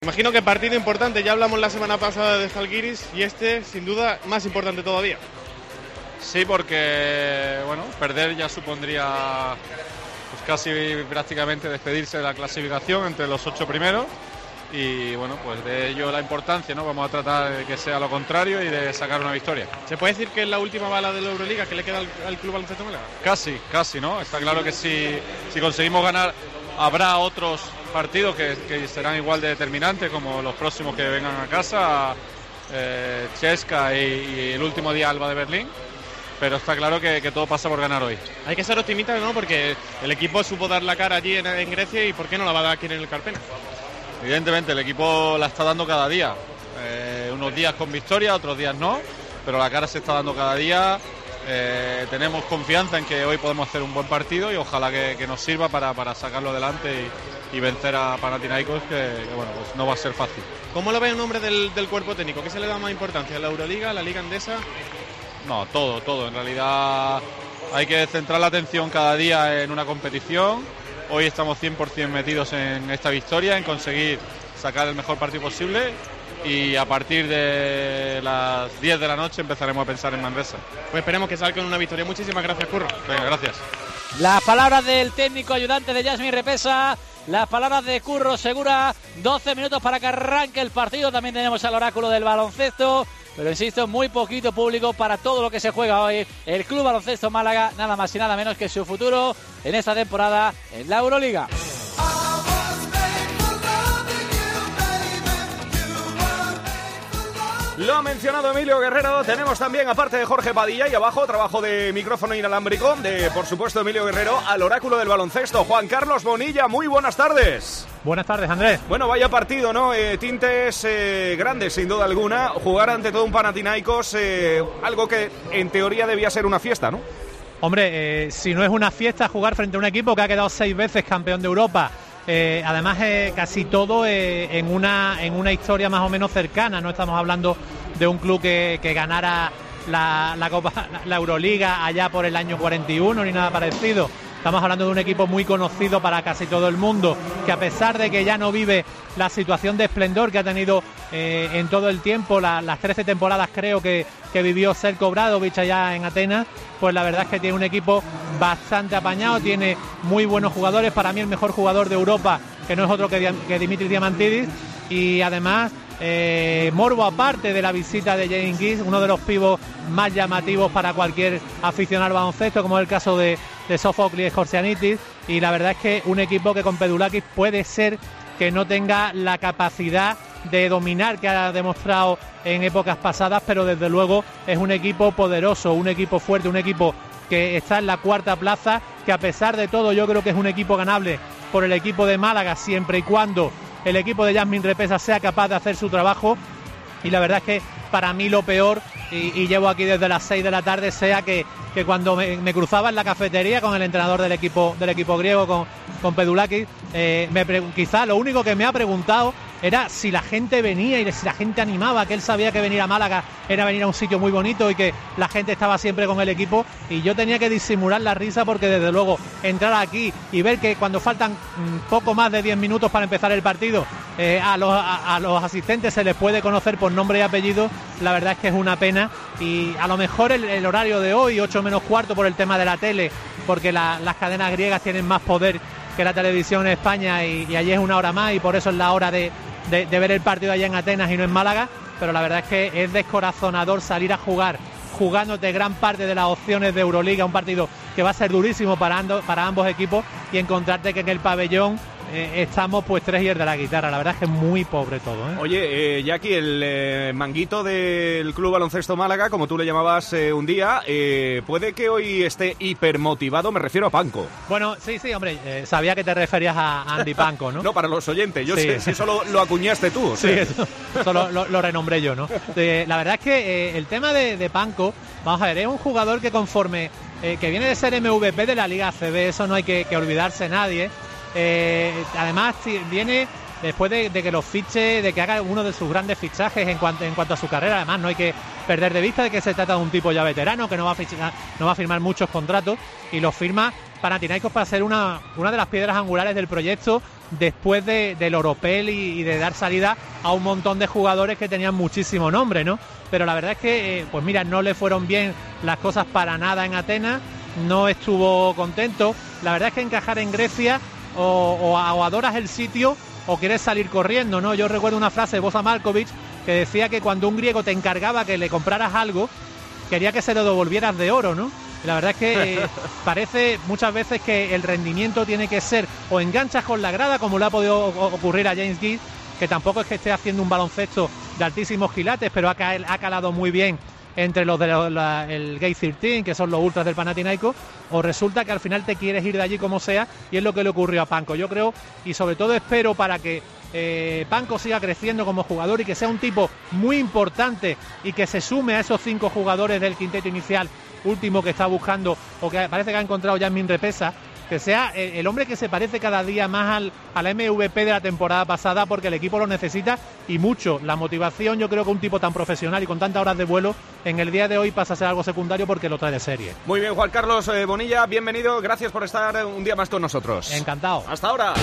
Imagino que partido importante, ya hablamos la semana pasada de Zalgiris y este, sin duda, más importante todavía. Sí, porque bueno, perder ya supondría pues casi prácticamente despedirse de la clasificación entre los 8 primeros y bueno, pues de ello la importancia, ¿no? Vamos a tratar de que sea lo contrario y de sacar una victoria. ¿Se puede decir que es la última bala de la Euroliga que le queda al Club Baloncesto Málaga? Casi, ¿no? Está claro que si conseguimos ganar habrá otros partidos que serán igual de determinantes, como los próximos que vengan a casa, Chesca y el último día Alba de Berlín. Pero está claro que todo pasa por ganar hoy. Hay que ser optimista, ¿no? Porque el equipo supo dar la cara allí en Grecia y ¿por qué no la va a dar aquí en el Carpena? Evidentemente el equipo la está dando cada día. Unos días con victoria, otros días no, pero la cara se está dando cada día. Tenemos confianza en que hoy podemos hacer un buen partido y ojalá que nos sirva para sacarlo adelante y vencer a Panathinaikos, que bueno, pues no va a ser fácil. ¿Cómo lo ve un hombre del cuerpo técnico? ¿Qué se le da más importancia? ¿La Euroliga, la Liga Endesa? No, todo. En realidad hay que centrar la atención cada día en una competición. Hoy estamos 100% metidos en esta victoria, en conseguir sacar el mejor partido posible. Y a partir de las 10 de la noche empezaremos a pensar en Manresa. Pues esperemos que salga con una victoria. Muchísimas gracias, Curro. Venga, gracias. Las palabras del técnico ayudante de Yasmin Repesa, las palabras de Curro Segura. 12 minutos para que arranque el partido. También tenemos al oráculo del baloncesto, pero insisto, muy poquito público para todo lo que se juega hoy. El Club Baloncesto Málaga, nada más y nada menos que su futuro en esta temporada en la Euroliga. Lo ha mencionado Emilio Guerrero. Tenemos también, aparte de Jorge Padilla y abajo, trabajo de micrófono inalámbrico de, por supuesto, Emilio Guerrero, al oráculo del baloncesto, Juan Carlos Bonilla. Muy buenas tardes. Buenas tardes, Andrés. Bueno, vaya partido, ¿no? Tintes grandes, sin duda alguna. Jugar ante todo un Panathinaikos, algo que en teoría debía ser una fiesta, ¿no? Hombre, si no es una fiesta, jugar frente a un equipo que ha quedado 6 veces campeón de Europa. Además casi todo en una historia más o menos cercana. No estamos hablando de un club que ganara la Copa, la Euroliga allá por el año 41 ni nada parecido. Estamos hablando de un equipo muy conocido para casi todo el mundo, que a pesar de que ya no vive la situación de esplendor que ha tenido en todo el tiempo, las 13 temporadas creo que vivió Željko Obradović allá en Atenas, pues la verdad es que tiene un equipo bastante apañado, tiene muy buenos jugadores. Para mí el mejor jugador de Europa, que no es otro que Dimitris Diamantidis, y además morbo aparte de la visita de James Gis, uno de los pivos más llamativos para cualquier aficionado al baloncesto, como es el caso de Sofoklis Korsianitis, y la verdad es que un equipo que con Pedulakis puede ser que no tenga la capacidad de dominar que ha demostrado en épocas pasadas, pero desde luego es un equipo poderoso, un equipo fuerte, un equipo que está en la cuarta plaza, que a pesar de todo yo creo que es un equipo ganable por el equipo de Málaga, siempre y cuando el equipo de Yasmin Repesa sea capaz de hacer su trabajo. Y la verdad es que para mí lo peor, y llevo aquí desde las 6 de la tarde, sea que cuando me cruzaba en la cafetería con el entrenador del equipo griego, con Pedulakis, quizá lo único que me ha preguntado era si la gente venía y si la gente animaba, que él sabía que venir a Málaga era venir a un sitio muy bonito y que la gente estaba siempre con el equipo, y yo tenía que disimular la risa porque desde luego entrar aquí y ver que cuando faltan poco más de 10 minutos para empezar el partido, a los asistentes se les puede conocer por nombre y apellido, la verdad es que es una pena. Y a lo mejor el horario de hoy, 8 menos cuarto, por el tema de la tele, porque las cadenas griegas tienen más poder que la televisión en España, y allí es una hora más, y por eso es la hora de ver el partido allá en Atenas y no en Málaga. Pero la verdad es que es descorazonador salir a jugar jugándote gran parte de las opciones de Euroliga, un partido que va a ser durísimo para ambos equipos, y encontrarte que en el pabellón estamos pues 3 years de la guitarra. La verdad es que es muy pobre todo, ¿eh? Oye, Jackie, el manguito del Club Baloncesto Málaga, como tú le llamabas un día, puede que hoy esté hipermotivado, me refiero a Panko. Bueno, sí, hombre, sabía que te referías a Andy Panko, ¿no? No, para los oyentes, yo sí. sé, si eso lo acuñaste tú. O sea. Sí, eso lo renombré yo, ¿no? La verdad es que el tema de Panko, vamos a ver, es un jugador que conforme que viene de ser MVP de la Liga ACB, eso no hay que olvidarse nadie. Además viene después de que los fiche, de que haga uno de sus grandes fichajes en cuanto a su carrera. Además no hay que perder de vista de que se trata de un tipo ya veterano, que no va a firmar muchos contratos, y los firma Panathinaikos para ser una de las piedras angulares del proyecto, después del Oropel y de dar salida a un montón de jugadores que tenían muchísimo nombre, ¿no? Pero la verdad es que, pues mira, no le fueron bien las cosas para nada en Atenas, no estuvo contento. La verdad es que encajar en Grecia o adoras el sitio o quieres salir corriendo, ¿no? Yo recuerdo una frase de Bosa Markovic que decía que cuando un griego te encargaba que le compraras algo, quería que se lo devolvieras de oro, ¿no? La verdad es que parece muchas veces que el rendimiento tiene que ser o enganchas con la grada, como le ha podido ocurrir a James Gill, que tampoco es que esté haciendo un baloncesto de altísimos quilates, pero ha calado muy bien entre los el Gate 13, que son los ultras del Panathinaikos, o resulta que al final te quieres ir de allí como sea, y es lo que le ocurrió a Panko. Yo creo, y sobre todo espero para que Panko siga creciendo como jugador y que sea un tipo muy importante y que se sume a esos 5 jugadores del quinteto inicial último que está buscando, o que parece que ha encontrado Jasmin Repesa, que sea el hombre que se parece cada día más al MVP de la temporada pasada, porque el equipo lo necesita y mucho. La motivación, yo creo que un tipo tan profesional y con tantas horas de vuelo en el día de hoy pasa a ser algo secundario porque lo trae de serie. Muy bien, Juan Carlos Bonilla, bienvenido, gracias por estar un día más con nosotros. Encantado. Hasta ahora.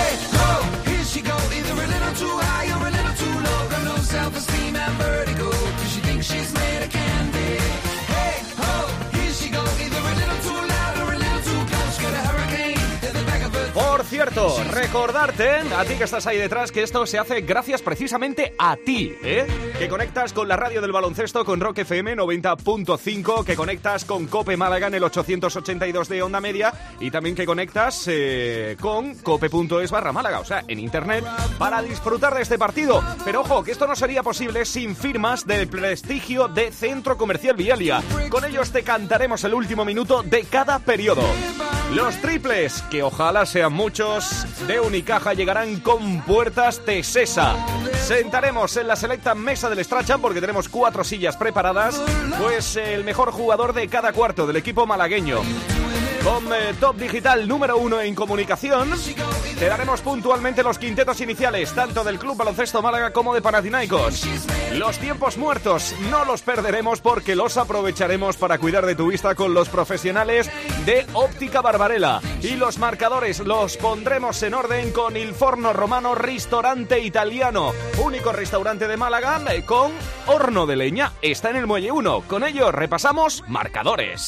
Por cierto, recordarte, a ti que estás ahí detrás, que esto se hace gracias precisamente a ti, que conectas con la radio del baloncesto, con Rock FM 90.5, que conectas con Cope Málaga en el 882 de onda media, y también que conectas con cope.es/Málaga, o sea, en internet, para disfrutar de este partido. Pero ojo, que esto no sería posible sin firmas del prestigio de Centro Comercial Vialia. Con ellos te cantaremos el último minuto de cada periodo. Los triples, que ojalá sean muchos, de Unicaja llegarán con puertas Tesesa. Sentaremos en la selecta mesa del Strachan, porque tenemos 4 sillas preparadas, pues el mejor jugador de cada cuarto del equipo malagueño. Con Top Digital número 1 en comunicación, te daremos puntualmente los quintetos iniciales, tanto del Club Baloncesto Málaga como de Panathinaikos. Los tiempos muertos no los perderemos, porque los aprovecharemos para cuidar de tu vista con los profesionales de Óptica Barbarella. Y los marcadores los pondremos en orden con Il Forno Romano Ristorante Italiano, único restaurante de Málaga con horno de leña. Está en el Muelle 1. Con ello repasamos marcadores.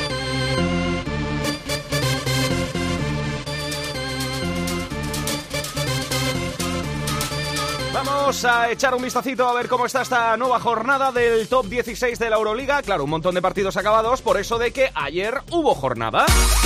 Vamos a echar un vistacito a ver cómo está esta nueva jornada del Top 16 de la Euroliga. Claro, un montón de partidos acabados, por eso de que ayer hubo jornada.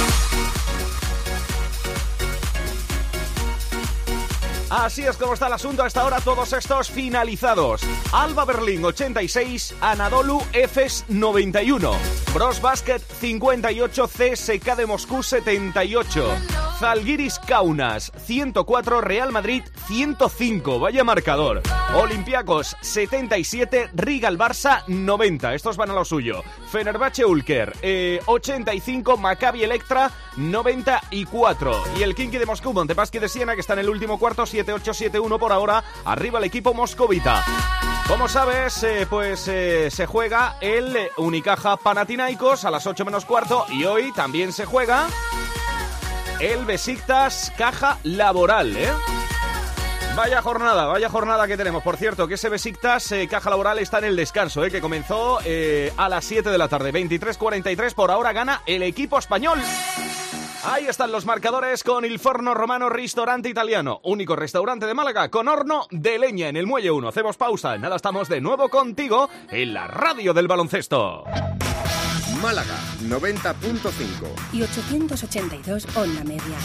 Así es como está el asunto a esta hora, todos estos finalizados. Alba Berlín 86, Anadolu Efes 91, Bros Basket 58, CSKA de Moscú 78, Zalgiris Kaunas 104, Real Madrid 105, vaya marcador. Olympiacos 77, Rigal Barça 90, estos van a lo suyo. Fenerbahce Ulker 85, Maccabi Electra 94, y el Khimki de Moscú, Montepaschi de Siena, que está en el último cuarto, 7-8-7-1 por ahora, arriba el equipo moscovita. Como sabes, se juega el Unicaja Panathinaikos a las 8 menos cuarto, y hoy también se juega el Besiktas Caja Laboral, Vaya jornada que tenemos. Por cierto, que ese Besiktas Caja Laboral está en el descanso, que comenzó a las 7 de la tarde, 23-43, por ahora gana el equipo español. Ahí están los marcadores con Il Forno Romano Ristorante Italiano, único restaurante de Málaga con horno de leña en el Muelle 1. Hacemos pausa, nada, estamos de nuevo contigo en la radio del baloncesto. Málaga 90.5 y 882 onda media.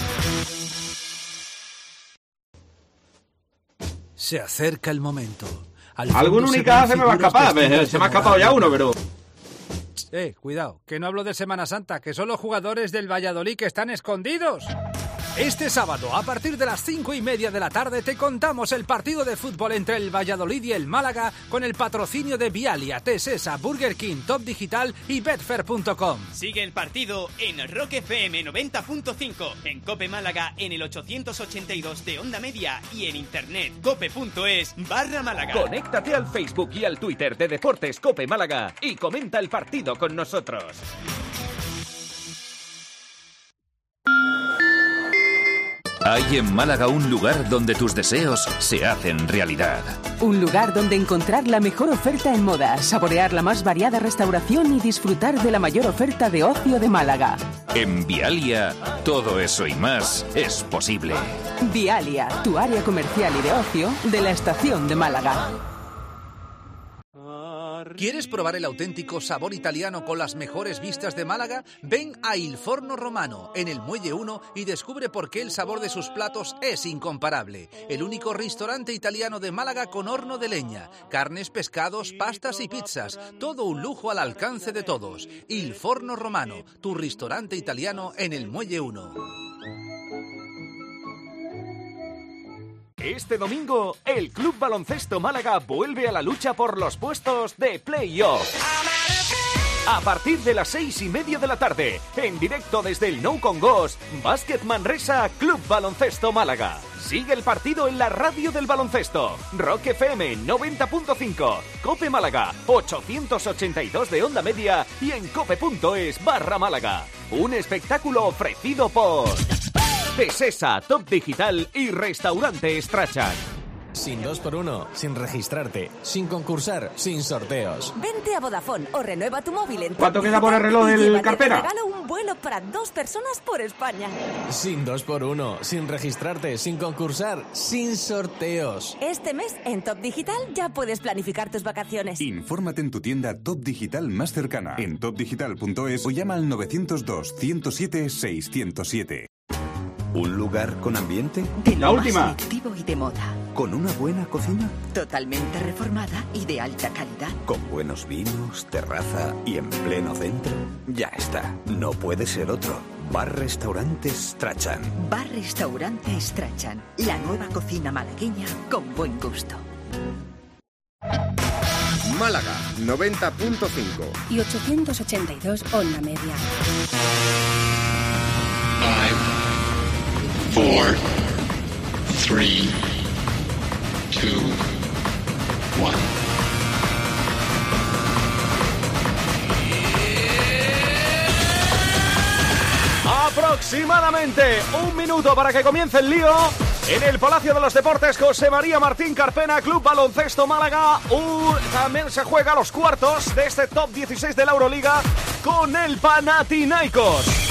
Se acerca el momento. Algún Unicaja se me va a escapar, se me ha escapado ya uno, pero... Cuidado, que no hablo de Semana Santa, que son los jugadores del Valladolid que están escondidos. Este sábado, a partir de las 5:30 de la tarde, te contamos el partido de fútbol entre el Valladolid y el Málaga con el patrocinio de Vialia, Tesesa, Burger King, Top Digital y Betfair.com. Sigue el partido en Rock FM 90.5, en Cope Málaga en el 882 de onda media y en internet cope.es/Málaga. Conéctate al Facebook y al Twitter de Deportes Cope Málaga y comenta el partido con nosotros. Hay en Málaga un lugar donde tus deseos se hacen realidad. Un lugar donde encontrar la mejor oferta en moda, saborear la más variada restauración y disfrutar de la mayor oferta de ocio de Málaga. En Vialia, todo eso y más es posible. Vialia, tu área comercial y de ocio de la estación de Málaga. ¿Quieres probar el auténtico sabor italiano con las mejores vistas de Málaga? Ven a Il Forno Romano, en el Muelle 1, y descubre por qué el sabor de sus platos es incomparable. El único restaurante italiano de Málaga con horno de leña. Carnes, pescados, pastas y pizzas. Todo un lujo al alcance de todos. Il Forno Romano, tu restaurante italiano en el Muelle 1. Este domingo, el Club Baloncesto Málaga vuelve a la lucha por los puestos de play-off. A partir de las 6:30 de la tarde, en directo desde el Nou Congost, Básquet Manresa, Club Baloncesto Málaga. Sigue el partido en la radio del baloncesto. Rock FM 90.5, Cope Málaga 882 de onda media y en cope.es/Málaga. Un espectáculo ofrecido por Tesesa, Top Digital y Restaurante Strachan. Sin 2x1, sin registrarte, sin concursar, sin sorteos. Vente a Vodafone o renueva tu móvil en ¿Cuánto queda por el reloj del cartera? Te regalo un vuelo para 2 personas por España. Sin 2x1, sin registrarte, sin concursar, sin sorteos. Este mes en Top Digital ya puedes planificar tus vacaciones. Infórmate en tu tienda Top Digital más cercana, en topdigital.es o llama al 902 107 607. ¿Un lugar con ambiente? De lo más selectivo y de moda. ¿Con una buena cocina? Totalmente reformada y de alta calidad. ¿Con buenos vinos, terraza y en pleno centro? Ya está, no puede ser otro. Bar-Restaurante Strachan. Bar-Restaurante Strachan. La nueva cocina malagueña con buen gusto. Málaga 90.5 y 882 onda media. 4, 3, 2, 1. Aproximadamente un minuto para que comience el lío en el Palacio de los Deportes. José María Martín Carpena, Club Baloncesto Málaga. También se juega los cuartos de este top 16 de la Euroliga con el Panathinaikos.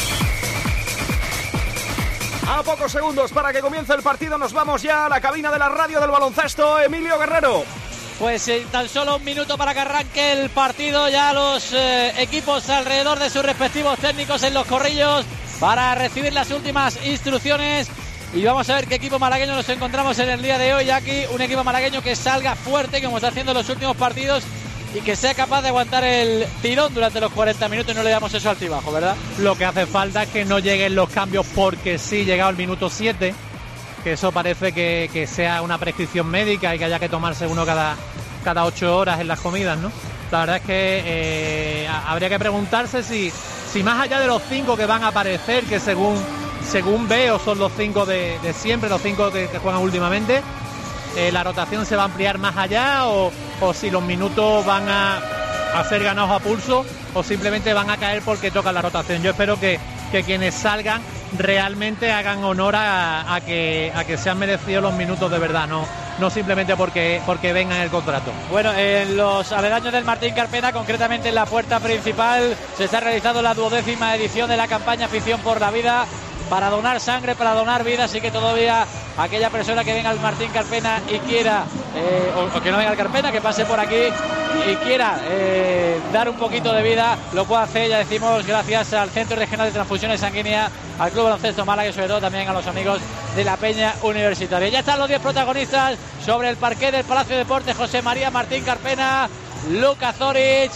A pocos segundos para que comience el partido nos vamos ya a la cabina de la radio del baloncesto. Emilio Guerrero. Pues tan solo un minuto para que arranque el partido. Ya los equipos alrededor de sus respectivos técnicos en los corrillos para recibir las últimas instrucciones. Y vamos a ver qué equipo malagueño nos encontramos en el día de hoy. Aquí un equipo malagueño que salga fuerte, como está haciendo en los últimos partidos, y que sea capaz de aguantar el tirón durante los 40 minutos y no le damos eso altibajo, ¿verdad? Lo que hace falta es que no lleguen los cambios porque sí, llegado el minuto 7, que eso parece que sea una prescripción médica y que haya que tomarse uno cada 8 horas en las comidas, ¿no? La verdad es que habría que preguntarse si más allá de los 5 que van a aparecer, que según veo son los 5 de siempre, los 5 que juegan últimamente, la rotación se va a ampliar más allá o si los minutos van a ser ganados a pulso o simplemente van a caer porque toca la rotación. Yo espero que quienes salgan realmente hagan honor a que se han merecido los minutos de verdad, no simplemente porque vengan el contrato. Bueno, en los aledaños del Martín Carpena, concretamente en la puerta principal, se está realizando la 12ª edición de la campaña Afición por la Vida, para donar sangre, para donar vida. Así que todavía aquella persona que venga al Martín Carpena y quiera, o que no venga al Carpena, que pase por aquí y quiera dar un poquito de vida, lo puede hacer, ya decimos, gracias al Centro Regional de Transfusiones Sanguíneas, al Club Baloncesto Málaga y sobre todo también a los amigos de la Peña Universitaria. Ya están los 10 protagonistas sobre el parqué del Palacio de Deportes: José María Martín Carpena, Luka Zoric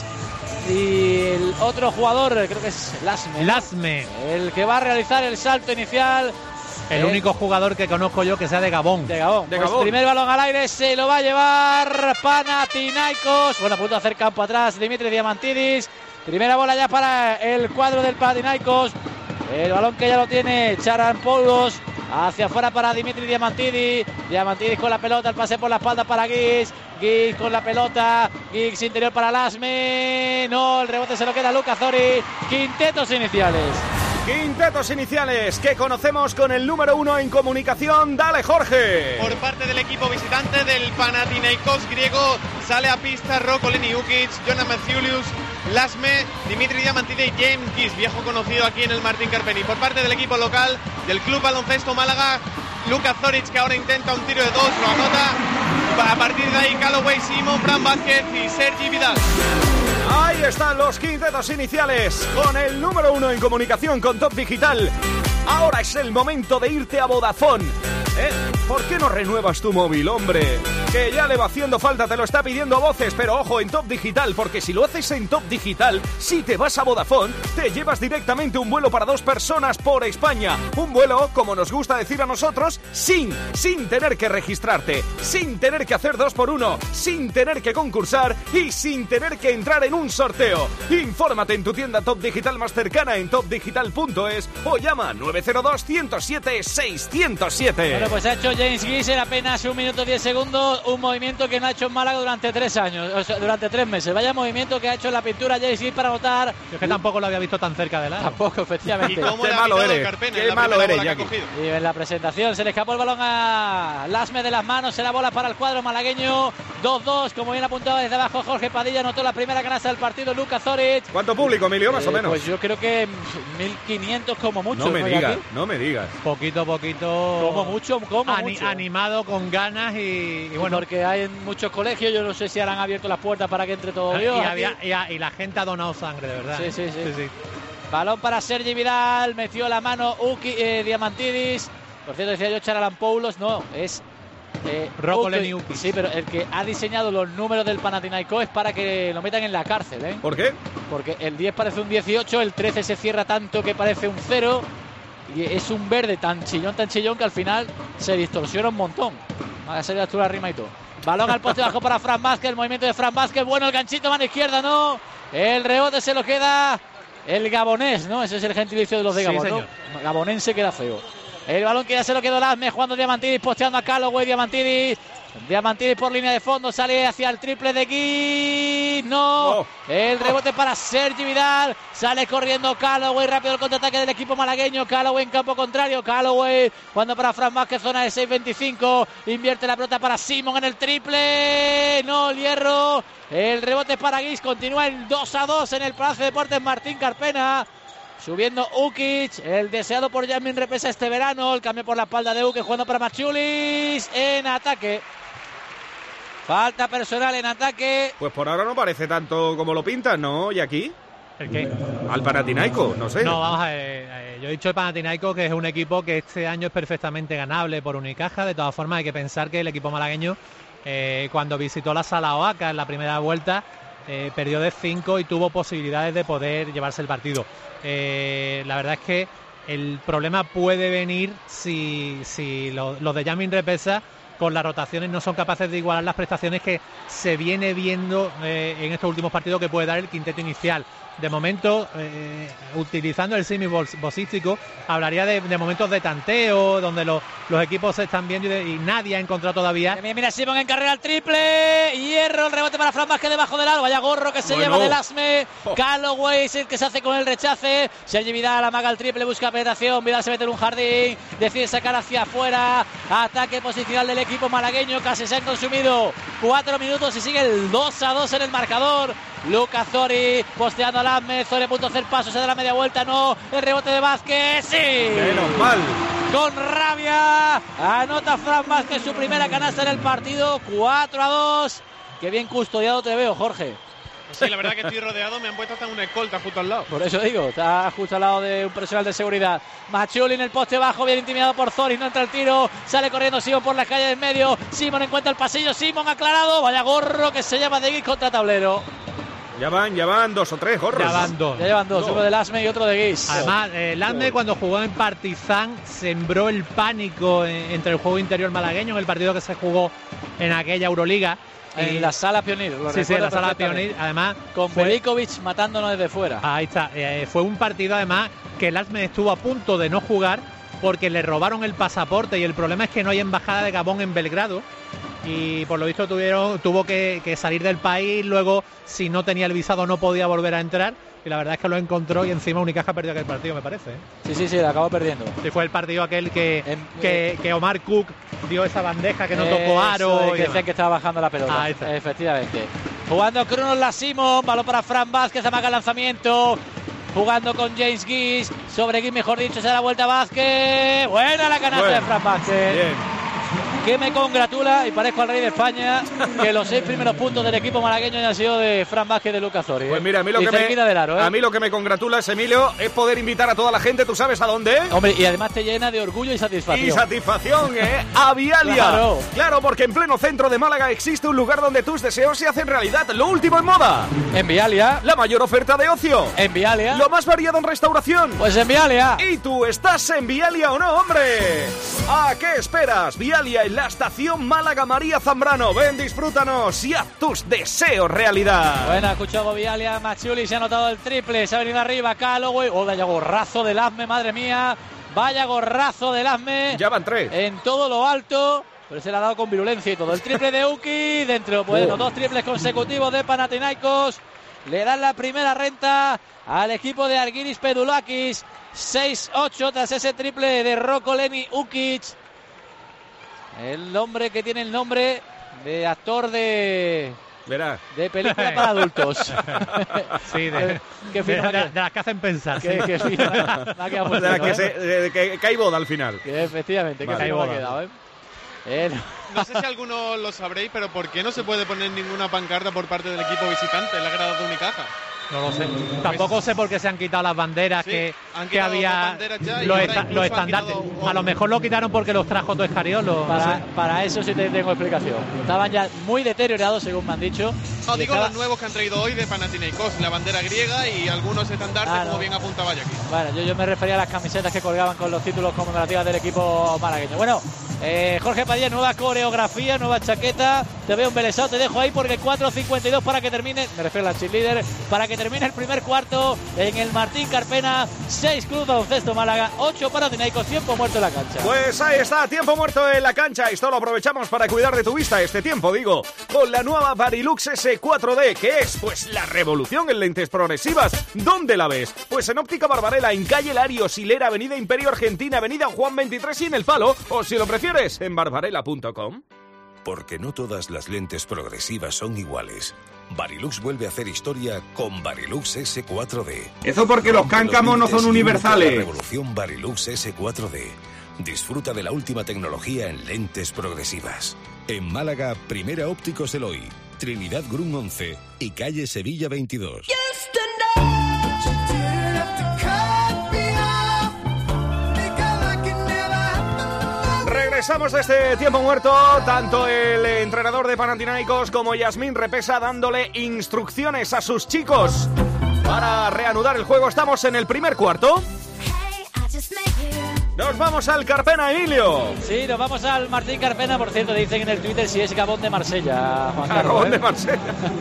y el otro jugador, creo que es Lasme, el que va a realizar el salto inicial. El único jugador que conozco yo que sea de Gabón. De Gabón. Primer balón al aire, se lo va a llevar Panathinaikos. Bueno, a punto de hacer campo atrás Dimitri Diamantidis. Primera bola ya para el cuadro del Panathinaikos. El balón que ya lo tiene Charampoulos. Hacia afuera para Dimitri Diamantidis. Diamantidis con la pelota, el pase por la espalda para Giggs. Giggs con la pelota. Giggs interior para Lasme. No, el rebote se lo queda Luka Zoric. Quintetos iniciales. Quintetos iniciales que conocemos con el número 1 en comunicación. Dale, Jorge. Por parte del equipo visitante del Panathinaikos griego sale a pista Roko Leniukic, Jonas Maciulius, Lasme, Dimitri Diamantidis y James Gis, viejo conocido aquí en el Martín Carpeni. Por parte del equipo local del Club Baloncesto Málaga, Luka Zoric, que ahora intenta un tiro de 2, lo anota. A partir de ahí Calloway, Simon, Fran Vázquez y Sergi Vidal. Ahí están los quintetos iniciales con el número 1 en comunicación con Top Digital. Ahora es el momento de irte a Vodafone. ¿Por qué no renuevas tu móvil, hombre? Que ya le va haciendo falta, te lo está pidiendo a voces, pero ojo, en Top Digital, porque si lo haces en Top Digital, si te vas a Vodafone, te llevas directamente un vuelo para 2 personas por España. Un vuelo, como nos gusta decir a nosotros, sin tener que registrarte, sin tener que hacer 2x1, sin tener que concursar y sin tener que entrar en un sorteo. Infórmate en tu tienda Top Digital más cercana en topdigital.es o llama 902-107-607. Bueno, pues ha hecho James Gis en apenas 1 minuto 10 segundos, un movimiento que no ha hecho en Málaga durante 3 años, o sea, durante 3 meses. Vaya movimiento que ha hecho en la pintura James Gis para anotar. Es que tampoco lo había visto tan cerca de la. Tampoco, efectivamente. ¿Y cómo qué malo eres? Qué malo eres, Jackie. Y en la presentación se le escapó el balón a Lasme de las manos, será bola para el cuadro malagueño. 2-2, como bien apuntaba desde abajo Jorge Padilla, anotó la primera canasta del partido Luka Zoric. ¿Cuánto público, Emilio, más o menos? Pues yo creo que 1.500 como mucho. No me digas. Poquito. Como mucho. Animado, con ganas y bueno. Porque hay en muchos colegios, yo no sé si han abierto las puertas para que entre todo Dios. Y la gente ha donado sangre, de verdad. Sí. Balón para Sergi Vidal, metió la mano Diamantidis. Por cierto, decía yo Charalampoulos, no, es Roko Leniukic. Sí, pero el que ha diseñado los números del Panathinaikos es para que lo metan en la cárcel, ¿eh? ¿Por qué? Porque el 10 parece un 18, el 13 se cierra tanto que parece un 0 y es un verde tan chillón que al final se distorsiona un montón. Va a salir la rima y todo. Balón al poste bajo para Fran Vázquez, el movimiento de Fran Vázquez, bueno, el ganchito, mano izquierda, no. El rebote se lo queda el gabonés, ¿no? Ese es el gentilicio de los de Gabón, ¿no? Gabonense queda feo. El balón que ya se lo quedó Lasme, jugando Diamantidis, posteando a Calloway, Diamantidis por línea de fondo, sale hacia el triple de Gui, no. El rebote para Sergi Vidal, sale corriendo Calloway, rápido el contraataque del equipo malagueño, Calloway en campo contrario, Calloway jugando para Fran Vázquez, zona de 6-25, invierte la pelota para Simon en el triple, no, el hierro, el rebote para Guis, continúa el 2-2 en el Palacio de Deportes Martín Carpena. Subiendo Ukic, el deseado por Jasmin Repesa este verano, el cambio por la espalda de Ukic, jugando para Maciulis en ataque. Falta personal en ataque. Pues por ahora no parece tanto como lo pintan, ¿no? ¿Y aquí? ¿El qué? Al Panathinaikos, no sé. No, vamos a ver, yo he dicho el Panathinaikos que es un equipo que este año es perfectamente ganable por Unicaja. De todas formas hay que pensar que el equipo malagueño, cuando visitó la Sala Oaca en la primera vuelta, perdió de 5 y tuvo posibilidades de poder llevarse el partido. La verdad es que el problema puede venir si los de Jasmin Repesa con las rotaciones no son capaces de igualar las prestaciones que se viene viendo en estos últimos partidos que puede dar el quinteto inicial. De momento, utilizando el símil boxístico, hablaría de momentos de tanteo, donde los equipos se están viendo y nadie ha encontrado todavía. Mira Simon en carrera al triple, hierro, el rebote para Fran Vázquez debajo del aro, vaya gorro que se lleva del Lasme, Calloway es el que se hace con el rechace, Sergi Vidal amaga el triple, busca penetración, Vidal se mete en un jardín, decide sacar hacia afuera, ataque posicional del equipo malagueño, casi se han consumido 4 minutos y sigue el 2-2 en el marcador. Luka Zoric posteando a Lasme, Zoric a punto de hacer paso, se da la media vuelta, no, el rebote de Vázquez, sí. Menos mal. Con rabia, anota Fran Vázquez su primera canasta en el partido, 4-2. Qué bien custodiado te veo, Jorge. Sí, la verdad que estoy rodeado, me han puesto hasta una escolta justo al lado. Por eso digo, está justo al lado de un personal de seguridad. Maciulis en el poste bajo, bien intimidado por Zoric, no entra el tiro, sale corriendo Simon por las calles en medio, Simon encuentra el pasillo, Simon aclarado, vaya gorro que se llama de Guis contra tablero. Ya van 2 o 3 gorros. Ya llevan dos, uno de Lasme y otro de Guis. Además, Lasme cuando jugó en Partizan sembró el pánico entre el juego interior malagueño en el partido que se jugó en aquella Euroliga. En la Sala Pionir. Sí, en la Sala Pionir. Además, con Velikovic matándonos desde fuera. Ahí está. Fue un partido además que Lasme estuvo a punto de no jugar porque le robaron el pasaporte y el problema es que no hay embajada de Gabón en Belgrado. y por lo visto tuvo que salir del país, luego si no tenía el visado no podía volver a entrar, y la verdad es que lo encontró y encima Unicaja perdió aquel partido, me parece. Sí, lo acabó perdiendo. Sí, fue el partido aquel que Omar Cook dio esa bandeja que no tocó aro. Y que decían que estaba bajando la pelota. Efectivamente. Jugando Kronos la Simon, balón para Fran Vázquez, amaga el lanzamiento. Jugando con James Gis, sobre Gis mejor dicho, se da la vuelta Vázquez. Buena la canasta de Fran Vázquez. Bien. Que me congratula y parezco al rey de España que los 6 primeros puntos del equipo malagueño hayan sido de Fran Vázquez de Lucas Zori. Pues mira, a mí lo que me congratula, Emilio, es poder invitar a toda la gente, ¿tú sabes a dónde? Hombre, y además te llena de orgullo y satisfacción. Y satisfacción, a Vialia. Claro, porque en pleno centro de Málaga existe un lugar donde tus deseos se hacen realidad. Lo último en moda. En Vialia. La mayor oferta de ocio. En Vialia. Lo más variado en restauración. Pues en Vialia. ¿Y tú estás en Vialia o no, hombre? ¿A qué esperas? Vialia en la estación Málaga María Zambrano. Ven, disfrútanos y haz tus deseos realidad. Bueno, escuchado Vialia, Machiuli se ha anotado el triple, se ha venido arriba Calloway. Oh, vaya gorrazo del Asme, madre mía. Vaya gorrazo del Asme. Ya van 3. En todo lo alto. Pero se le ha dado con virulencia y todo. El triple de Uki dentro. Bueno, 2 triples consecutivos de Panathinaikos. Le dan la primera renta al equipo de Argiris Pedulakis. 6-8 tras ese triple de Rokoleni Ukic. El hombre que tiene el nombre de actor de película para adultos. Sí, de las que hacen pensar. De las que hay boda al final. Que efectivamente, que ha quedado, No sé si alguno lo sabréis, pero ¿por qué no se puede poner ninguna pancarta por parte del equipo visitante en la grada de Unicaja? No lo sé. Tampoco sé por qué se han quitado las banderas que había. Los estandartes. A lo mejor lo quitaron porque los trajo todo Escariolo. Para eso sí te tengo explicación. Estaban ya muy deteriorados, según me han dicho. No, digo los nuevos que han traído hoy de Panathinaikos, la bandera griega y algunos estandartes, como bien apuntaba Jackie. Bueno, yo me refería a las camisetas que colgaban con los títulos conmemorativos del equipo malagueño. Bueno, Jorge Padilla, nueva coreografía, nueva chaqueta. Te veo embelesado, te dejo ahí porque 4:52 para que termine. Me refiero al cheerleader. Para que termine el primer cuarto en el Martín Carpena. 6 Club Baloncesto Málaga, 8 Panathinaikos, tiempo muerto en la cancha. Pues ahí está, tiempo muerto en la cancha. Esto lo aprovechamos para cuidar de tu vista este tiempo, digo, con la nueva Varilux S4D, que es pues la revolución en lentes progresivas. ¿Dónde la ves? Pues en Óptica Barbarella, en calle Larios, Hilera, avenida Imperio Argentina, avenida Juan 23 y en El Palo, o si lo prefieres, en barbarella.com. Porque no todas las lentes progresivas son iguales. Varilux vuelve a hacer historia con Varilux S4D. Eso porque los cáncamos no son universales. La revolución Varilux S4D. Disfruta de la última tecnología en lentes progresivas. En Málaga, Primera Ópticos Eloy, Trinidad Grun 11 y calle Sevilla 22. Regresamos de este tiempo muerto, tanto el entrenador de Panathinaikos como Yasmín Repesa dándole instrucciones a sus chicos para reanudar el juego. Estamos en el primer cuarto. Nos vamos al Carpena, Emilio. Sí, nos vamos al Martín Carpena. Por cierto, dicen en el Twitter si es Gabón de Marsella, Juan Carlos. Gabón de Marsella.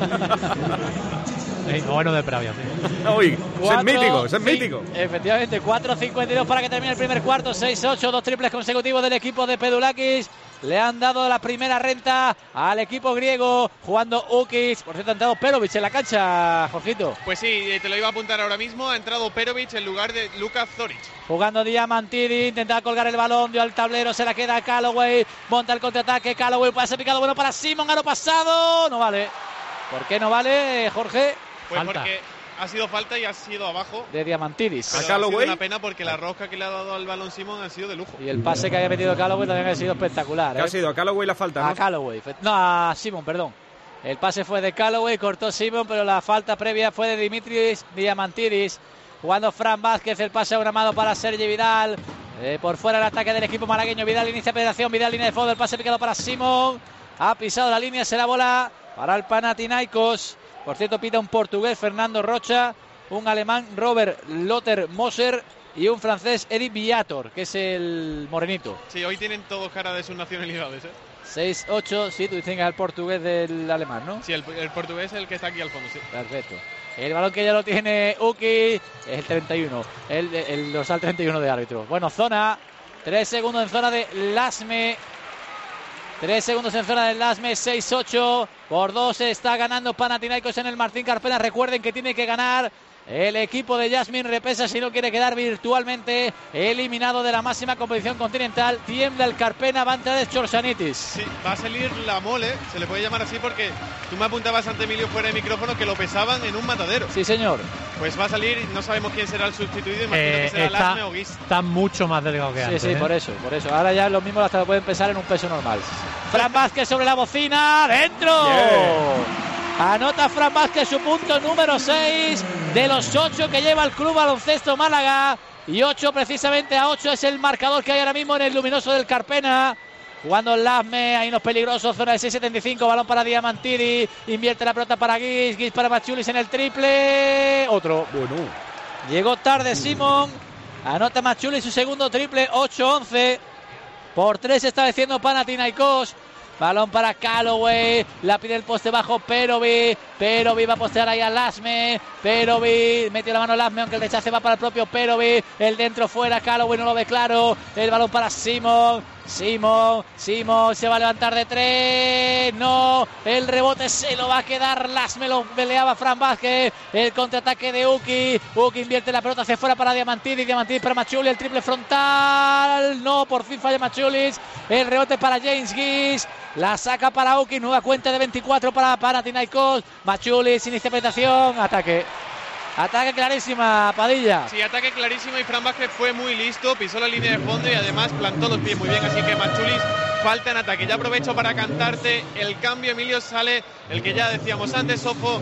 Bueno de Pravia, sí. Uy, es mítico, es mítico. Efectivamente, 4:52 para que termine el primer cuarto. 6-8, 2 triples consecutivos del equipo de Pedulakis. Le han dado la primera renta al equipo griego, jugando Ukic. Por cierto, ha entrado Perovic en la cancha, Jorgito. Pues sí, te lo iba a apuntar ahora mismo. Ha entrado Perovic en lugar de Lucas Zoric. Jugando Diamantidis, intenta colgar el balón, dio al tablero, se la queda a Calloway. Monta el contraataque, Calloway, pase picado bueno para Simon, aro pasado. No vale. ¿Por qué no vale, Jorge? Pues falta. Porque ha sido falta y ha sido abajo de Diamantidis. Pero ha sido una pena porque la rosca que le ha dado al balón Simon ha sido de lujo. Y el pase que había metido Calloway también ha sido espectacular. ¿Qué ha sido? ¿A Calloway la falta? A Calloway. No, a Simon, perdón. El pase fue de Calloway, cortó Simon, pero la falta previa fue de Dimitris Diamantidis. Jugando Fran Vázquez, el pase a un amado para Sergi Vidal. Por fuera el ataque del equipo malagueño. Vidal inicia penetración, Vidal línea de fondo, el pase picado para Simon. Ha pisado la línea, se la bola para el Panathinaikos. Por cierto, pita un portugués, Fernando Rocha, un alemán, Robert Lothar Moser, y un francés, Eric Viator, que es el morenito. Sí, hoy tienen todos cara de sus nacionalidades, 6-8, sí, tú dices al portugués del alemán, ¿no? Sí, el portugués es el que está aquí al fondo, sí. Perfecto. El balón que ya lo tiene Uki, es el 31, el dorsal 31 de árbitro. Bueno, zona, 3 segundos en zona de Lasme. 3 segundos en zona del Lasme, 6-8. Por 2 está ganando Panathinaikos en el Martín Carpena. Recuerden que tiene que ganar el equipo de Jasmine Repesa si no quiere quedar virtualmente eliminado de la máxima competición continental. Tiembla el Carpena, va a entrar el Chorsanitis. Sí, va a salir la mole, se le puede llamar así porque tú me apuntabas ante Emilio fuera de micrófono que lo pesaban en un matadero. Sí, señor. Pues va a salir, no sabemos quién será el sustituido, imagino que será Lasme o Guis. Está mucho más delgado que antes. Sí, por eso. Ahora ya los mismos hasta lo pueden pesar en un peso normal. Fran Vázquez sobre la bocina, ¡dentro! Yeah. Anota Fran Vázquez su punto número 6 de los 8 que lleva el Club Baloncesto Málaga. Y 8 precisamente a 8 es el marcador que hay ahora mismo en el luminoso del Carpena. Jugando el Lasme, hay unos peligrosos, zona de 6.75, balón para Diamantidis, invierte la pelota para Guis para Maciulis en el triple. Otro. Bueno. Llegó tarde Simon, anota Maciulis su segundo triple, 8-11. Por 3 estableciendo Panathinaikos. Balón para Calloway, la pide el poste bajo Perovic va a postear ahí a Lasme, Perovic metió la mano Lasme, aunque el rechace va para el propio Perovic, el dentro fuera, Calloway no lo ve claro, el balón para Simon se va a levantar de 3, no, el rebote se lo va a quedar Lasme, lo peleaba Fran Vázquez, el contraataque de Uki invierte la pelota hacia fuera para Diamantidis para Maciulis, el triple frontal, no, por fin falla Maciulis, el rebote para James Guis, la saca para Uki, nueva cuenta de 24 para Panathinaikos, Maciulis, inicia penetración, ataque clarísima, Padilla. Sí, ataque clarísimo y Fran Vázquez fue muy listo, pisó la línea de fondo y además plantó los pies muy bien, así que Maciulis falta en ataque. Ya aprovecho para cantarte el cambio, Emilio, sale el que ya decíamos antes, Sofo,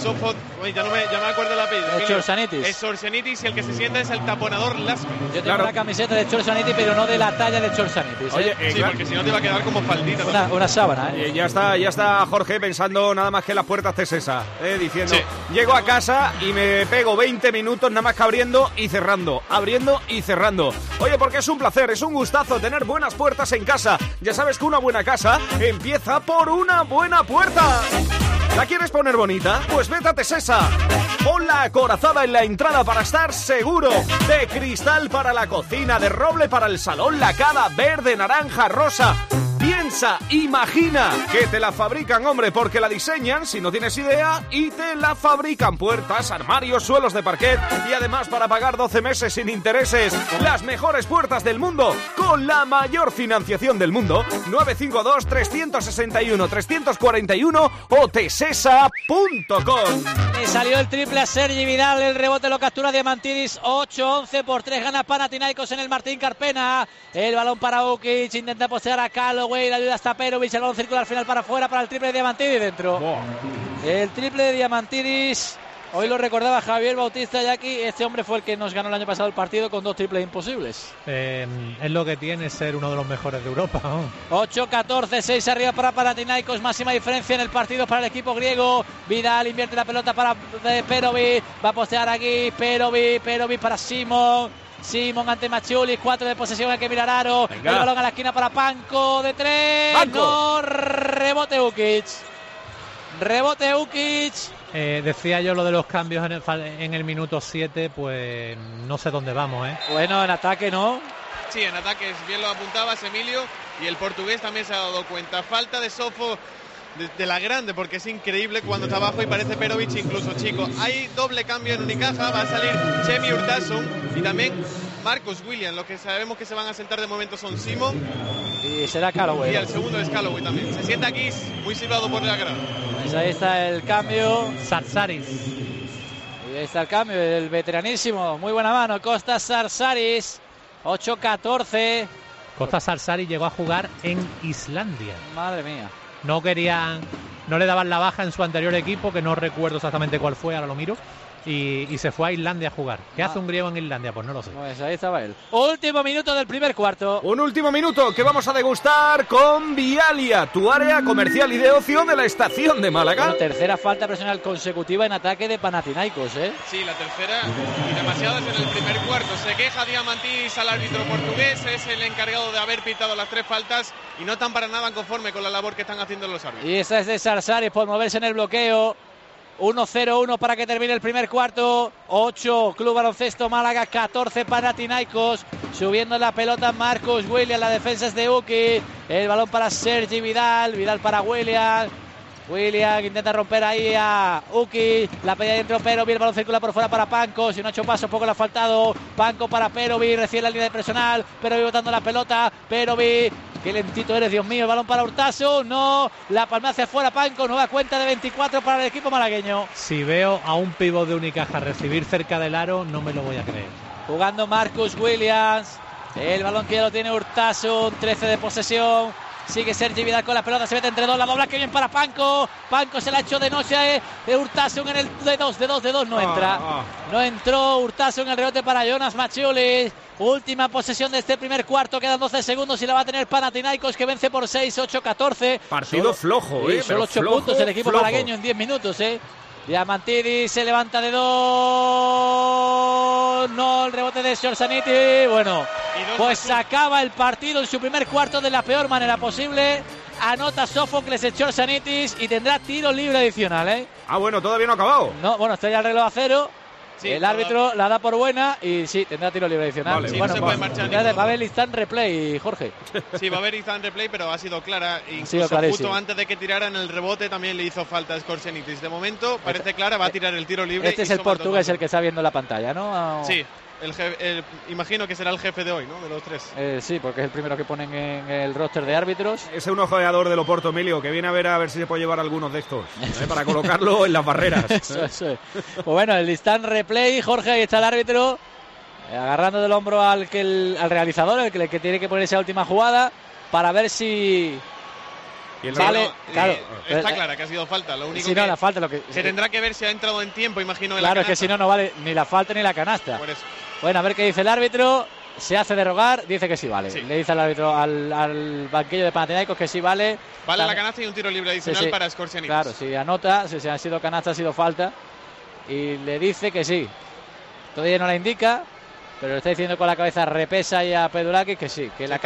ya me acuerdo el apellido. Es Chorsanitis y el que se sienta es el taponador Lasme. Yo tengo una camiseta de Chorsanitis, pero no de la talla de Chorsanitis. Oye, sí, porque si no te va a quedar como faldita. Una sábana, Ya está Jorge pensando nada más que en las puertas Cesesa, diciendo, llego a casa y me pego 20 minutos nada más que abriendo y cerrando. Oye, porque es un placer, es un gustazo tener buenas puertas en casa. Ya sabes que una buena casa empieza por una buena puerta. ¿La quieres poner bonita? Pues vete a Cesesa. Pon la acorazada en la entrada para estar seguro. De cristal para la cocina, de roble para el salón, lacada, verde, naranja, rosa. Piensa, imagina que te la fabrican, hombre, porque la diseñan, si no tienes idea, y te la fabrican. Puertas, armarios, suelos de parquet y además para pagar 12 meses sin intereses. Las mejores puertas del mundo con la mayor financiación del mundo. 952-361-341 o tesesa.com. Y salió el triple a Sergi Vidal, el rebote lo captura Diamantidis, 8-11 por 3 gana Panathinaikos en el Martín Carpena. El balón para Ukic, intenta postear a Calloway, la ayuda hasta Perovic, el balón circular final para afuera para el triple de Diamantidis dentro. Wow. El triple de Diamantidis, hoy lo recordaba Javier Bautista Yaqui, este hombre fue el que nos ganó el año pasado el partido con 2 triples imposibles. Es lo que tiene ser uno de los mejores de Europa. 8-14, 6 arriba para Panathinaikos, máxima diferencia en el partido para el equipo griego. Vidal invierte la pelota para Perovic, va a postear aquí Perovic para Simon ante Maciulis, 4 de posesión, hay que mirar aro. Venga. El balón a la esquina para Panko de 3. Panko. No, rebote Ukic. Decía yo lo de los cambios en el minuto 7, pues no sé dónde vamos, Bueno, en ataque no. Sí, en ataque, bien lo apuntabas, Emilio, y el portugués también se ha dado cuenta. Falta de Sofo de la grande, porque es increíble cuando está abajo y parece Perovic incluso chico. Hay doble cambio en Unicaja, va a salir Chemi Urtasun y también Marcus Williams. Los que sabemos que se van a sentar de momento son Simon y será Calloway. Y el segundo es Calloway también. Se sienta aquí, muy silbado por la grada. Pues ahí está el cambio. Sarsaris. Y ahí está el cambio, el veteranísimo. Muy buena mano, Kostas Sarsaris. 8-14. Kostas Sarsaris llegó a jugar en Islandia. Madre mía. No le daban la baja en su anterior equipo, que no recuerdo exactamente cuál fue, ahora lo miro, y se fue a Islandia a jugar. ¿Qué hace un griego en Islandia? Pues no lo sé. Pues ahí estaba él. Último minuto del primer cuarto. Un último minuto que vamos a degustar con Vialia, tu área comercial y de ocio de la estación de Málaga. Bueno, tercera falta personal consecutiva en ataque de Panathinaikos, Sí, la tercera y demasiadas en el primer cuarto. Se queja Diamantidis al árbitro portugués, es el encargado de haber pitado las 3 faltas y no están para nada conforme con la labor que están haciendo los árbitros. Y esa es de Sarsaris por moverse en el bloqueo. 1-0-1 para que termine el primer cuarto. 8 Club Baloncesto Málaga, 14 Panathinaikos. subiendo la pelota Marcus Williams, la defensa es de Uki, el balón para Sergi Vidal, Vidal para Williams que intenta romper ahí a Uki, la pedida dentro Perovic, el balón circula por fuera para Panko, si no ha hecho paso, poco le ha faltado, Panko para Perovic, recibe la línea de personal, Perovic botando la pelota, Perovic, qué lentito eres, Dios mío, el balón para Urtasun, no, la palma hacia afuera Panko, nueva cuenta de 24 para el equipo malagueño. Si veo a un pívot de Unicaja recibir cerca del aro, no me lo voy a creer. Jugando Marcus Williams, el balón que ya lo tiene Urtasun, 13 de posesión. Sigue Sergi Vidal con la pelota, se mete entre dos, la dobla que bien para Panko. Panko se la ha hecho de noche de Urtasun en el de dos, no entra. No entró Urtasun en el rebote para Jonas Maciulis. Última posesión de este primer cuarto, quedan 12 segundos y la va a tener Panathinaikos, que vence por 6-8-14. Partido flojo, solo 8 puntos el equipo malagueño en 10 minutos, Diamantidis se levanta de dos. No, el rebote de Xorzanidis. Bueno, pues se acaba el partido en su primer cuarto de la peor manera posible. Anota Sófocles Xorzanidis y tendrá tiro libre adicional, Ah, bueno, todavía no ha acabado. No, bueno, está ya el reloj a cero. Sí, el árbitro la da por buena y sí, tendrá tiro libre adicional. Vale, bueno, no se puede marchar va a haber instant replay, Jorge. Sí, va a haber instant replay, pero ha sido clara. Incluso justo antes de que tiraran el rebote también le hizo falta a Xorzanidis. De momento parece clara, va a tirar el tiro libre. Este es el portugués el que está viendo la pantalla, ¿no? Sí. Imagino que será el jefe de hoy, ¿no? De los tres. Sí, porque es el primero que ponen en el roster de árbitros. Es un ojeador del Oporto, Emilio, que viene a ver si se puede llevar algunos de estos para colocarlo en las barreras. Eso es. Pues bueno, el instant replay, Jorge, ahí está el árbitro agarrando del hombro al realizador, el que tiene que poner esa última jugada para ver si... Vale, claro. Está clara que ha sido falta. Lo único la falta, lo que se tendrá que ver si ha entrado en tiempo, imagino. Claro, es que si no vale ni la falta ni la canasta. Por eso. Bueno, a ver qué dice el árbitro. Se hace derrogar, dice que sí vale. Sí. Le dice al árbitro, al banquillo de Panathinaikos que sí vale. Vale la canasta y un tiro libre adicional para Xorzanidis. Claro, si anota, si ha sido canasta, ha sido falta. Y le dice que sí. Todavía no la indica, pero le está diciendo con la cabeza Repesa y a Pedulakis que sí, que la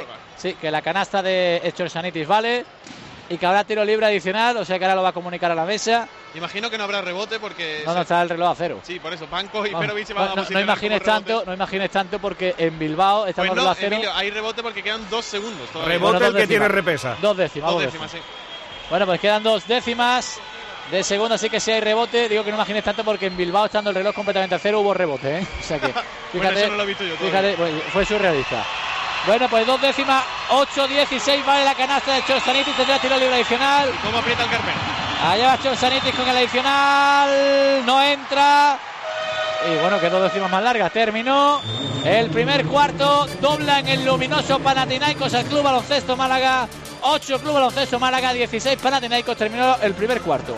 canasta de Xorzanidis vale y que habrá tiro libre adicional, o sea que ahora lo va a comunicar a la mesa. Imagino que no habrá rebote porque... No está el reloj a cero. Sí, por eso, Panko y Perovic se van a posicionar. No imagines tanto porque en Bilbao está el reloj a cero. Emilio, hay rebote porque quedan 2 segundos todavía. Rebote el que tiene Repesa. 2 décimas. 2 décimas, sí. Bueno, pues quedan 2 décimas de segundo, así que si hay rebote. Digo que no imagines tanto porque en Bilbao, estando el reloj completamente a cero, hubo rebote, O sea que, fíjate, bueno, eso no lo he visto yo todavía. Fíjate, pues, fue surrealista. Bueno, pues 2 décimas, 8-16 vale la canasta de Xorzanidis, tendrá tiro libre adicional. ¿Cómo aprieta el Carpena? Allá va Xorzanidis con el adicional, no entra. Y bueno, quedó 2 décimas más largas. Terminó el primer cuarto, dobla en el luminoso Panathinaikos al Club Baloncesto Málaga. 8 Club Baloncesto Málaga, 16 Panathinaikos, terminó el primer cuarto.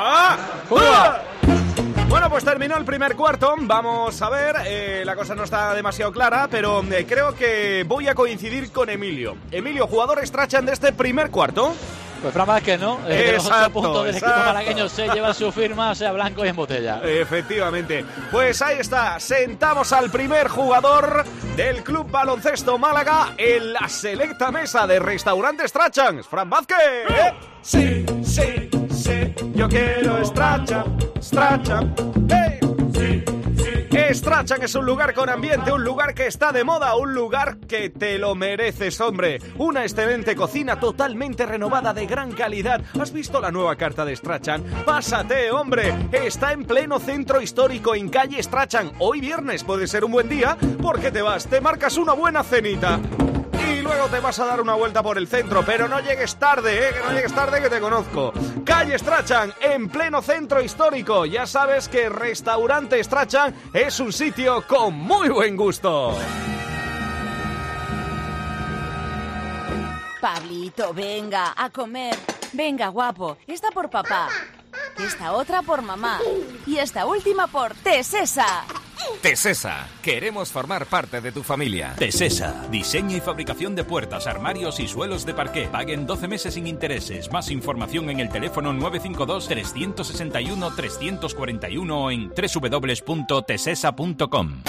Bueno, pues terminó el primer cuarto. Vamos a ver, la cosa no está demasiado clara, pero creo que voy a coincidir con Emilio. Emilio, jugador Strachan de este primer cuarto. Pues Fran Vázquez, ¿no? Los 8 puntos del equipo malagueño se lleva su firma, sea blanco y en botella. Efectivamente. Pues ahí está, sentamos al primer jugador del Club Baloncesto Málaga en la selecta mesa de Restaurante Strachan. Fran Vázquez. Sí, yo quiero Strachan. Hey. Strachan es un lugar con ambiente, un lugar que está de moda, un lugar que te lo mereces, hombre. Una excelente cocina totalmente renovada de gran calidad. ¿Has visto la nueva carta de Strachan? Pásate, hombre. Está en pleno centro histórico en calle Strachan. Hoy viernes puede ser un buen día porque te marcas una buena cenita. Y luego te vas a dar una vuelta por el centro, pero no llegues tarde, que no llegues tarde, que te conozco. Calle Strachan, en pleno centro histórico. Ya sabes que Restaurante Strachan es un sitio con muy buen gusto. Pablito, venga, a comer. Venga, guapo, esta por papá, esta otra por mamá y esta última por Tesesa. Tesesa, queremos formar parte de tu familia. Tesesa, diseño y fabricación de puertas, armarios y suelos de parqué. Paguen 12 meses sin intereses. Más información en el teléfono 952-361-341 o en www.tesesa.com.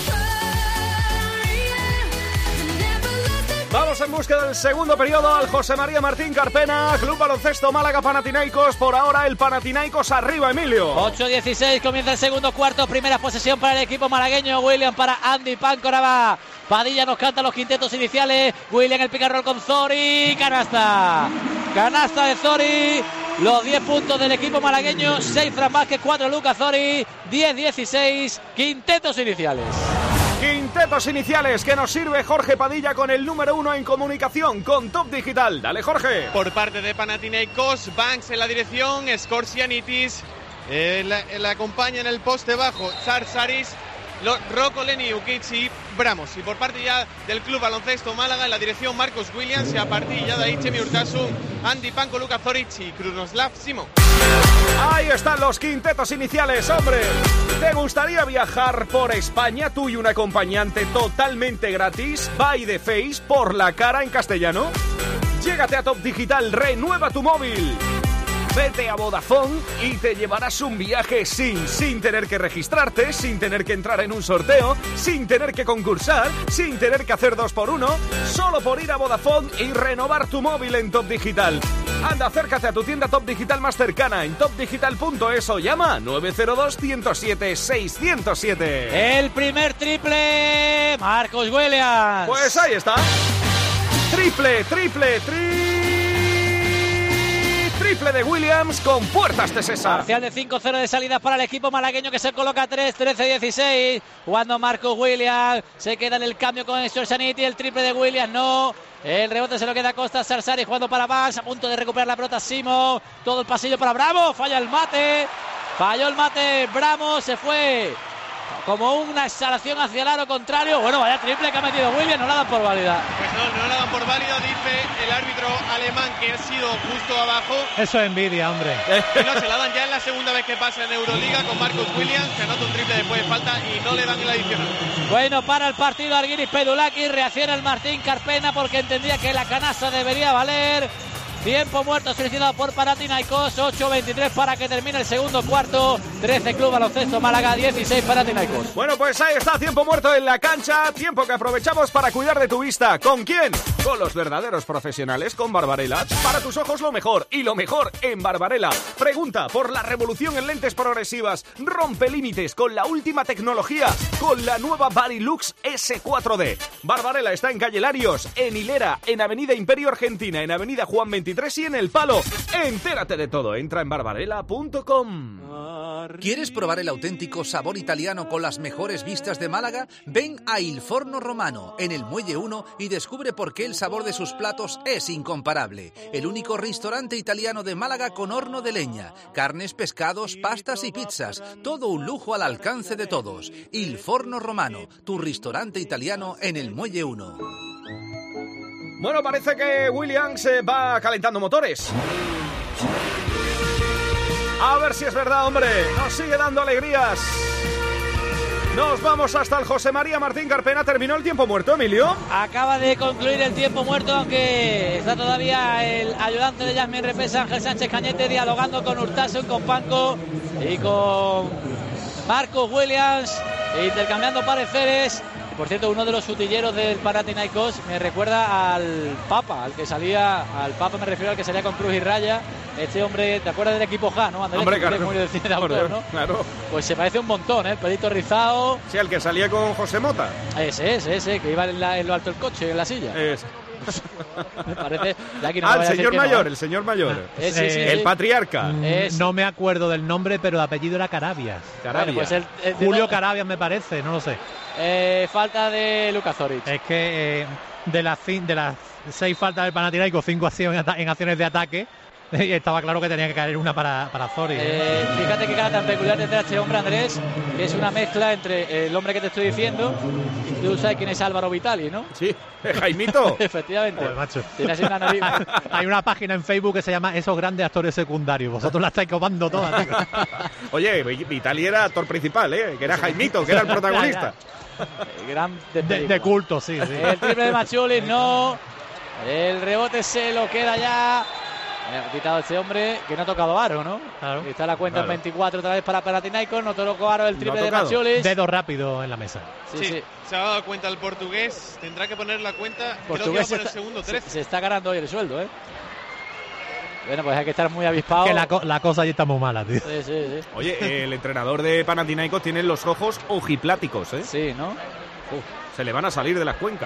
Vamos en búsqueda del segundo periodo al José María Martín Carpena. Club Baloncesto Málaga Panathinaikos. Por ahora el Panathinaikos arriba, Emilio. 8-16, comienza el segundo cuarto. Primera posesión para el equipo malagueño. Williams para Andy Panko. Ahora va Padilla nos canta los quintetos iniciales. William el picarrol con Zori. Canasta de Zori. Los 10 puntos del equipo malagueño. 6 Fran Vázquez, 4 Lucas Zori. 10-16. Quintetos iniciales. Quintetos iniciales que nos sirve Jorge Padilla con el número 1 en comunicación con Top Digital. Dale, Jorge. Por parte de Panathinaikos, Banks en la dirección, Skorsianitis le acompaña en el poste bajo, Zarzaris, Rocco Leniukic y Bramos. Y por parte ya del Club Baloncesto Málaga, en la dirección Marcos Williams, y a partir ya de ahí Chemi Urtasun, Andy Panko, Luka Zoric y Krunoslav Simon. Ahí están los quintetos iniciales, hombre. ¿Te gustaría viajar por España, tú y un acompañante totalmente gratis? By the Face, por la cara en castellano. Llégate a Top Digital, renueva tu móvil. Vete a Vodafone y te llevarás un viaje sin tener que registrarte, sin tener que entrar en un sorteo, sin tener que concursar, sin tener que hacer 2x1, solo por ir a Vodafone y renovar tu móvil en Top Digital. Anda, acércate a tu tienda Top Digital más cercana en topdigital.es o llama 902-107-607. El primer triple, Marcos Williams. Pues ahí está. Triple de Williams con puertas de César. Parcial de 5-0 de salida para el equipo malagueño, que se coloca 13-16. Jugando Marcos Williams. Se queda en el cambio con Skorsianitis. El triple de Williams no. El rebote se lo queda a Costa. Sarsari jugando para Banks. A punto de recuperar la pelota Simo. Todo el pasillo para Bravo. Falló el mate. Bravo se fue como una exhalación hacia el aro contrario. Bueno, vaya triple que ha metido Williams. No la dan por válida. Pues no la dan por válida, dice el árbitro alemán, que ha sido justo abajo. Eso es envidia, hombre. Y no, se la dan ya en la segunda vez que pasa en Euroliga con Marcos Williams, que anota un triple después de falta y no le dan el adicional. Bueno, para el partido Argiris Pedulaki. Reacciona el Martín Carpena porque entendía que la canasta debería valer. Tiempo muerto seleccionado por Panathinaikos. 8-23 para que termine el segundo cuarto. 13 Club Baloncesto Málaga, 16 Panathinaikos. Bueno, pues ahí está, tiempo muerto en la cancha. Tiempo que aprovechamos para cuidar de tu vista. ¿Con quién? Con los verdaderos profesionales, con Barbarella. Para tus ojos lo mejor, y lo mejor en Barbarella. Pregunta por la revolución en lentes progresivas. Rompe límites con la última tecnología, con la nueva Varilux S4D. Barbarella está en Calle Larios, en Hilera, en Avenida Imperio Argentina, en Avenida Juan 23 y en El Palo. Entérate de todo, entra en barbarella.com. ¿Quieres probar el auténtico sabor italiano con las mejores vistas de Málaga? Ven a Il Forno Romano, en el Muelle 1, y descubre por qué el sabor de sus platos es incomparable. El único restaurante italiano de Málaga con horno de leña, carnes, pescados, pastas y pizzas, todo un lujo al alcance de todos. Il Forno Romano, tu restaurante italiano en el Muelle 1. Bueno, parece que Williams va calentando motores. A ver si es verdad, hombre. Nos sigue dando alegrías. Nos vamos hasta el José María Martín Carpena. ¿Terminó el tiempo muerto, Emilio? Acaba de concluir el tiempo muerto, aunque está todavía el ayudante de Yasmin Repesa, Ángel Sánchez Cañete, dialogando con Urtasun, con Panko y con Marcos Williams, intercambiando pareceres. Por cierto, uno de los utilleros del Panathinaikos me recuerda al Papa, al Papa me refiero al que salía con cruz y raya. Este hombre, ¿te acuerdas del equipo J, no? Hombre, claro. Muy de cine de autor, ¿no? Claro. Pues se parece un montón, ¿eh? El pelito rizado. Sí, el que salía con José Mota. Ese, que iba en lo alto del coche, en la silla. Me parece. El señor mayor. El patriarca. No me acuerdo del nombre, pero el apellido era Carabias. Bueno, pues Julio Carabias, me parece, no lo sé. Falta de Luka Zoric. Es que de las 6 faltas del Panathinaikos, 5 en acciones de ataque. Y estaba claro que tenía que caer una para Zoric. Fíjate qué cara tan peculiar tendrá este hombre, Andrés, que es una mezcla entre el hombre que te estoy diciendo. Tú sabes quién es Álvaro Vitali, ¿no? Sí, Jaimito. Efectivamente. Joder, macho. Tiene así una nariz. Hay una página en Facebook que se llama Esos grandes actores secundarios. Vosotros la estáis copando todas, tío. Oye, Vitali era actor principal, que era Jaimito, que era el protagonista. Gran de culto, sí. El triple de Machulis, no. El rebote se lo queda ya. Ha quitado este hombre que no ha tocado aro, ¿no? Claro. Está la cuenta en 24 otra vez para Panathinaikos. No tocó aro el triple de Machulis. Dedo rápido en la mesa. Sí. Se ha dado cuenta el portugués. Tendrá que poner la cuenta. Portugués creo que va por el segundo 13. Se está ganando hoy el sueldo, ¿eh? Bueno, pues hay que estar muy avispado. Que la cosa allí está muy mala, tío. Sí. Oye, el entrenador de Panathinaikos tiene los ojos ojipláticos, ¿eh? Sí, ¿no? Se le van a salir de las cuencas.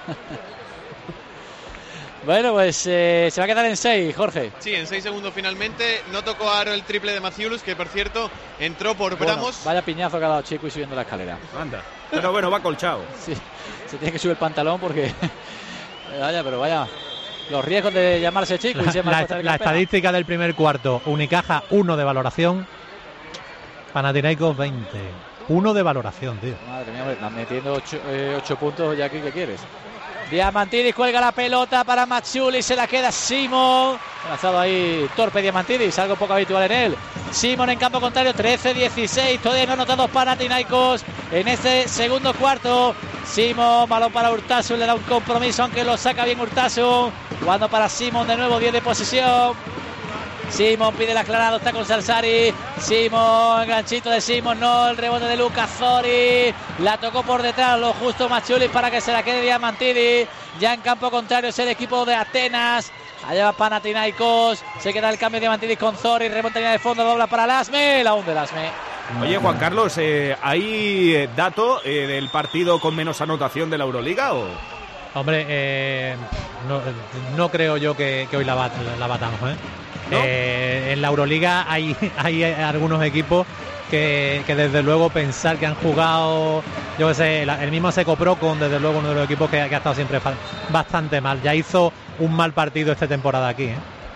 Bueno, pues se va a quedar en 6, Jorge. Sí, en 6 segundos finalmente. No tocó aro el triple de Maciulus, que por cierto entró por Bramos. Vaya piñazo que ha dado Chico y subiendo la escalera. Anda. Pero bueno, va colchado. Sí, se tiene que subir el pantalón porque... vaya... Los riesgos de llamarse Chico. La estadística del primer cuarto. Unicaja 1 de valoración. Panathinaikos 20. 1 de valoración, tío. Madre mía, están metiendo 8 puntos ya aquí, ¿qué quieres? Diamantidis cuelga la pelota para Maciulis, se la queda Simon. Ha lanzado ahí torpe Diamantidis, algo poco habitual en él. Simon en campo contrario, 13-16. Todavía no ha anotado Panathinaikos en este segundo cuarto. Simon, balón para Urtasun, le da un compromiso, aunque lo saca bien Urtasun. Jugando para Simon de nuevo, 10 de posesión. Simon pide el aclarado, está con Salsari. Simon, ganchito de Simon, no, el rebote de Lucas Zori. La tocó por detrás, lo justo Maciulis para que se la quede Diamantidis. Ya en campo contrario es el equipo de Atenas. Allá va Panathinaikos, se queda el cambio de Diamantidis con Zori. Remonta de fondo, dobla para Lasme, la hunde Lasme. Oye, Juan Carlos, ¿hay dato del partido con menos anotación de la Euroliga o...? Hombre, no creo yo que hoy la batamos, ¿eh? ¿No? En la Euroliga hay algunos equipos que desde luego pensar que han jugado, yo qué sé, el mismo Seco Procon, desde luego uno de los equipos que ha estado siempre bastante mal. Ya hizo un mal partido esta temporada aquí, ¿eh?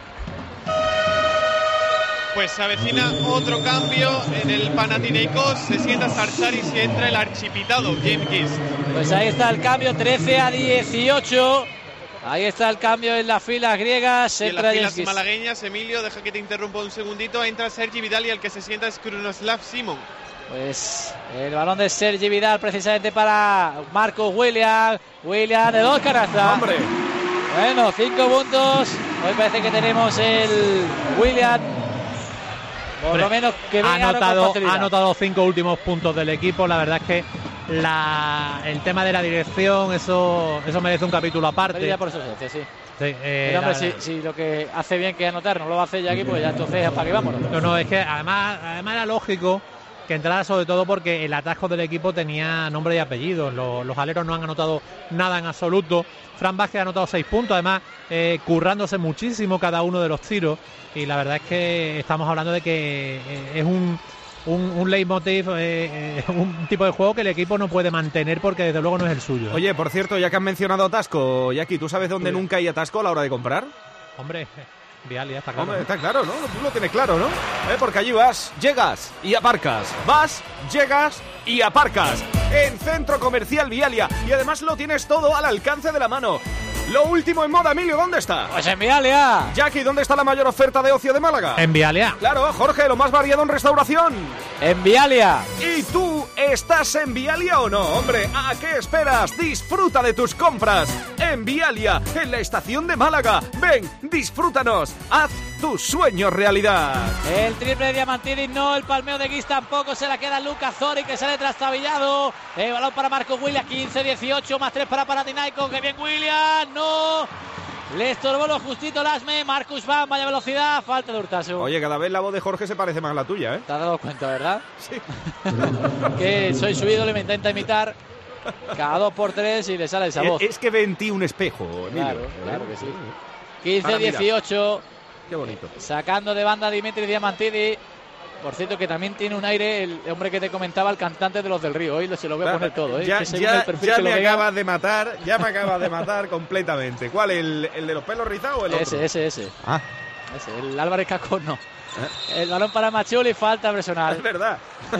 Pues se avecina otro cambio en el Panathinaikos. Se sienta Sarsaris y entra el archipitado James Gist. Pues ahí está el cambio, 13-18. Ahí está el cambio en las filas griegas. Y en las filas malagueñas, Emilio, deja que te interrumpa un segundito. Entra Sergi Vidal y el que se sienta es Krunoslav Simon. Pues el balón de Sergi Vidal precisamente para Marcus Williams. Williams de 2 canastas. ¡Hombre! Bueno, 5 puntos. Hoy parece que tenemos el Williams. Por lo menos que ha anotado 5 últimos puntos del equipo. La verdad es que el tema de la dirección, eso merece un capítulo aparte. Ya por eso se hace, sí. Pero hombre, si lo que hace bien que anotar no lo hace ya aquí, pues ya entonces para que vámonos. No, es que además era lógico que entrara, sobre todo porque el atajo del equipo tenía nombre y apellido. Los aleros no han anotado nada en absoluto. Fran Vázquez ha anotado 6 puntos, además currándose muchísimo cada uno de los tiros. Y la verdad es que estamos hablando de que es un leitmotiv, un tipo de juego que el equipo no puede mantener porque desde luego no es el suyo. Oye, por cierto, ya que han mencionado atasco, Jackie, ¿tú sabes dónde nunca hay atasco a la hora de comprar? Hombre, Vialia, está claro. Hombre, está claro, ¿no? Tú lo tienes claro, ¿no? Porque allí vas, llegas y aparcas. Vas, llegas y aparcas. En Centro Comercial Vialia. Y además lo tienes todo al alcance de la mano. Lo último en moda, Emilio, ¿dónde está? Pues en Vialia. Jackie, ¿dónde está la mayor oferta de ocio de Málaga? En Vialia. Claro, Jorge, lo más variado en restauración. En Vialia. ¿Y tú estás en Vialia o no? Hombre, ¿a qué esperas? Disfruta de tus compras en Vialia, en la estación de Málaga. Ven, disfrútanos. Haz tu sueño realidad. El triple de Diamantidis no, el palmeo de Gis tampoco, se la queda Lucas Zori que sale trastabillado. El balón para Marcos Williams, 15-18, más 3 para Panathinaikos, que bien Williams, no. Le estorbó lo justito Lasme, Marcus Van, vaya velocidad, falta de Urtasun. Oye, cada vez la voz de Jorge se parece más a la tuya, ¿eh? Te has dado cuenta, ¿verdad? Sí. Que soy su ídolo y me intenta imitar cada 2 por 3 y le sale esa voz. Es que ventí un espejo, Emilio. Claro que sí. 15-18. Qué bonito. Sacando de banda a Dimitris Diamantidis. Por cierto, que también tiene un aire el hombre que te comentaba, el cantante de Los del Río. Hoy se lo voy a poner todo, ¿eh? Ya me acabas de matar completamente. ¿Cuál? ¿El de los pelos rizados o el otro? Ese. Ah. Ese, el Álvarez Cascón no. El balón para Maciulis, falta personal. Es verdad.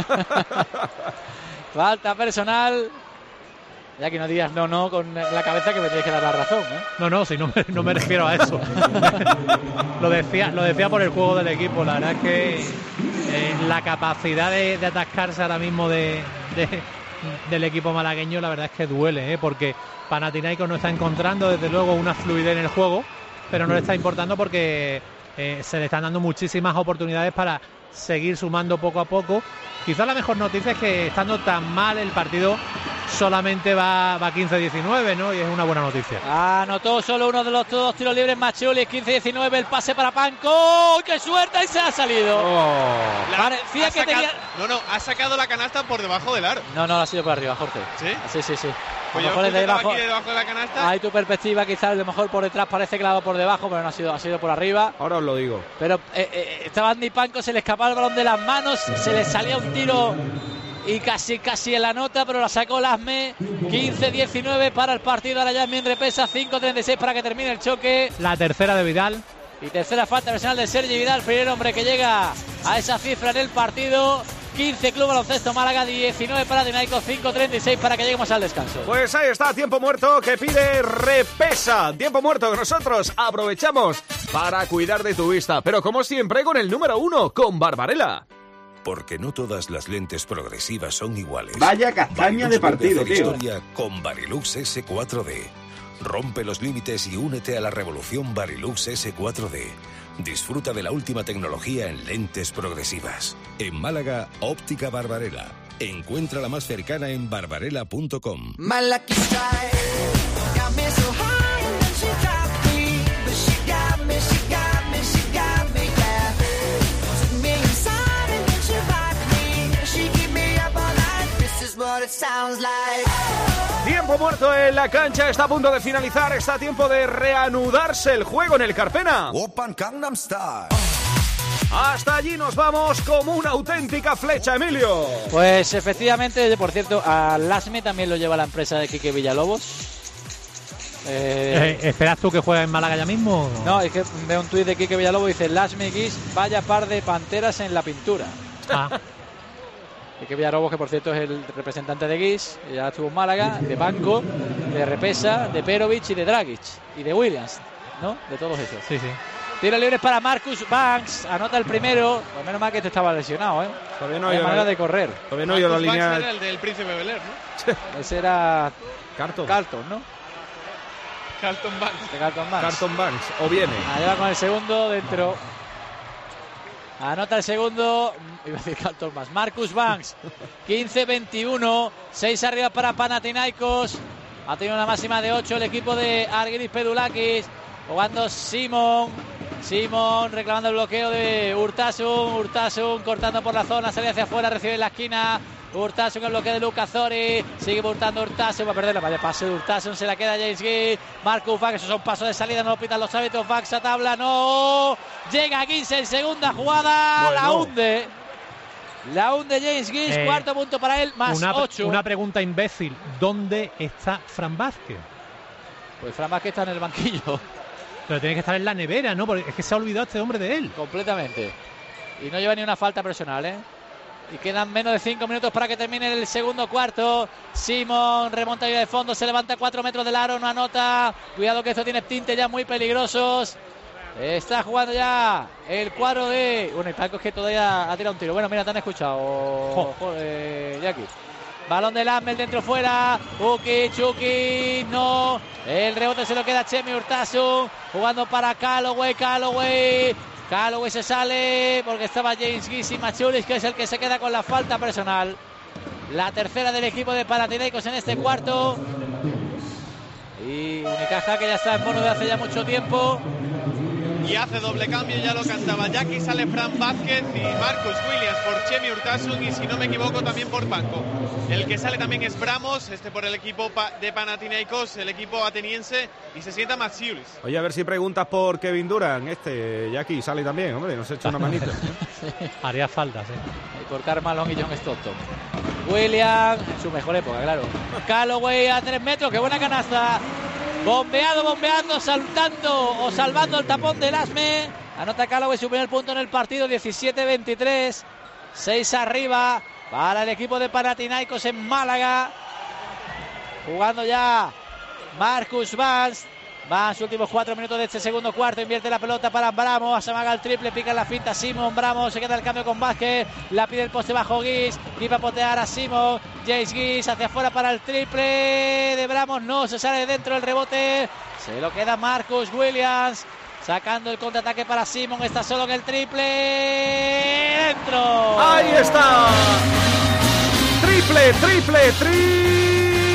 Falta personal. Ya que no digas no con la cabeza, que me tienes que dar la razón, ¿eh? No, si no me refiero a eso. lo decía por el juego del equipo. La verdad es que la capacidad de atascarse ahora mismo del equipo malagueño, la verdad es que duele, porque Panathinaikos no está encontrando desde luego una fluidez en el juego, pero no le está importando porque se le están dando muchísimas oportunidades para seguir sumando poco a poco. Quizás la mejor noticia es que estando tan mal el partido solamente va 15-19, ¿no? Y es una buena noticia. Anotó solo uno de los dos tiros libres Maciulis, 15-19, el pase para Panko. ¡Qué suerte! Y se ha salido. Parecía que tenía... No, ha sacado la canasta por debajo del aro. No, ha sido por arriba, Jorge. ¿Sí? Sí. Pues a lo mejor es debajo de la canasta. Hay tu perspectiva, quizás a lo mejor por detrás parece que la va por debajo, pero no ha sido por arriba. Ahora os lo digo. Pero estaba Andy Panko, se le escapaba el balón de las manos, se le salía un tiro y casi en la nota, pero la sacó Lasme. 15-19 para el partido. Ahora Yasmin Repesa, 5-36 para que termine el choque. La tercera de Vidal. Y tercera falta personal de Sergi Vidal, primer hombre que llega a esa cifra en el partido. 15 Club Baloncesto Málaga, 19 para Panathinaikos, 5-36 para que lleguemos al descanso. Pues ahí está, tiempo muerto que pide Repesa. Tiempo muerto que nosotros aprovechamos para cuidar de tu vista. Pero como siempre, con el número 1, con Barbarella. Porque no todas las lentes progresivas son iguales. Vaya castaña de partido, tío. Historia con Varilux S4D. Rompe los límites y únete a la revolución Varilux S4D. Disfruta de la última tecnología en lentes progresivas. En Málaga, Óptica Barbarella. Encuentra la más cercana en barbarella.com. Tiempo muerto en la cancha, está a punto de finalizar, está a tiempo de reanudarse el juego en el Carpena. Hasta allí nos vamos como una auténtica flecha, Emilio. Pues efectivamente, por cierto, a Lasme también lo lleva la empresa de Quique Villalobos. ¿Esperas tú que juegue en Málaga ya mismo? No, es que veo un tuit de Quique Villalobos y dice: Lasme Guis, vaya par de panteras en la pintura. Quique Villalobos, que por cierto es el representante de Guis, ya estuvo en Málaga, de Banco, de Repesa, de Perovic y de Dragic y de Williams, ¿no? De todos esos. Sí. Tiro libre para Marcus Banks, anota el primero. Pues menos mal que este estaba lesionado, ¿eh? Todavía no hay manera de correr. Todavía no hay la línea. Banks era el del Príncipe Bel Air, ¿no? Ese era Carlton, ¿no? Carlton Banks. De Carlton Banks. Carlton Banks, o viene. Ahí va con el segundo dentro. Anota el segundo, iba a decir Carlton Banks. Marcus Banks, 15-21, 6 arriba para Panathinaikos. Ha tenido una máxima de 8 el equipo de Argiris Pedulakis. Jugando Simon reclamando el bloqueo de Urtasun cortando por la zona, sale hacia afuera, recibe en la esquina. Urtasun, el bloqueo de Luka Zori, sigue bultando Urtasun, va a perder la vaya pase de Urtasun, se la queda James Gee. Marcus Banks, esos son pasos de salida, no lo pitan los árbitros. Banks a tabla, no llega a 15 en segunda jugada, bueno. La hunde James Gee, cuarto punto para él, más 8. Una pregunta imbécil, ¿dónde está Fran Vázquez? Pues Fran Vázquez está en el banquillo. Pero tiene que estar en la nevera, ¿no? Porque es que se ha olvidado este hombre de él. Completamente. Y no lleva ni una falta personal, ¿eh? Y quedan menos de 5 minutos para que termine el segundo cuarto. Simon remonta de fondo, se levanta 4 metros del aro, no anota. Cuidado que esto tiene tintes ya muy peligrosos. Está jugando ya el cuadro de... Bueno, y Paco es que todavía ha tirado un tiro. Bueno, mira, te han escuchado, Jackie. Balón de Lammel dentro fuera. Chucky, no. El rebote se lo queda Chemi Urtasun. Jugando para Calloway. Calloway se sale porque estaba James Gee y Maciulis, que es el que se queda con la falta personal. La tercera del equipo de Panathinaikos en este cuarto. Y Unicaja, que ya está en mono de hace ya mucho tiempo. Y hace doble cambio, ya lo cantaba Jackie, sale Fran Vázquez y Marcus Williams por Chemi Urtasun y, si no me equivoco, también por Banco. El que sale también es Bramos, por el equipo de Panathinaikos, el equipo ateniense, y se sienta Maciulis. Oye, a ver si preguntas por Kevin Durant, Jackie sale también, hombre, nos echa una manita. Sí. Haría falta, sí. Y por Carmelo y John Stockton. Williams, en su mejor época, claro. Calloway a 3 metros, qué buena canasta. Bombeando, salvando el tapón de Lasme. Anota Calloway su primer punto en el partido, 17-23. 6 arriba para el equipo de Panathinaikos en Málaga. Jugando ya Marcus Banks. Van sus últimos 4 minutos de este segundo cuarto. Invierte la pelota para Bramos. Amaga el triple, pica la finta Simon. Bramos se queda el cambio con Vázquez. La pide el poste bajo Guis. Y va a potear a Simon. James Guis hacia afuera para el triple de Bramos. No, se sale dentro el rebote. Se lo queda Marcus Williams. Sacando el contraataque para Simon. Está solo en el triple. ¡Dentro! ¡Ahí está! ¡Triple!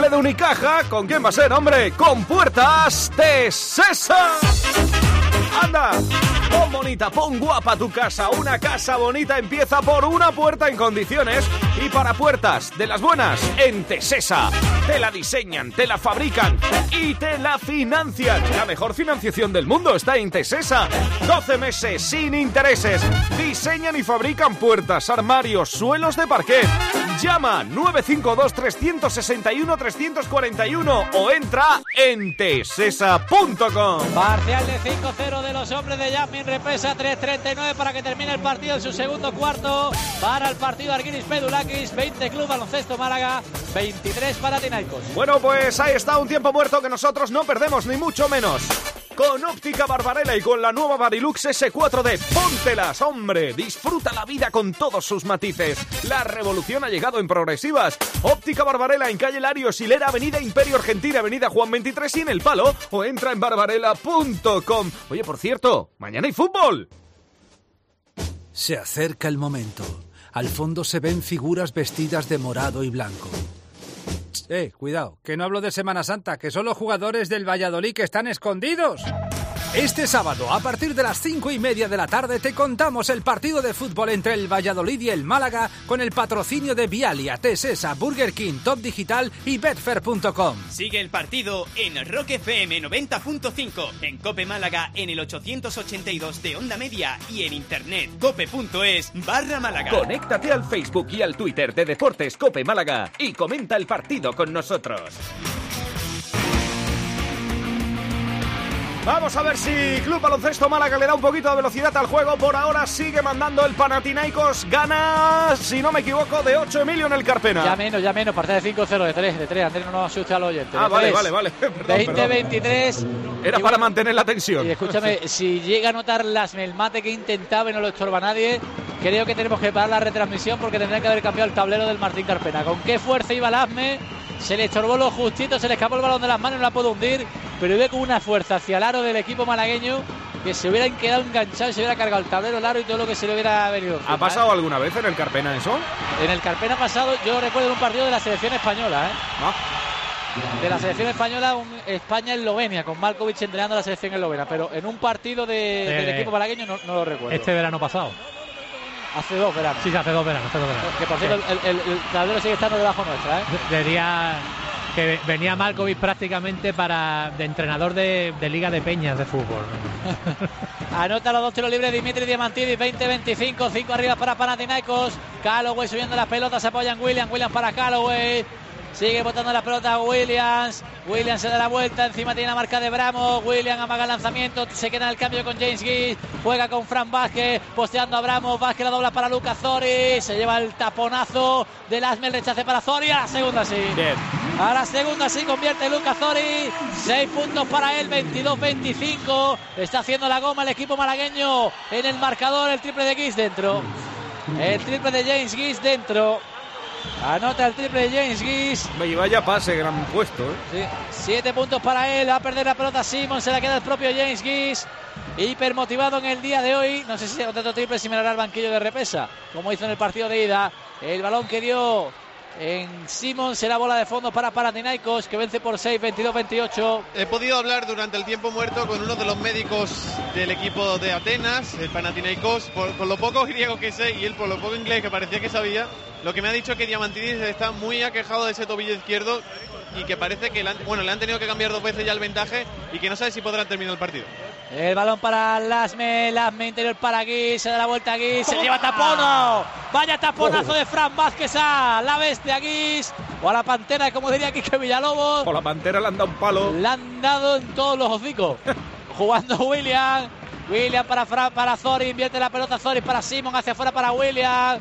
cumple de Unicaja. ¿Con quién va a ser, hombre? Con Puertas Tesesa. ¡Anda! Pon bonita, pon guapa tu casa. Una casa bonita empieza por una puerta en condiciones. Y para puertas de las buenas, en Tesesa. Te la diseñan, te la fabrican y te la financian. La mejor financiación del mundo está en Tesesa. 12 meses sin intereses. Diseñan y fabrican puertas, armarios, suelos de parquet. Llama 952-361-341 o entra en tesesa.com. Parcial de 5-0 de los hombres de Yasmin Repesa, 3:39 para que termine el partido en su segundo cuarto. Para el partido Argiris Pedulakis, 20 Club Baloncesto Málaga, 23 Panathinaikos. Bueno, pues ahí está un tiempo muerto que nosotros no perdemos, ni mucho menos. Con Óptica Barbarella y con la nueva Varilux S4D, póntelas, hombre, disfruta la vida con todos sus matices. La revolución ha llegado en Progresivas. Óptica Barbarella en calle Larios, Hilera, avenida Imperio Argentina, avenida Juan 23 y en El Palo, o entra en barbarella.com. Oye, por cierto, mañana hay fútbol. Se acerca el momento. Al fondo se ven figuras vestidas de morado y blanco. Cuidado, que no hablo de Semana Santa, que son los jugadores del Valladolid que están escondidos. Este sábado, a partir de las 5:30 de la tarde, te contamos el partido de fútbol entre el Valladolid y el Málaga con el patrocinio de Vialia, Tesesa, Burger King, Top Digital y Betfair.com. Sigue el partido en Rock FM 90.5, en Cope Málaga en el 882 de onda media y en internet cope.es/Málaga. Conéctate al Facebook y al Twitter de Deportes Cope Málaga y comenta el partido con nosotros. Vamos a ver si Club Baloncesto Málaga le da un poquito de velocidad al juego. Por ahora sigue mandando el Panathinaikos. Gana, si no me equivoco, de 8 Emilio en el Carpena. Ya menos. Partida de 5-0, de 3. Andrés, no nos asuste al oyente. Vale. 20-23. Era para mantener la tensión. Y escúchame, si llega a notar el mate que intentaba y no lo estorba nadie, creo que tenemos que parar la retransmisión porque tendría que haber cambiado el tablero del Martín Carpena. ¿Con qué fuerza iba Lasme? Se le estorbó lo justito, se le escapó el balón de las manos, no la pudo hundir, pero iba con una fuerza hacia el aro del equipo malagueño que se hubieran quedado enganchados y se hubiera cargado el tablero, el aro y todo lo que se le hubiera venido. ¿Ha pasado alguna vez en el Carpena eso? En el Carpena ha pasado, yo recuerdo un partido de la selección española, de la selección española, España-Eslovenia, con Malkovich entrenando a la selección eslovena, pero en un partido del equipo malagueño no lo recuerdo. Este verano pasado. Hace 2 veranos. Sí, hace 2 veranos. Que por cierto, el tablero sigue estando debajo nuestra, que venía Malkovich prácticamente de entrenador de Liga de Peñas de fútbol. Anota los 2 tiros libres Dimitri Diamantidis, 20-25, 5 arriba para Panathinaikos. Calloway subiendo las pelotas, se apoya en Williams para Calloway. Sigue botando la pelota Williams se da la vuelta, encima tiene la marca de Bramo. Williams amaga el lanzamiento, se queda en el cambio con James Gis, juega con Fran Vázquez, posteando a Bramo. Vázquez la dobla para Lucas Zori, se lleva el taponazo del Asme, el rechace para Zori. A la segunda sí. Bien. A la segunda sí convierte Lucas Zori. 6 puntos para él, 22-25. Está haciendo la goma el equipo malagueño en el marcador. El triple de Gis dentro. El triple de James Gis dentro. Anota el triple de James Gis. Y vaya pase, gran puesto. Sí, 7 puntos para él. Va a perder la pelota Simon. Se la queda el propio James Gis. Hiper motivado en el día de hoy. No sé si otro triple si me dará el banquillo de Repesa, como hizo en el partido de ida. El balón que dio en Simon será bola de fondo para Panathinaikos, que vence por 6, 22-28. He podido hablar durante el tiempo muerto con uno de los médicos del equipo de Atenas, el Panathinaikos, por lo poco griego que sé y él por lo poco inglés que parecía que sabía. Lo que me ha dicho es que Diamantidis está muy aquejado de ese tobillo izquierdo y que parece que le han tenido que cambiar 2 veces ya el vendaje y que no sabe si podrán terminar el partido. El balón para Lasme interior para Gis, se da la vuelta a Gis, se lleva tapono. Vaya taponazo de Fran Vázquez a la bestia Gis, o a la pantera, como diría Quique Villalobos. O la pantera le han dado un palo. Le han dado en todos los hocicos. Jugando William para Zori, invierte la pelota Zori para Simon, hacia afuera para William,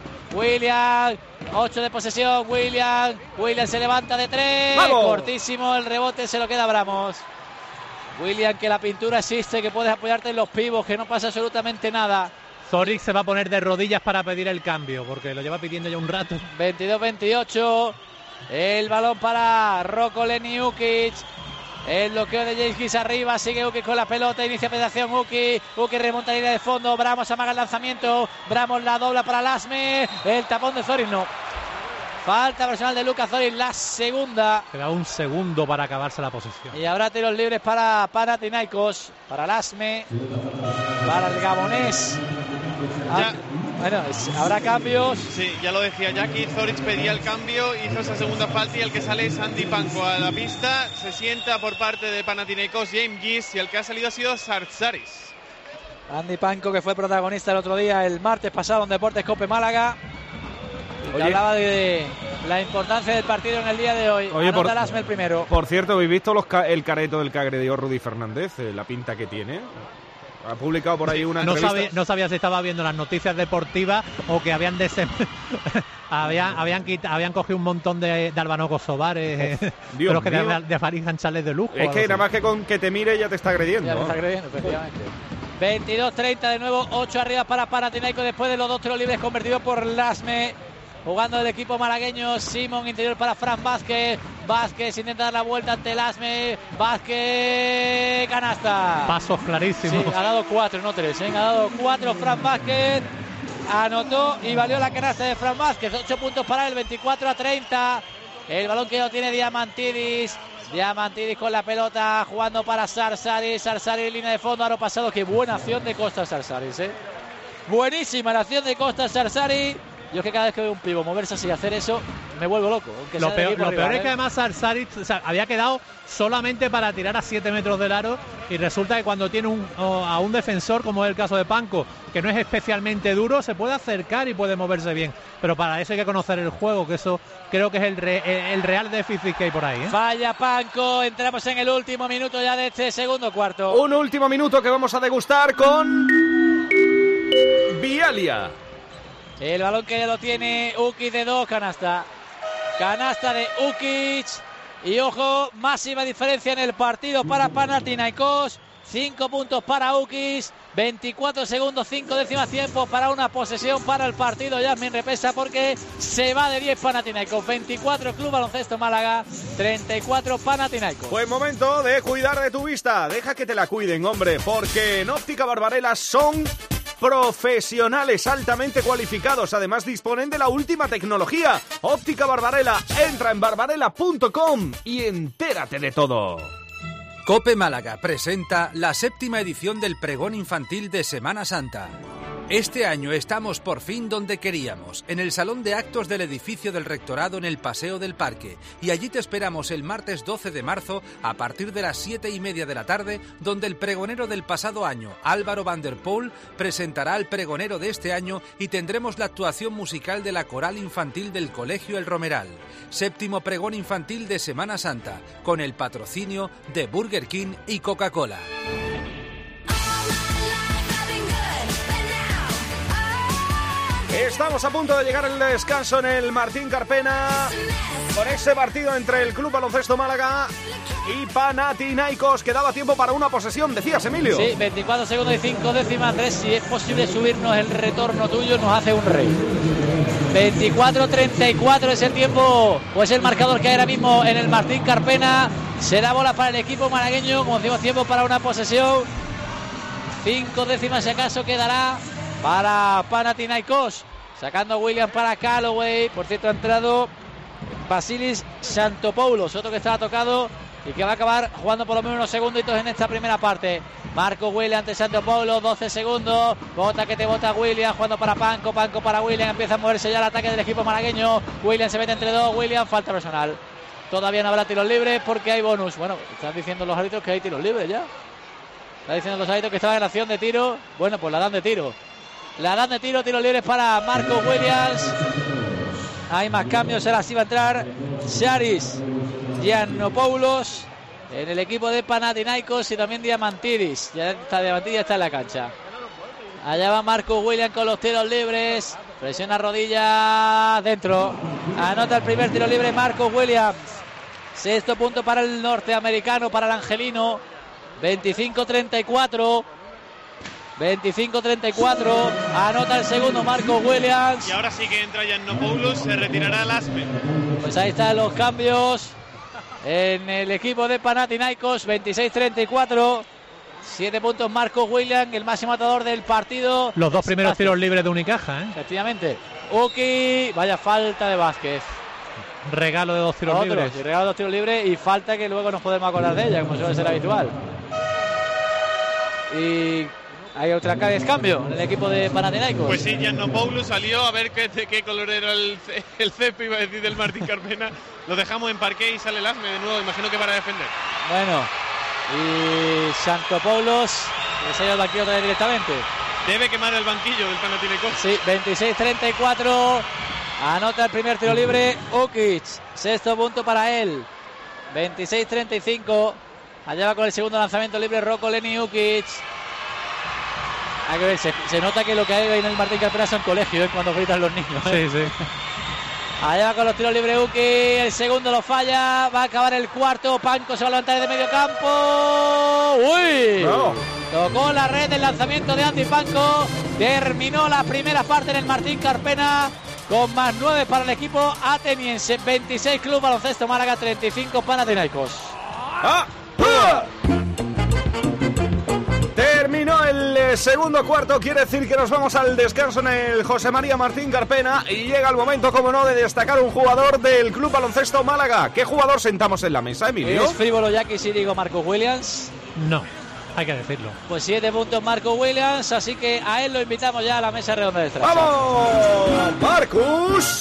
8 de posesión, William se levanta de 3, ¡vamos! Cortísimo el rebote, se lo queda Bramos. William, que la pintura existe, que puedes apoyarte en los pivos, que no pasa absolutamente nada. Zoric se va a poner de rodillas para pedir el cambio, porque lo lleva pidiendo ya un rato. 22-28, el balón para Roko Leniukic. El bloqueo de James Gis arriba, sigue Uki con la pelota, inicia penetración Uki remonta la línea de fondo, Bramos amaga el lanzamiento, Bramos la dobla para Lasme, el tapón de Zoric no. Falta personal de Lucas Zorin, la segunda. Queda un segundo para acabarse la posesión. Y habrá tiros libres para Panathinaikos, para Lasme, para el gabonés. Bueno, habrá cambios. Sí, ya lo decía Jackie, Zoric pedía el cambio, hizo esa segunda falta y el que sale es Andy Panko a la pista. Se sienta por parte de Panathinaikos James Gis y el que ha salido ha sido Sartsaris. Andy Panko, que fue protagonista el otro día, el martes pasado en Deportes Cope Málaga. Que hablaba de la importancia del partido en el día de hoy. Oye, Anota Lasme el primero. Por cierto, ¿habéis visto el careto del que agredió Rudy Fernández? La pinta que tiene. Ha publicado por ahí una entrevista. No sabía si estaba viendo las noticias deportivas o que habían habían cogido un montón de Albano Sobares, pero que de Farid González de lujo. Es que nada más que con que te mire ya te está agrediendo. Ya te está agrediendo, efectivamente. 22-30 de nuevo, 8 arriba para Panathinaikos después de los 2 tiros libres convertidos por Lasme. Jugando el equipo malagueño, Simón interior para Fran Vázquez. Vázquez intenta dar la vuelta ante Lasme. Vázquez, canasta. Pasos clarísimos. Sí, ha dado 4, no 3. Ha dado 4 Fran Vázquez. Anotó y valió la canasta de Fran Vázquez. 8 puntos para él, 24-30. El balón que lo tiene Diamantidis. Diamantidis con la pelota, jugando para Sartsaris. Sartsaris, línea de fondo, aro pasado. Qué buena acción de Costa Sartsaris, Buenísima la acción de Costa Sartsaris. Yo es que cada vez que veo un pivo moverse así y hacer eso, me vuelvo loco. Lo peor es que además Sartsaris había quedado solamente para tirar a 7 metros del aro y resulta que cuando tiene a un defensor, como es el caso de Panko, que no es especialmente duro, se puede acercar y puede moverse bien. Pero para eso hay que conocer el juego, que eso creo que es el real déficit que hay por ahí. Falla Panko, entramos en el último minuto ya de este segundo cuarto. Un último minuto que vamos a degustar con Vialia. El balón que ya lo tiene Ukic de 2, canasta. Canasta de Ukic. Y ojo, máxima diferencia en el partido para Panathinaikos. 5 puntos para Ukic. 24 segundos, 5 décimas tiempo para una posesión para el partido. Yasmin Repesa porque se va de 10 Panathinaikos. 24 Club Baloncesto Málaga. 34 Panathinaikos. Pues momento de cuidar de tu vista. Deja que te la cuiden, hombre. Porque en Óptica Barbarella son profesionales altamente cualificados. Además disponen de la última tecnología. Óptica Barbarella. Entra en barbarella.com y entérate de todo. Cope Málaga presenta la 7ª edición del Pregón Infantil de Semana Santa. Este año estamos por fin donde queríamos, en el Salón de Actos del edificio del Rectorado en el Paseo del Parque. Y allí te esperamos el martes 12 de marzo a partir de las 7:30 de la tarde, donde el pregonero del pasado año, Álvaro Van der Poel, presentará al pregonero de este año y tendremos la actuación musical de la Coral Infantil del Colegio El Romeral. 7º Pregón Infantil de Semana Santa, con el patrocinio de Burger King y Coca-Cola. Estamos a punto de llegar al descanso en el Martín Carpena con ese partido entre el Club Baloncesto Málaga y Panathinaikos, que daba tiempo para una posesión, decías, Emilio. Sí, 24 segundos y 5 décimas, Andrés. Si es posible subirnos el retorno tuyo, nos hace un rey. 24-34 es el tiempo, o es el marcador que hay ahora mismo en el Martín Carpena. Será bola para el equipo malagueño, como decimos, tiempo para una posesión. 5 décimas si acaso quedará para Panathinaikos, sacando a Williams para Calloway. Por cierto, ha entrado Basilis Santopoulos, otro que estaba tocado y que va a acabar jugando por lo menos unos segunditos en esta primera parte. Marco Williams ante Santopoulos, 12 segundos. Bota que te bota Williams, jugando para Panko, Panko para Williams. Empieza a moverse ya el ataque del equipo malagueño. Williams se mete entre dos, Williams, falta personal. Todavía no habrá tiros libres porque hay bonus. Bueno, están diciendo los árbitros que hay tiros libres ya. Están diciendo los árbitros que estaban en la acción de tiro. Bueno, pues la dan de tiro. La dan de tiro, tiros libres para Marco Williams. Hay más cambios, ahora sí va a entrar Charis Giannopoulos en el equipo de Panathinaikos y también Diamantidis. Ya está Diamantidis, ya está en la cancha. Allá va Marco Williams con los tiros libres. Presiona rodilla dentro. Anota el primer tiro libre Marco Williams. 6º punto para el norteamericano, para el angelino. 25-34. 25-34, anota el segundo Marco Williams. Y ahora sí que entra Giannopoulos, se retirará Lasme. Pues ahí están los cambios en el equipo de Panathinaikos. 26-34, 7 puntos Marco Williams, el máximo atador del partido. Los dos primeros tiros libres de Unicaja, Efectivamente. Uki, vaya falta de Vázquez. Regalo de 2 tiros libres. Y regalo de 2 tiros libres y falta que luego nos podemos acordar de ella, como suele ser habitual. Y hay otra vez cambio en el equipo de Panathinaikos. Pues sí, Giannopoulos salió a ver qué color era el césped, iba a decir, del Martín Carpena. Lo dejamos en parqué y sale Lasme de nuevo, imagino que para defender. Bueno, y Giannopoulos que se ha ido al banquillo otra vez directamente. Debe quemar el banquillo del Panathinaikos. Sí, 26-34. Anota el primer tiro libre Ukic. Sexto punto para él. 26-35. Allá va con el segundo lanzamiento libre Rocco Leni Ukic. Hay que ver, se nota que lo que hay en el Martín Carpena son colegios, cuando gritan los niños. Sí, sí. Allá va con los tiros libres Ukic. El segundo lo falla. Va a acabar el cuarto. Panko se va a levantar de medio campo. ¡Uy! No. Tocó la red del lanzamiento de Andy Panko. Terminó la primera parte en el Martín Carpena con más 9 para el equipo ateniense. 26 Club Baloncesto Málaga, 35 Panathinaikos. Terminó el segundo cuarto, quiere decir que nos vamos al descanso en el José María Martín Carpena y llega el momento, como no, de destacar un jugador del Club Baloncesto Málaga. ¿Qué jugador sentamos en la mesa, Emilio? ¿Es frívolo ya que sí digo Marcus Williams? No, hay que decirlo. Pues 7 puntos Marcus Williams, así que a él lo invitamos ya a la mesa redonda de Stracha. ¡Vamos, Marcus!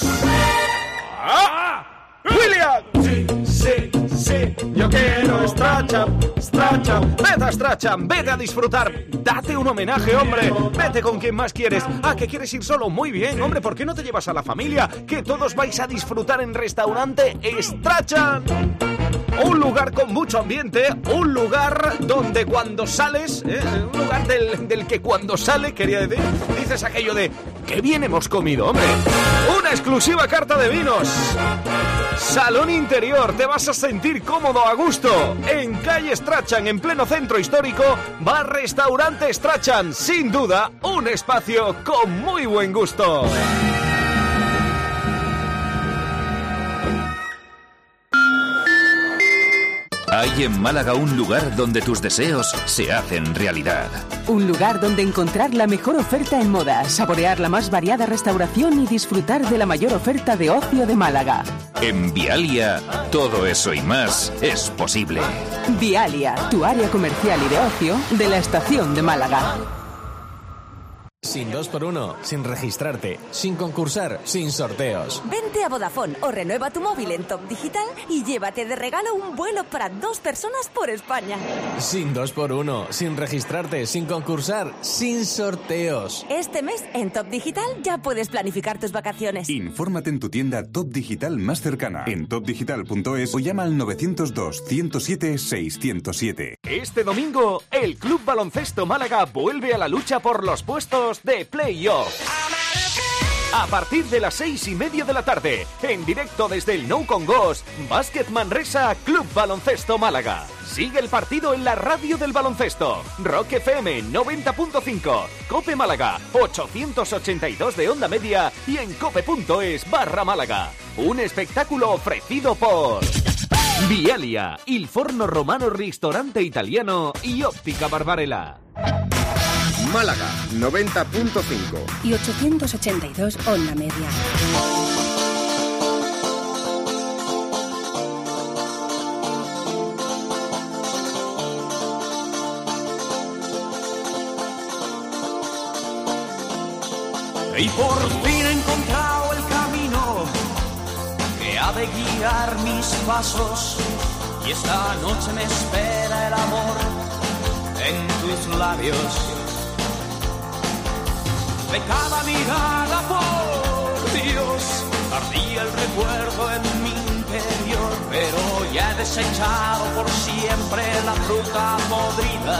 ¡Williams! Sí, yo quiero Stracha. Vete a Stracha, vete a disfrutar. Date un homenaje, hombre. Vete con quien más quieres. ¿Que quieres ir solo? Muy bien, hombre, ¿por qué no te llevas a la familia? Que todos vais a disfrutar en restaurante Stracha. Un lugar con mucho ambiente, un lugar donde cuando sales, un lugar del que cuando sale, quería decir, dices aquello de ¡qué bien hemos comido, hombre! Una exclusiva carta de vinos. Salón interior, te vas a sentir cómodo, a gusto. En calle Strachan, en pleno centro histórico, bar restaurante Strachan. Sin duda, un espacio con muy buen gusto. Hay en Málaga un lugar donde tus deseos se hacen realidad. Un lugar donde encontrar la mejor oferta en moda, saborear la más variada restauración y disfrutar de la mayor oferta de ocio de Málaga. En Vialia, todo eso y más es posible. Vialia, tu área comercial y de ocio de la estación de Málaga. Sin 2x1, sin registrarte, sin concursar, sin sorteos. Vente a Vodafone o renueva tu móvil en Top Digital y llévate de regalo un vuelo para 2 personas por España. Sin 2x1, sin registrarte, sin concursar, sin sorteos. Este mes en Top Digital ya puedes planificar tus vacaciones. Infórmate en tu tienda Top Digital más cercana, en topdigital.es o llama al 902 107 607. Este domingo, el Club Baloncesto Málaga vuelve a la lucha por los puestos de playoff. A partir de las 6:30 de la tarde, en directo desde el Nou Congost, Básquet Manresa, Club Baloncesto Málaga. Sigue el partido en la radio del baloncesto. Rock FM 90.5, Cope Málaga 882 de onda media y en cope.es/Málaga. Un espectáculo ofrecido por Vialia, il forno romano ristorante italiano y Óptica Barbarella. Málaga 90.5 y 882 onda media. Y por fin he encontrado el camino que ha de guiar mis pasos. Y esta noche me espera el amor en tus labios. De cada mirada, por Dios, ardía el recuerdo en mi interior. Pero ya he desechado por siempre la fruta podrida.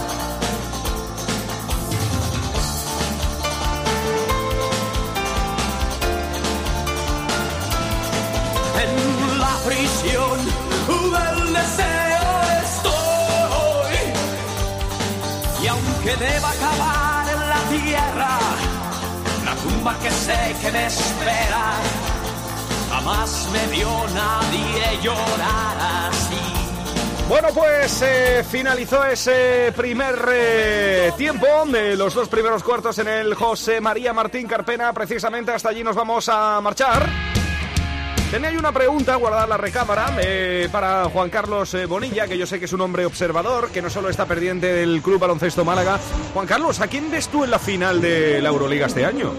En la prisión del deseo estoy. Y aunque deba acabar en la tierra, la tumba que sé que me espera, jamás me vio nadie llorar así. Bueno, pues finalizó ese primer tiempo de los 2 primeros cuartos en el José María Martín Carpena. Precisamente hasta allí nos vamos a marchar. Tenía una pregunta guardada en la recámara para Juan Carlos Bonilla, que yo sé que es un hombre observador, que no solo está pendiente del Club Baloncesto Málaga. Juan Carlos, ¿a quién ves tú en la final de la Euroliga este año?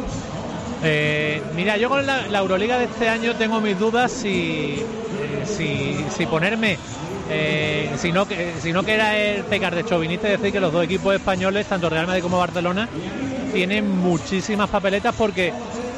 Mira, yo con la Euroliga de este año tengo mis dudas si ponerme... si no que era el pecar de chauvinista decir que los dos equipos españoles, tanto Real Madrid como Barcelona, tienen muchísimas papeletas, porque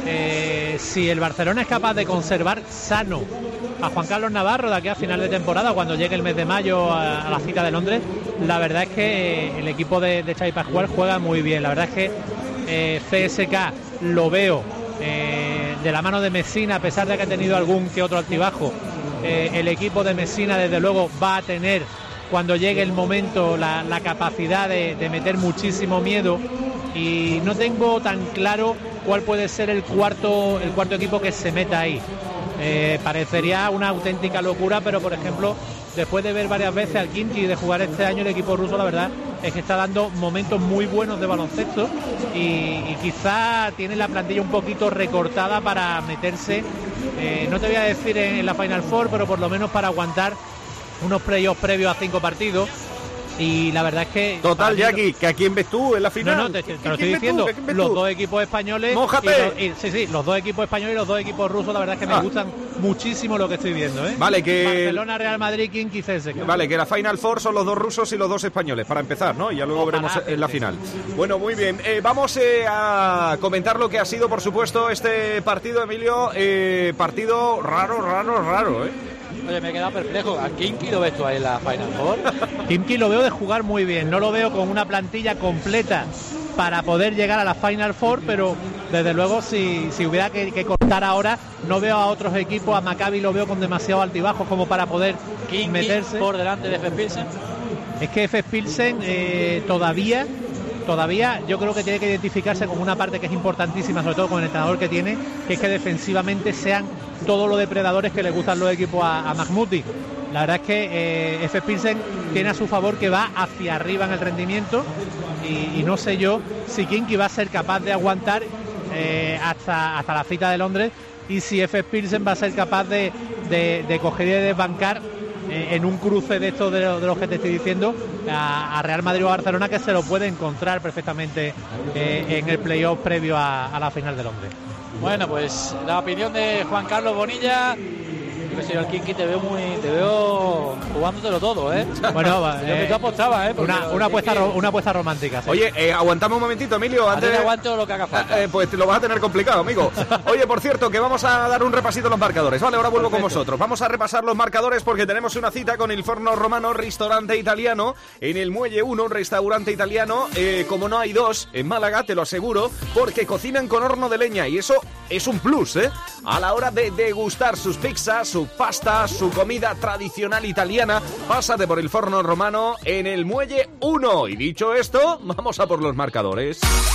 si el Barcelona es capaz de conservar sano a Juan Carlos Navarro de aquí a final de temporada, cuando llegue el mes de mayo a la cita de Londres, la verdad es que el equipo de Xavi Pascual juega muy bien. La verdad es que CSK lo veo de la mano de Messina, a pesar de que ha tenido algún que otro altibajo. El equipo de Messina desde luego va a tener, cuando llegue el momento, la capacidad de meter muchísimo miedo, y no tengo tan claro cuál puede ser el cuarto equipo que se meta ahí. Parecería una auténtica locura, pero por ejemplo, después de ver varias veces al Khimki de jugar este año, el equipo ruso, la verdad es que está dando momentos muy buenos de baloncesto, y quizá tiene la plantilla un poquito recortada para meterse, no te voy a decir en la Final Four, pero por lo menos para aguantar unos playoffs previos a 5 partidos. Y la verdad es que... Total, Jackie, ¿que a quién ves tú en la final? No, te lo estoy diciendo. Los dos equipos españoles... ¡Mójate! Sí, los dos equipos españoles y los dos equipos rusos, la verdad es que me gustan muchísimo lo que estoy viendo, ¿eh? Vale, que... Barcelona, Real Madrid, Khimki, CSKA. Vale, que la Final Four son los dos rusos y los dos españoles, para empezar, ¿no? Y ya luego veremos en la final. Bueno, muy bien. Vamos a comentar lo que ha sido, por supuesto, este partido, Emilio. Partido raro, ¿eh? Oye, me he quedado perplejo. ¿A Khimki lo ves tú ahí en la Final Four? Khimki lo veo de jugar muy bien. No lo veo con una plantilla completa para poder llegar a la Final Four, pero desde luego si hubiera que cortar ahora, no veo a otros equipos. A Maccabi lo veo con demasiado altibajos como para poder meterse por delante de Efes Pilsen. Es que Efes Pilsen todavía yo creo que tiene que identificarse con una parte que es importantísima, sobre todo con el entrenador que tiene, que es que defensivamente sean todos los depredadores que le gustan los equipos a Mahmoudi. La verdad es que Efes Pilsen tiene a su favor que va hacia arriba en el rendimiento, y no sé yo si Khimki va a ser capaz de aguantar hasta la cita de Londres, y si Efes Pilsen va a ser capaz de coger y de desbancar en un cruce de estos de los que te estoy diciendo a Real Madrid o Barcelona, que se lo puede encontrar perfectamente en el playoff previo a la final de Londres. Bueno, pues la opinión de Juan Carlos Bonilla. Yo, señor Khimki, te veo jugándotelo todo, ¿eh? Bueno, yo que tú apostabas, ¿eh? Una apuesta romántica. Sí. Oye, aguantamos un momentito, Emilio. Antes de aguanto lo que haga falta. Pues lo vas a tener complicado, amigo. Oye, por cierto, que vamos a dar un repasito a los marcadores. Vale, ahora vuelvo con vosotros. Vamos a repasar los marcadores porque tenemos una cita con il Forno Romano, restaurante italiano, en el Muelle 1, un restaurante italiano. Como no hay dos en Málaga, te lo aseguro, porque cocinan con horno de leña, y eso es un plus, ¿eh? A la hora de degustar sus pizzas, su pasta, su comida tradicional italiana, pásate por il Forno Romano en el Muelle 1. Y dicho esto, vamos a por los marcadores.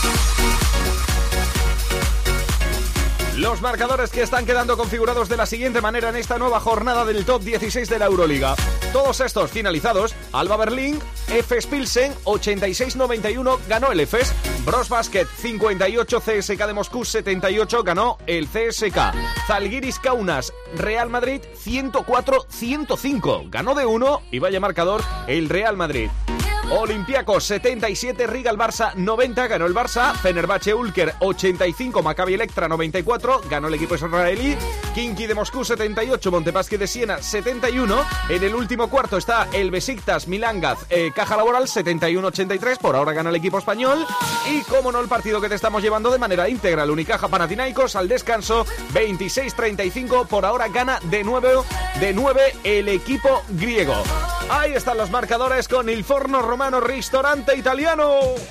Los marcadores que están quedando configurados de la siguiente manera en esta nueva jornada del Top 16 de la Euroliga. Todos estos finalizados: Alba Berlín, Efes Pilsen, 86-91 ganó el Efes. Bros Basket 58, CSKA de Moscú 78 ganó el CSKA. Zalgiris Kaunas, Real Madrid 104-105 ganó de 1 y vaya marcador el Real Madrid. Olympiacos 77, Rigal Barça 90, ganó el Barça. Fenerbahce Ulker 85, Maccabi Electra 94, ganó el equipo israelí. Khimki de Moscú 78, Montepaschi de Siena 71. En el último cuarto está el Besiktas Milangaz, Caja Laboral 71-83, por ahora gana el equipo español. Y como no, el partido que te estamos llevando de manera íntegra, el Unicaja Panathinaikos, al descanso 26-35, por ahora gana de 9 el equipo griego. Ahí están los marcadores con il Forno Romano, restaurante italiano.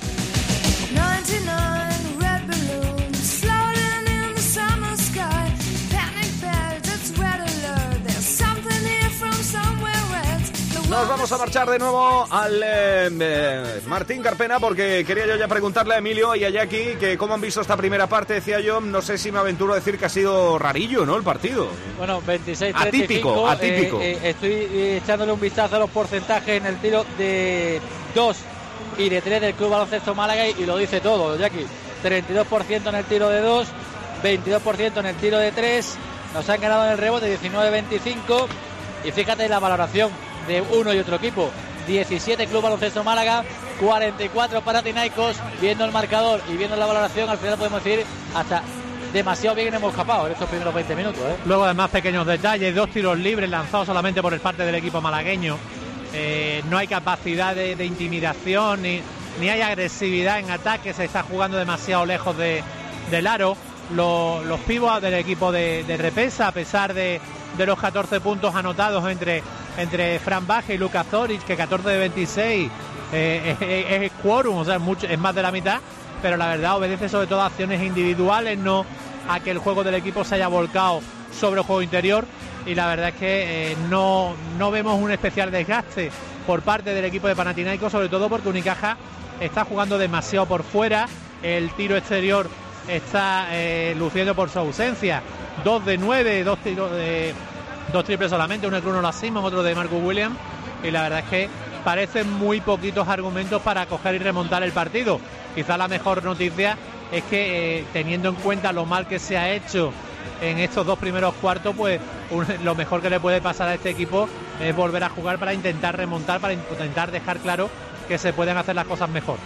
99 red balloons floating in the summer sky. Panic bells, it's red alert. There's something here from somewhere else. Nos vamos a marchar de nuevo al Martín Carpena, porque quería yo ya preguntarle a Emilio y a Jackie que cómo han visto esta primera parte. Decía yo, no sé si me aventuro a decir que ha sido rarillo, ¿no?, el partido. Bueno, 26-35. Atípico. Estoy echándole un vistazo a los porcentajes en el tiro de 2 y de 3 del Club Baloncesto Málaga y lo dice todo, Jackie. 32% en el tiro de 2, 22% en el tiro de 3, nos han ganado en el rebote 19-25. Y fíjate la valoración de uno y otro equipo. 17 Club Baloncesto Málaga, 44 Panathinaikos. Viendo el marcador y viendo la valoración, al final podemos decir hasta demasiado bien hemos escapado en estos primeros 20 minutos. Luego, además, pequeños detalles, 2 tiros libres lanzados solamente por el parte del equipo malagueño. No hay capacidad de intimidación ni hay agresividad en ataque. Se está jugando demasiado lejos del aro. Los pivots del equipo de Repesa, a pesar de los 14 puntos anotados entre Fran Baje y Lucas Zoric, que 14 de 26 es quórum, o sea, es más de la mitad, pero la verdad obedece sobre todo a acciones individuales, no a que el juego del equipo se haya volcado sobre el juego interior. Y la verdad es que no vemos un especial desgaste por parte del equipo de Panathinaikos, sobre todo porque Unicaja está jugando demasiado por fuera. El tiro exterior está luciendo por su ausencia. 2 de 9, 2 triples solamente, uno de Bruno Lassimon, otro de Marcus Williams. Y la verdad es que parecen muy poquitos argumentos para coger y remontar el partido. Quizá la mejor noticia es que teniendo en cuenta lo mal que se ha hecho en estos 2 primeros cuartos, pues lo mejor que le puede pasar a este equipo es volver a jugar para intentar remontar, para intentar dejar claro que se pueden hacer las cosas mejor.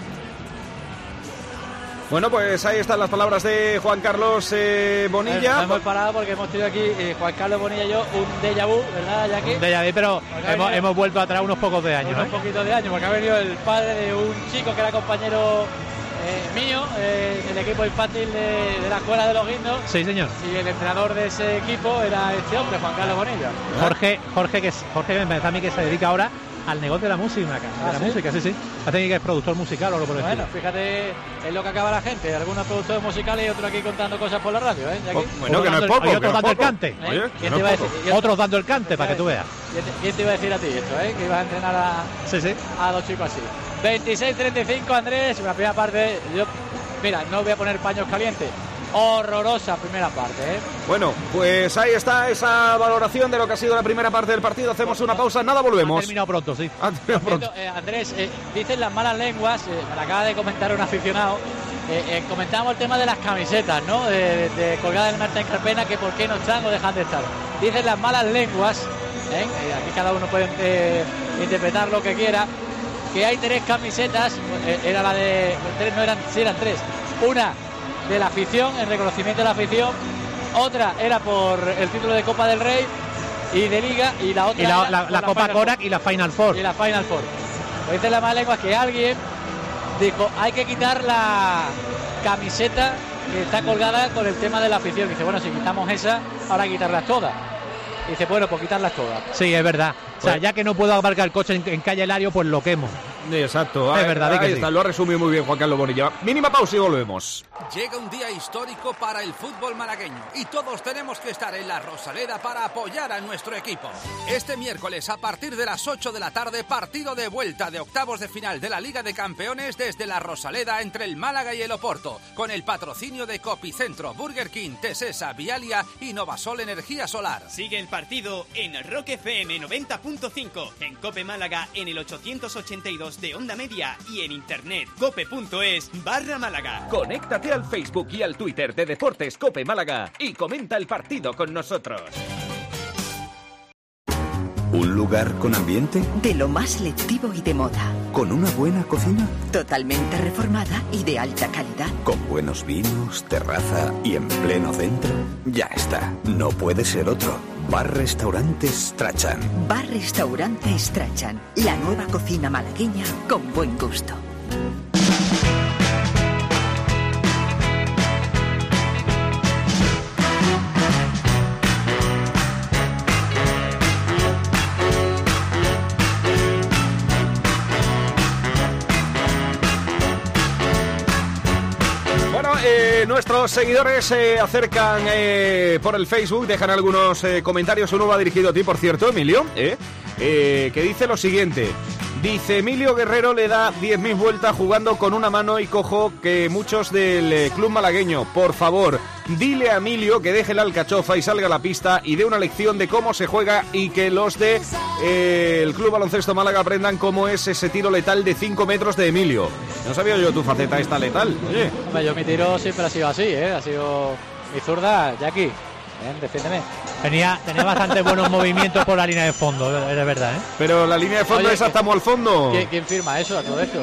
Bueno, pues ahí están las palabras de Juan Carlos Bonilla. Hemos parado porque hemos tenido aquí, Juan Carlos Bonilla y yo, un déjà vu, ¿verdad, Jackie? Un déjà vu, pero hemos vuelto atrás unos pocos de años. Un poquito de años, porque ha venido el padre de un chico que era compañero mío, el equipo infantil de la Escuela de los Guindos. Sí, señor. Y el entrenador de ese equipo era este hombre, Juan Carlos Bonilla. Jorge me parece a mí que se dedica ahora al negocio de la música. Música, sí. Parece que es productor musical o algo por el estilo. Bueno, fíjate, es lo que acaba la gente. Algunos productores musicales y otros aquí contando cosas por la radio, Jackie. Bueno, que no es poco. Y otros dando el cante. ¿Quién te iba a decir? Otros dando el cante, para que tú veas. ¿Quién te iba a decir a ti esto, que ibas a entrenar a 2 chicos así? 26-35, Andrés. Una primera parte, mira, no voy a poner paños calientes. Horrorosa primera parte, Bueno, pues ahí está esa valoración de lo que ha sido la primera parte del partido. Hacemos una pausa, nada, volvemos. Ha terminado pronto, sí. Andrés, dicen las malas lenguas, me lo acaba de comentar un aficionado. Comentábamos el tema de las camisetas, ¿no? De colgada del Martín Carpena, que por qué no están o dejan de estar. Dicen las malas lenguas, aquí cada uno puede interpretar lo que quiera, que hay 3 camisetas, era la de... 3 no eran, sí eran 3. Una de la afición, en reconocimiento de la afición, otra era por el título de Copa del Rey y de Liga, y la otra y la Copa Korak y la Final Four. Y la Final Four. Pues dice la mala lengua que alguien dijo, hay que quitar la camiseta que está colgada con el tema de la afición. Dice, bueno, si quitamos esa, ahora hay que quitarlas todas. Dice, bueno, pues quitarlas todas. Sí, es verdad. O sea, ya que no puedo aparcar el coche en calle Hilario, pues lo quemo. Exacto, es verdad. Ahí está, lo ha resumido muy bien Juan Carlos Bonilla. Mínima pausa y volvemos. Llega un día histórico para el fútbol malagueño y todos tenemos que estar en la Rosaleda para apoyar a nuestro equipo. Este miércoles a partir de las 8 de la tarde, partido de vuelta de octavos de final de la Liga de Campeones desde la Rosaleda entre el Málaga y el Oporto, con el patrocinio de Copicentro, Burger King, Tesesa, Vialia y Novasol Energía Solar. Sigue el partido en Rock FM 90.5, en Cope Málaga en el 882 de onda media y en internet cope.es/Málaga. Conéctate al Facebook y al Twitter de Deportes Cope Málaga y comenta el partido con nosotros. ¿Un lugar con ambiente? De lo más lectivo y de moda. ¿Con una buena cocina? Totalmente reformada y de alta calidad. ¿Con buenos vinos, terraza y en pleno centro? Ya está, no puede ser otro. Bar-Restaurante Strachan. Bar-Restaurante Strachan. La nueva cocina malagueña con buen gusto. Nuestros seguidores se acercan por el Facebook, dejan algunos comentarios. Uno va dirigido a ti, por cierto, Emilio, que dice lo siguiente. Dice, Emilio Guerrero le da 10.000 vueltas jugando con una mano y cojo que muchos del club malagueño. Por favor, dile a Emilio que deje la alcachofa y salga a la pista y dé una lección de cómo se juega y que los de el Club Baloncesto Málaga aprendan cómo es ese tiro letal de 5 metros de Emilio. No sabía yo tu faceta esta letal. Oye. Hombre, yo mi tiro siempre ha sido así, ha sido mi zurda, Jackie. Defiéndeme. Tenía bastante buenos movimientos por la línea de fondo, es verdad, ¿eh? Pero la línea de fondo esa estamos al fondo. ¿Quién firma eso a todo esto?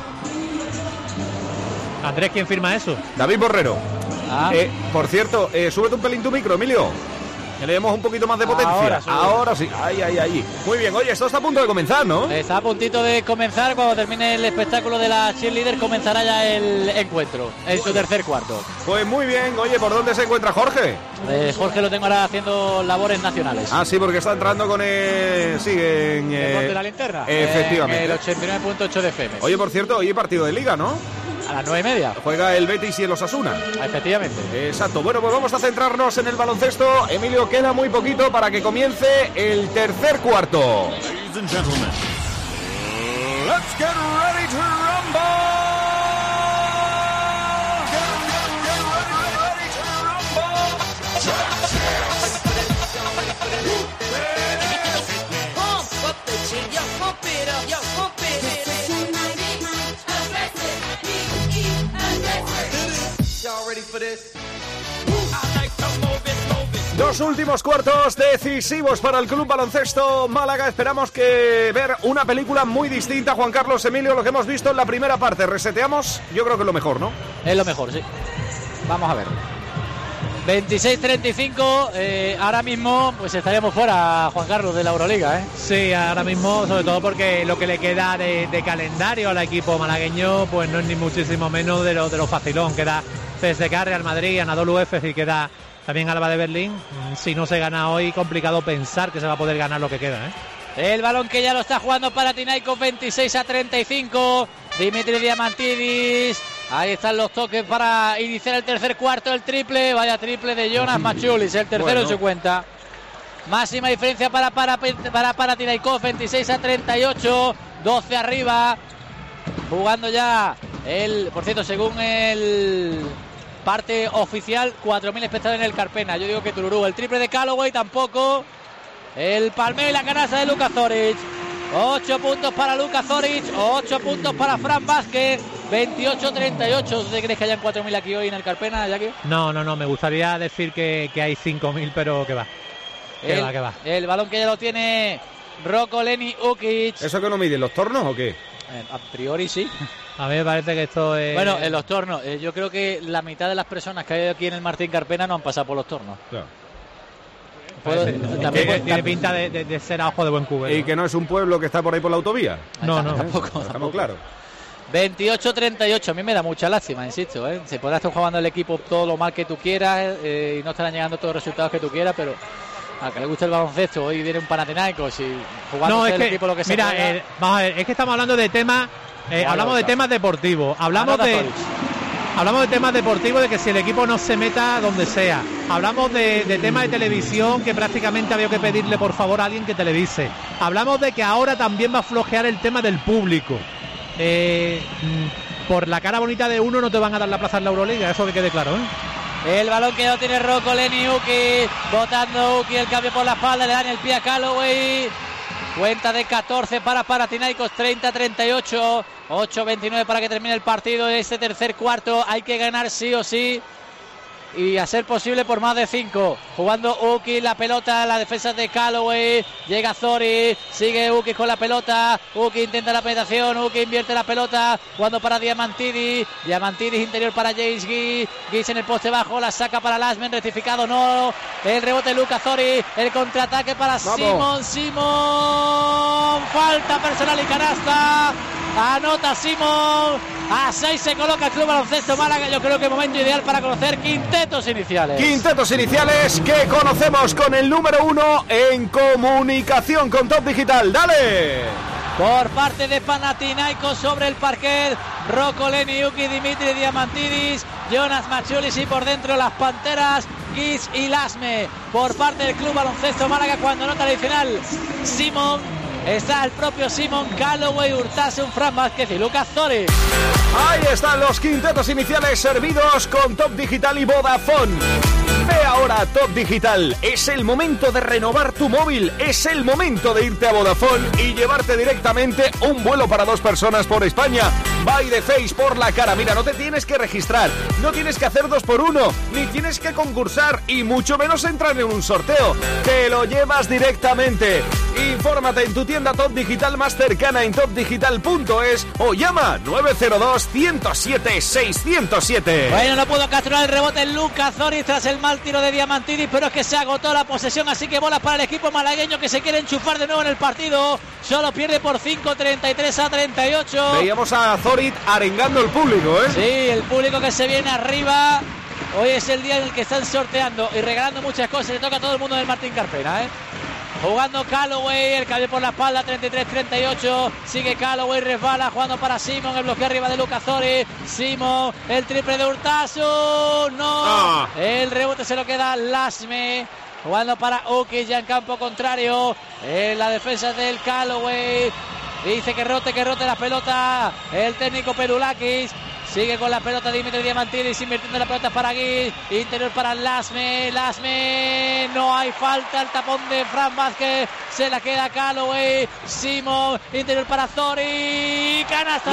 Andrés, ¿quién firma eso? David Borrero. Por cierto, súbete un pelín tu micro, Emilio. Que le demos un poquito más de potencia. Ahora sí. Ahí. Muy bien, oye, esto está a punto de comenzar, ¿no? Está a puntito de comenzar. Cuando termine el espectáculo de la cheerleader comenzará ya el encuentro en su tercer cuarto. Pues muy bien, oye, ¿por dónde se encuentra Jorge? Jorge lo tengo ahora haciendo labores nacionales. Ah, sí, porque está entrando con el... Sí, en... ¿El de la linterna? Efectivamente. En el 89.8 de FM. Oye, por cierto, hoy hay partido de Liga, ¿no? A las 9:30. Juega el Betis y el Osasuna. Efectivamente. Exacto. Bueno, pues vamos a centrarnos en el baloncesto. Emilio, queda muy poquito para que comience el tercer cuarto. Ladies and gentlemen, let's get ready to rumble. Dos últimos cuartos decisivos para el Club Baloncesto Málaga. Esperamos que ver una película muy distinta, Juan Carlos, Emilio, lo que hemos visto en la primera parte. ¿Reseteamos? Yo creo que es lo mejor, ¿no? Es lo mejor, sí. Vamos a ver. 26-35, ahora mismo pues estaríamos fuera, Juan Carlos, de la Euroliga, ¿eh? Sí, ahora mismo, sobre todo porque lo que le queda de calendario al equipo malagueño pues no es ni muchísimo menos de lo facilón. Queda CSKA, Real Madrid, Anadolu Efes y queda también Alba de Berlín. Si no se gana hoy, complicado pensar que se va a poder ganar lo que queda, ¿eh? El balón que ya lo está jugando Panathinaikos, 26-35. Dimitri Diamantidis. Ahí están los toques para iniciar el tercer cuarto. El triple, vaya triple de Jonas Maciulis, el tercero en su cuenta. Máxima diferencia para Panathinaikos, 26-38. 12 arriba. Jugando ya por cierto, según el parte oficial, 4.000 espectadores en el Carpena. Yo digo que Tururú. El triple de Calloway tampoco. El palmeo y la canasta de Luka Zoric. 8 puntos para Luka Zoric, 8 puntos para Fran Vázquez. 28-38. ¿Usted crees que hayan 4.000 aquí hoy en el Carpena, Jackie? No, me gustaría decir que hay 5.000, pero que va. Que va. El balón que ya lo tiene Roko Leni Ukic. ¿Eso que no miden los tornos o qué? A priori sí. A mí me parece que esto es... Bueno, en los tornos. Yo creo que la mitad de las personas que hay aquí en el Martín Carpena no han pasado por los tornos. Claro. Tiene pinta de ser a ojo de buen cubero. Y que no es un pueblo que está por ahí por la autovía. No. Tampoco. Estamos claros. 28-38, a mí me da mucha lástima, insisto, ¿eh? Se podrá estar jugando el equipo todo lo mal que tú quieras y no estarán llegando todos los resultados que tú quieras, pero a que le guste el baloncesto, hoy viene un Panathinaikos y jugando el equipo lo que se mira, vamos a ver, es que estamos hablando de temas, hablamos de temas deportivos, hablamos de temas deportivos, de que si el equipo no se meta donde sea, hablamos de temas de televisión, que prácticamente había que pedirle por favor a alguien que televise, hablamos de que ahora también va a flojear el tema del público. Por la cara bonita de uno no te van a dar la plaza en la Euroliga, eso que quede claro, ¿eh? El balón que no tiene Roko Leni Ukic, botando Ukic, el cambio por la espalda, le dan el pie a Calloway. Cuenta de 14 para Panathinaikos, 30-38, 8-29 para que termine el partido de este tercer cuarto. Hay que ganar sí o sí y a ser posible por más de 5. Jugando Ukic, la pelota, la defensa de Calloway, llega Zoric, sigue Ukic con la pelota, Ukic intenta la penetración, Ukic invierte la pelota, jugando para Diamantidis, interior para James Gis en el poste bajo, la saca para Lasmen, rectificado no, el rebote Luka Zoric, el contraataque para Simon, falta personal y canasta, anota Simon, a 6 se coloca el Club Baloncesto Málaga. Yo creo que es momento ideal para conocer quintetos iniciales Que conocemos con el número 1 en comunicación con Top Digital. ¡Dale! Por parte de Panathinaikos sobre el parquet, Roko Leni Ukic, Dimitri Diamantidis, Jonas Maciulis y por dentro las Panteras, Gis y Lasme. Por parte del Club Baloncesto Málaga, cuando nota adicional Simon, está el propio Simon, Calloway, Urtasun, Fran Vázquez y Luka Zoric. Ahí están los quintetos iniciales servidos con Top Digital y Vodafone. Ve ahora a Top Digital. Es el momento de renovar tu móvil. Es el momento de irte a Vodafone y llevarte directamente un vuelo para 2 personas por España. by the face por la cara. Mira, no te tienes que registrar, no tienes que hacer 2x1, ni tienes que concursar, y mucho menos entrar en un sorteo. Te lo llevas directamente. Infórmate en tu tienda Top Digital más cercana en topdigital.es o llama 902-107-607. Bueno, no pudo capturar el rebote en Lucas Zoric tras el mal tiro de Diamantidis, pero es que se agotó la posesión, así que bolas para el equipo malagueño que se quiere enchufar de nuevo en el partido. Solo pierde por 5, 33-38. Veíamos a Zoric arengando el público, ¿eh? Sí, el público que se viene arriba. Hoy es el día en el que están sorteando y regalando muchas cosas. Le toca a todo el mundo del Martín Carpena, ¿eh? Jugando Calloway, el cambio por la espalda, 33-38. Sigue Calloway, resbala, jugando para Simon, el bloqueo arriba de Lucas Zoric. Simon, el triple de Hurtasu. No. El rebote se lo queda Lasme. Jugando para Ukic, ya en campo contrario. En la defensa del Calloway. Dice que rote la pelota. El técnico Pedulakis. Sigue con la pelota Dimitri Diamantidis, invirtiendo la pelota para Guiz. Interior para Lasme. No hay falta. El tapón de Fran Vázquez. Se la queda Calloway. Simon. Interior para Zoric. Canasta.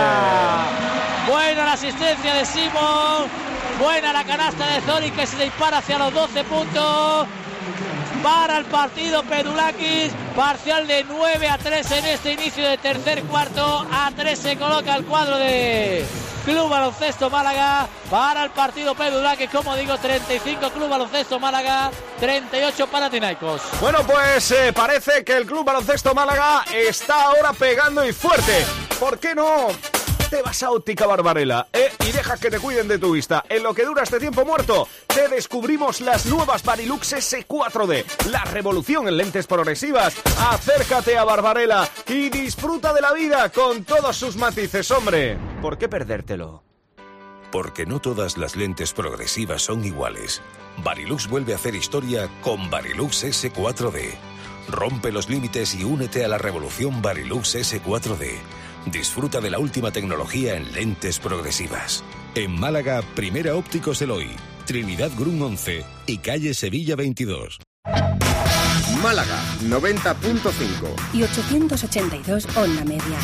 Buena la asistencia de Simon. Buena la canasta de Zoric, que se dispara hacia los 12 puntos. Para el partido Pedulakis, parcial de 9-3 en este inicio de tercer cuarto. A 3 se coloca el cuadro de Club Baloncesto Málaga. Para el partido Pedulakis, como digo, 35 Club Baloncesto Málaga, 38 Panathinaikos. Bueno, pues parece que el Club Baloncesto Málaga está ahora pegando y fuerte. ¿Por qué no te vas a Óptica Barbarella, y dejas que te cuiden de tu vista? En lo que dura este tiempo muerto, te descubrimos las nuevas Varilux S4D, la revolución en lentes progresivas. Acércate a Barbarella y disfruta de la vida con todos sus matices, hombre. ¿Por qué perdértelo? Porque no todas las lentes progresivas son iguales. Varilux vuelve a hacer historia con Varilux S4D. Rompe los límites y únete a la revolución Varilux S4D. Disfruta de la última tecnología en lentes progresivas. En Málaga, Primera Ópticos Eloy, Trinidad Grun 11 y calle Sevilla 22. Málaga 90.5 y 882 onda media.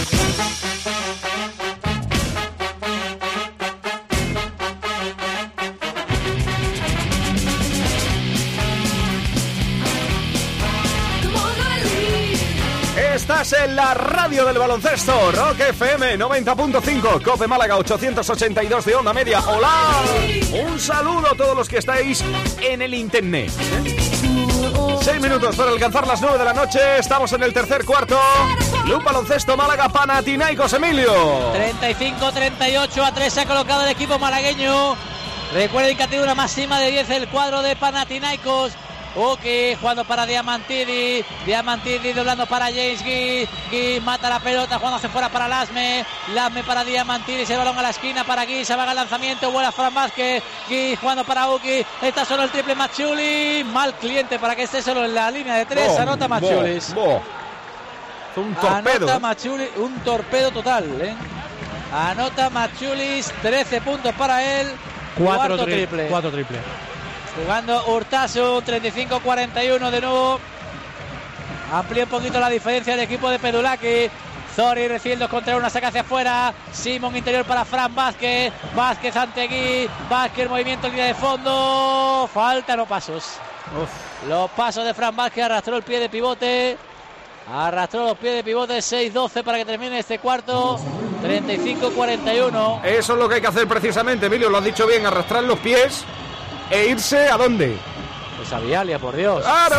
Estás en la radio del baloncesto, Rock FM 90.5, Cope Málaga 882 de onda media. ¡Hola! Un saludo a todos los que estáis en el internet. 6 minutos para alcanzar las 9 de la noche. Estamos en el tercer cuarto. Club Baloncesto Málaga, Panathinaikos, Emilio. 35-38 a 3 se ha colocado el equipo malagueño. Recuerden que ha tenido una máxima de 10 el cuadro de Panathinaikos. Ukic jugando para Diamantidis doblando para James Guiz mata la pelota, jugando hacia fuera para Lasme para Diamantidis, el balón a la esquina para Guiz, se va el lanzamiento, vuela Fran Vázquez, Guiz jugando para Ukic, está solo el triple Maciulis, mal cliente para que esté solo en la línea de 3, anota Maciulis. Un torpedo. Anota Maciulis, un torpedo total, anota Maciulis, 13 puntos para él, 4 triple. Jugando Hurtasu, 35-41 de nuevo. Amplía un poquito la diferencia del equipo de Pedulakis. Zoric recibe el 2 contra 1, saca hacia afuera. Simon interior para Fran Vázquez. Vázquez ante Guiz. Vázquez, movimiento en línea de fondo. Falta, no pasos. Los pasos de Fran Vázquez, arrastró el pie de pivote. Arrastró los pies de pivote, 6-12 para que termine este cuarto. 35-41. Eso es lo que hay que hacer precisamente, Emilio, lo has dicho bien, arrastrar los pies. ¿E irse a dónde? Pues a Vialia, por Dios. ¡Claro!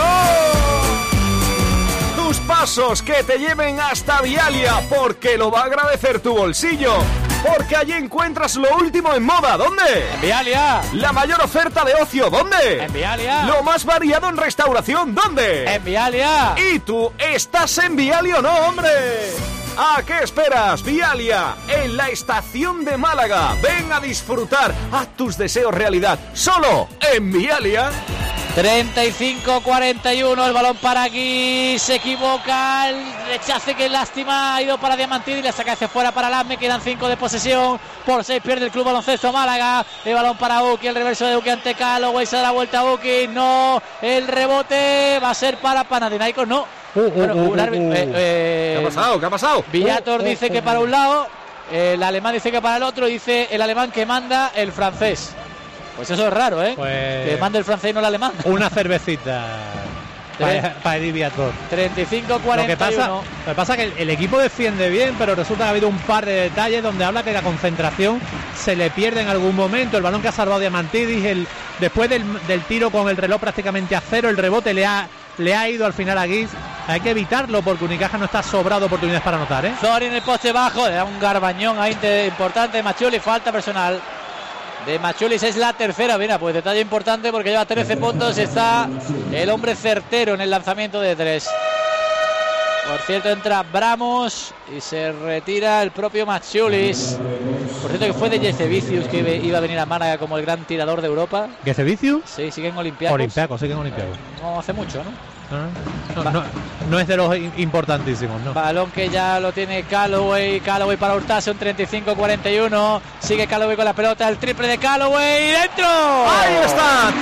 Tus pasos que te lleven hasta Vialia, porque lo va a agradecer tu bolsillo. Porque allí encuentras lo último en moda. ¿Dónde? En Vialia. La mayor oferta de ocio. ¿Dónde? En Vialia. Lo más variado en restauración. ¿Dónde? En Vialia. ¿Y tú estás en Vialia o no, hombre? ¿A qué esperas? Vialia, en la estación de Málaga. Ven a disfrutar, haz tus deseos realidad, solo en Vialia. 35-41, el balón para aquí, se equivoca, el rechace, que lástima, ha ido para Diamantidis, le saca hacia fuera para Lasme, quedan 5 de posesión, por 6 pierde el Club Baloncesto Málaga, el balón para Ukic, el reverso de Ukic ante Calloway, se da la vuelta a Ukic, no, el rebote va a ser para Panathinaikos, no. ¿Qué ha pasado? Villator dice que para un lado. el alemán dice que para el otro, dice el alemán que manda el francés. Pues eso es raro, ¿eh? Pues que mande el francés y no el alemán. Una cervecita para Eddy Viator. 35-41. Lo que pasa es que el equipo defiende bien, pero resulta que ha habido un par de detalles donde habla que la concentración se le pierde en algún momento. El balón que ha salvado Diamantidis, después del tiro con el reloj prácticamente a cero, el rebote le ha ido al final a Guiz. Hay que evitarlo porque Unicaja no está sobrado de oportunidades para anotar, ¿eh? Zori en el poste bajo, le da un garbañón ahí importante de Machulis, falta personal de Machulis, es la tercera. Mira, pues detalle importante porque lleva 13 puntos, está el hombre certero en el lanzamiento de 3. Por cierto, entra Bramos y se retira el propio Machulis. Por cierto, que fue de Jezevicius que iba a venir a Málaga como el gran tirador de Europa. ¿Jezevicius? Sí, sigue en Olympiacos. Sigue en Olympiacos. No hace mucho, ¿no? No es de los importantísimos, ¿no? Balón que ya lo tiene Calloway para Hurtado, un 35-41. Sigue Calloway con la pelota, el triple de Calloway, ¡dentro! ¡Ahí está!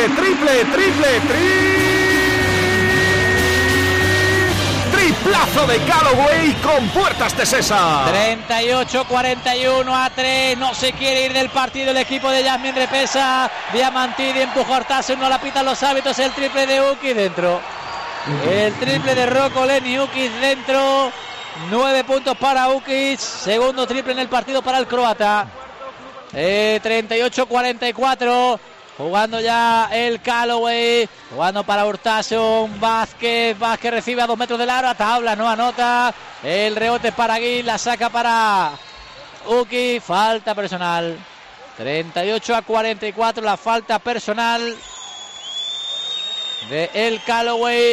Triplazo de Calloway con puertas de Sesa. 38-41 a 3. No se quiere ir del partido el equipo de Yasmin Repesa. Diamantidi empuja a Hurtado, no la pitan los hábitos. El triple de Ukic dentro. El triple de Rocco Lenny Ukic dentro. 9 puntos para Ukic. Segundo triple en el partido para el croata. 38-44. Jugando ya el Calloway, jugando para Hurtasun, Vázquez recibe a 2 metros del aro, a tabla, no anota, el rebote para Guiz, la saca para Ukic, falta personal, 38-44, la falta personal de el Calloway,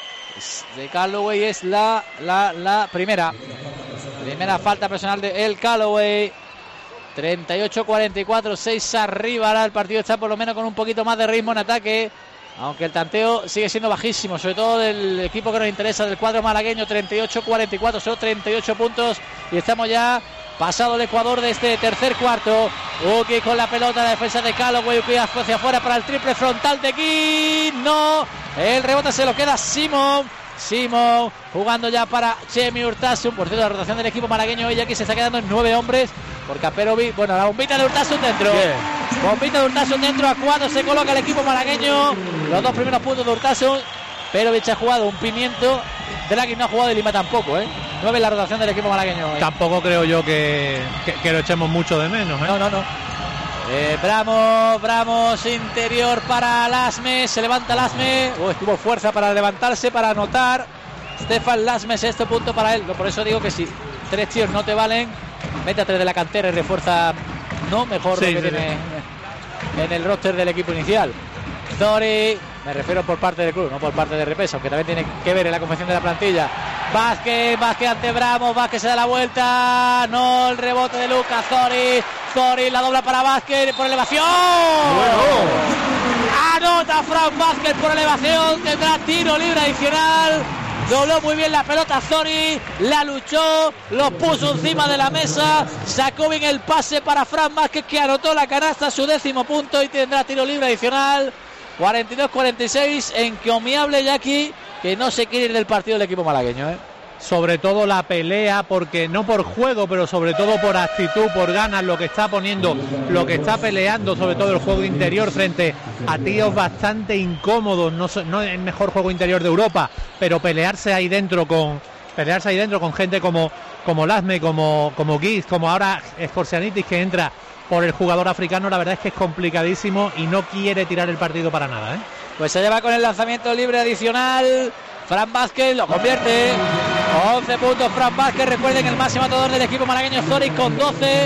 es la primera falta personal de el Calloway. 38-44, 6 arriba. Ahora el partido está por lo menos con un poquito más de ritmo en ataque, aunque el tanteo sigue siendo bajísimo, sobre todo del equipo que nos interesa, del cuadro malagueño. 38-44, solo 38 puntos y estamos ya pasado el Ecuador de este tercer cuarto. Ukic con la pelota, la defensa de Calloway, Ukic hacia afuera para el triple frontal de Guiz, no, el rebote se lo queda Simon jugando ya para Chemi Hurtasun. Por cierto, la rotación del equipo malagueño hoy aquí se está quedando en 9 hombres, porque Aperovic, bueno, la bombita de Hurtasun dentro. Bombita de Hurtasun dentro, a 4 se coloca el equipo malagueño. Los 2 primeros puntos de Hurtasun. Perovic ha jugado un pimiento. Draghi no ha jugado de Lima tampoco, 9 en la rotación del equipo malagueño. Tampoco creo yo que lo echemos mucho de menos, No. Bramos interior para Lasme, se levanta Lasme, tuvo fuerza para levantarse, para anotar Stefan Lasme, sexto punto para él. Por eso digo que si 3 tíos no te valen, mete a 3 de la cantera y refuerza mejor lo que tiene en el roster del equipo inicial. Zori, me refiero por parte del club, no por parte de Repesa, aunque también tiene que ver en la confección de la plantilla. Vázquez ante Bramos, Vázquez se da la vuelta, no, el rebote de Lucas, Zori la dobla para Vázquez por elevación. Anota Fran Vázquez por elevación, tendrá tiro libre adicional. Dobló muy bien la pelota Zori, la luchó, lo puso encima de la mesa, sacó bien el pase para Fran Vázquez, que anotó la canasta, su 10º punto, y tendrá tiro libre adicional. 42-46, encomiable Jackie, que no se quiere ir del partido del equipo malagueño. Sobre todo la pelea, porque no por juego, pero sobre todo por actitud, por ganas, lo que está poniendo, lo que está peleando, sobre todo el juego interior frente a tíos bastante incómodos. No es el mejor juego interior de Europa, pero pelearse ahí dentro con gente como Lasme, como Guiz, como ahora Scorsianitis, que entra por el jugador africano, la verdad es que es complicadísimo y no quiere tirar el partido para nada. Pues se lleva con el lanzamiento libre adicional. Fran Vázquez lo convierte. 11 puntos Fran Vázquez. Recuerden, el máximo anotador del equipo malagueño, Zori, con 12.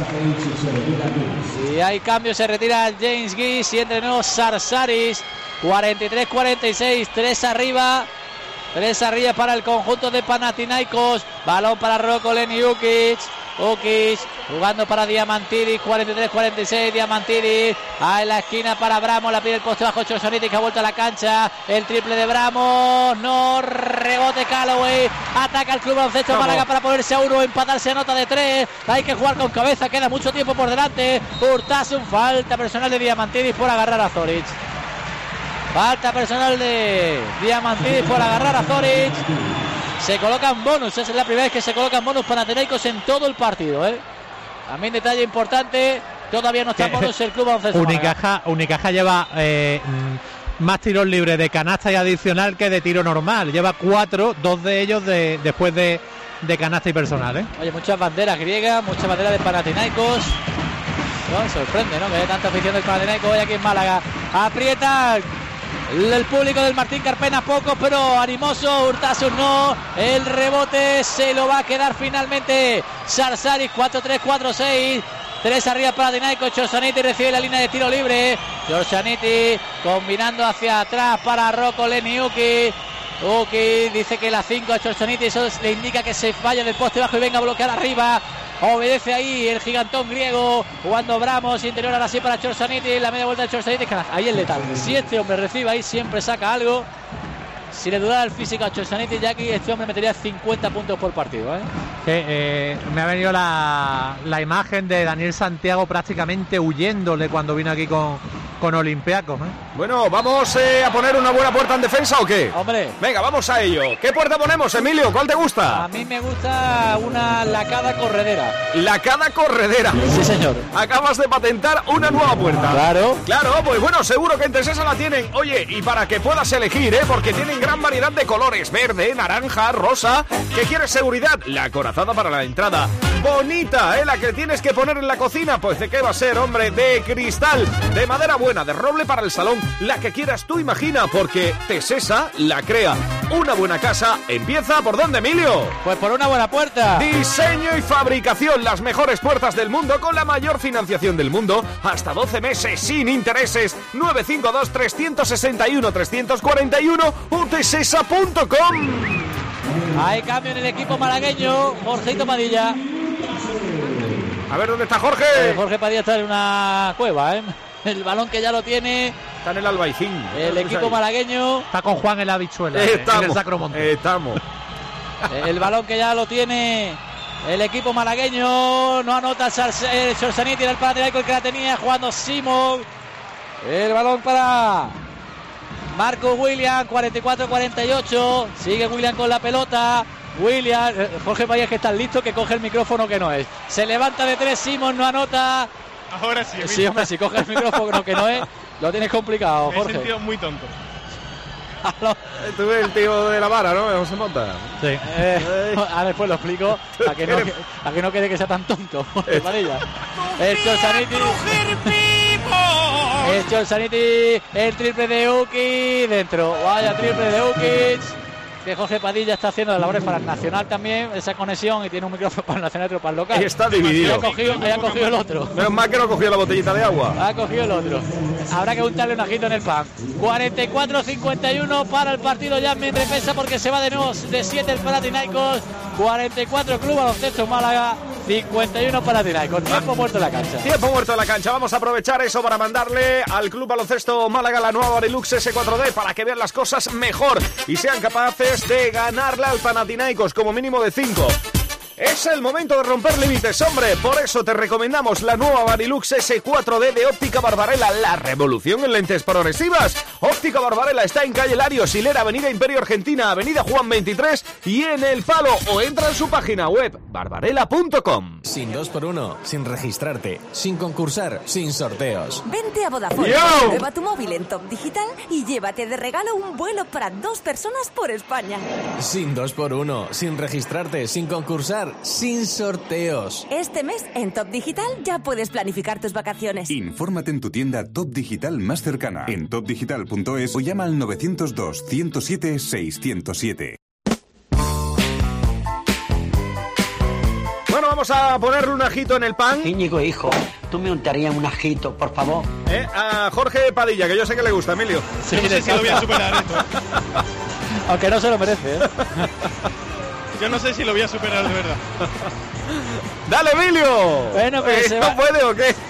Si hay cambio, se retira James Guiz y entra de nuevo Sarsaris. 43-46, 3 arriba para el conjunto de Panathinaikos. Balón para Rocco Lenny Ukic jugando para Diamantidis. 43-46, Diamantidis a la esquina para Bramos, la pide el poste bajo Chosonitis, que ha vuelto a la cancha. El triple de Bramos, no, rebote Calloway, ataca el Club Baloncesto Málaga para ponerse a 1, empatarse a nota de 3. Hay que jugar con cabeza, queda mucho tiempo por delante. Hurtasun, falta personal de Diamantidis por agarrar a Zoric. Falta personal de Diamantidis por agarrar a Zoric. Se colocan bonus, esa es la primera vez que se colocan bonus Panathinaikos en todo el partido, ¿eh? También detalle importante, todavía no está en bonus el Club Baloncesto Málaga. Unicaja lleva más tiros libres de canasta y adicional que de tiro normal. Lleva 4, 2 de ellos después de canasta y personal, ¿eh? Oye, muchas banderas griegas, muchas banderas de Panathinaikos. No, sorprende, ¿no? Que haya tanta afición del Panathinaikos hoy aquí en Málaga. Aprieta el público del Martín Carpena, poco pero animoso. Urtasun no, el rebote se lo va a quedar finalmente Sarsari. 4-3, 4-6, 3 arriba Panathinaikos. Chorsaniti recibe la línea de tiro libre. Chorsaniti combinando hacia atrás para Rocco Leniuki. Uki dice que la 5 a Chorsaniti, eso le indica que se vaya del poste bajo y venga a bloquear arriba. Obedece ahí el gigantón griego, jugando Bramos, interior ahora sí para Chorsaniti, la media vuelta de Chorsaniti, ahí el letal. Si este hombre recibe ahí, siempre saca algo. Si le dudara el físico a Chorsaniti, ya que este hombre metería 50 puntos por partido, ¿eh? Me ha venido la imagen de Daniel Santiago prácticamente huyéndole cuando vino aquí con Olympiacos, ¿eh? Bueno, ¿vamos a poner una buena puerta en defensa o qué? Hombre. Venga, vamos a ello. ¿Qué puerta ponemos, Emilio? ¿Cuál te gusta? A mí me gusta una lacada corredera. Lacada corredera. Sí, señor. Acabas de patentar una nueva puerta. Claro. Claro, pues bueno, seguro que en Tesesa la tienen. Oye, y para que puedas elegir, porque tienen gran variedad de colores. Verde, naranja, rosa. ¿Qué quieres seguridad? La acorazada para la entrada. Bonita, la que tienes que poner en la cocina. Pues ¿de qué va a ser, hombre? De cristal, de madera buena, de roble para el salón. La que quieras tú imagina, porque Tesesa la crea. Una buena casa empieza ¿por dónde, Emilio? Pues por una buena puerta. Diseño y fabricación, las mejores puertas del mundo con la mayor financiación del mundo, hasta 12 meses sin intereses. 952-361-341 o tesesa.com. Hay cambio en el equipo malagueño. Jorgeito Padilla. A ver, ¿dónde está Jorge? Jorge Padilla está en una cueva, ¿eh? El balón que ya lo tiene. Está en el Albaicín. El equipo malagueño. Está con Juan en la habichuela. Estamos. En el Sacromonte. Estamos. El balón que ya lo tiene el equipo malagueño. No anota Chorsaniti en el Panathinaikos, el que la tenía jugando Simon. El balón para Marco William. 44-48. Sigue William con la pelota. William, Jorge Payas, que está listo, que coge el micrófono que no es. Se levanta de 3, Simon no anota. Ahora sí. Sí, hombre, si coge el micrófono que no es, lo tienes complicado, Jorge. Me he sentido muy tonto. Tú eres el tío de la vara, ¿no? ¿Cómo se monta? Sí. Ahora después lo explico, a que no quede que sea tan tonto. Padilla. Es Chorsaniti, el triple de Uki, dentro. Vaya triple de Uki. Que Jorge Padilla está haciendo las labores para el Nacional también, esa conexión, y tiene un micrófono para el Nacional y otro para el local. Está dividido. Ha cogido el otro. Menos mal que no cogió la botellita de agua. Ha cogido el otro. Habrá que untarle un ajito en el pan. 44-51 para el partido Jasmine Repesa, porque se va de nuevo de 7 el Panathinaikos. 44 Club Baloncesto Málaga, 51 Panathinaikos. Tiempo muerto en la cancha. Tiempo muerto en la cancha. Vamos a aprovechar eso para mandarle al Club Baloncesto Málaga la nueva Varilux S4D para que vean las cosas mejor y sean capaces de ganarle al Panathinaikos como mínimo de 5. Es el momento de romper límites, hombre. Por eso te recomendamos la nueva Varilux S4D de Óptica Barbarella, la revolución en lentes progresivas. Óptica Barbarella está en calle Larios, Hilera, avenida Imperio Argentina, avenida Juan 23 y en El Palo, o entra en su página web barbarella.com. Sin 2x1, sin registrarte, sin concursar, sin sorteos. Vente a Vodafone, prueba tu móvil en Top Digital y llévate de regalo un vuelo para 2 personas por España. Sin 2x1, sin registrarte, sin concursar, sin sorteos. Este mes en Top Digital ya puedes planificar tus vacaciones. Infórmate en tu tienda Top Digital más cercana, en topdigital.es o llama al 902-107-607. Bueno, vamos a ponerle un ajito en el pan. Íñigo, hijo, tú me untarías un ajito, por favor. A Jorge Padilla, que yo sé que le gusta, Emilio. Sí, no sé si lo voy a superar esto. Aunque no se lo merece, ¿eh? Yo no sé si lo voy a superar de verdad. ¡Dale, Emilio! Bueno, pues ¿No puede o qué?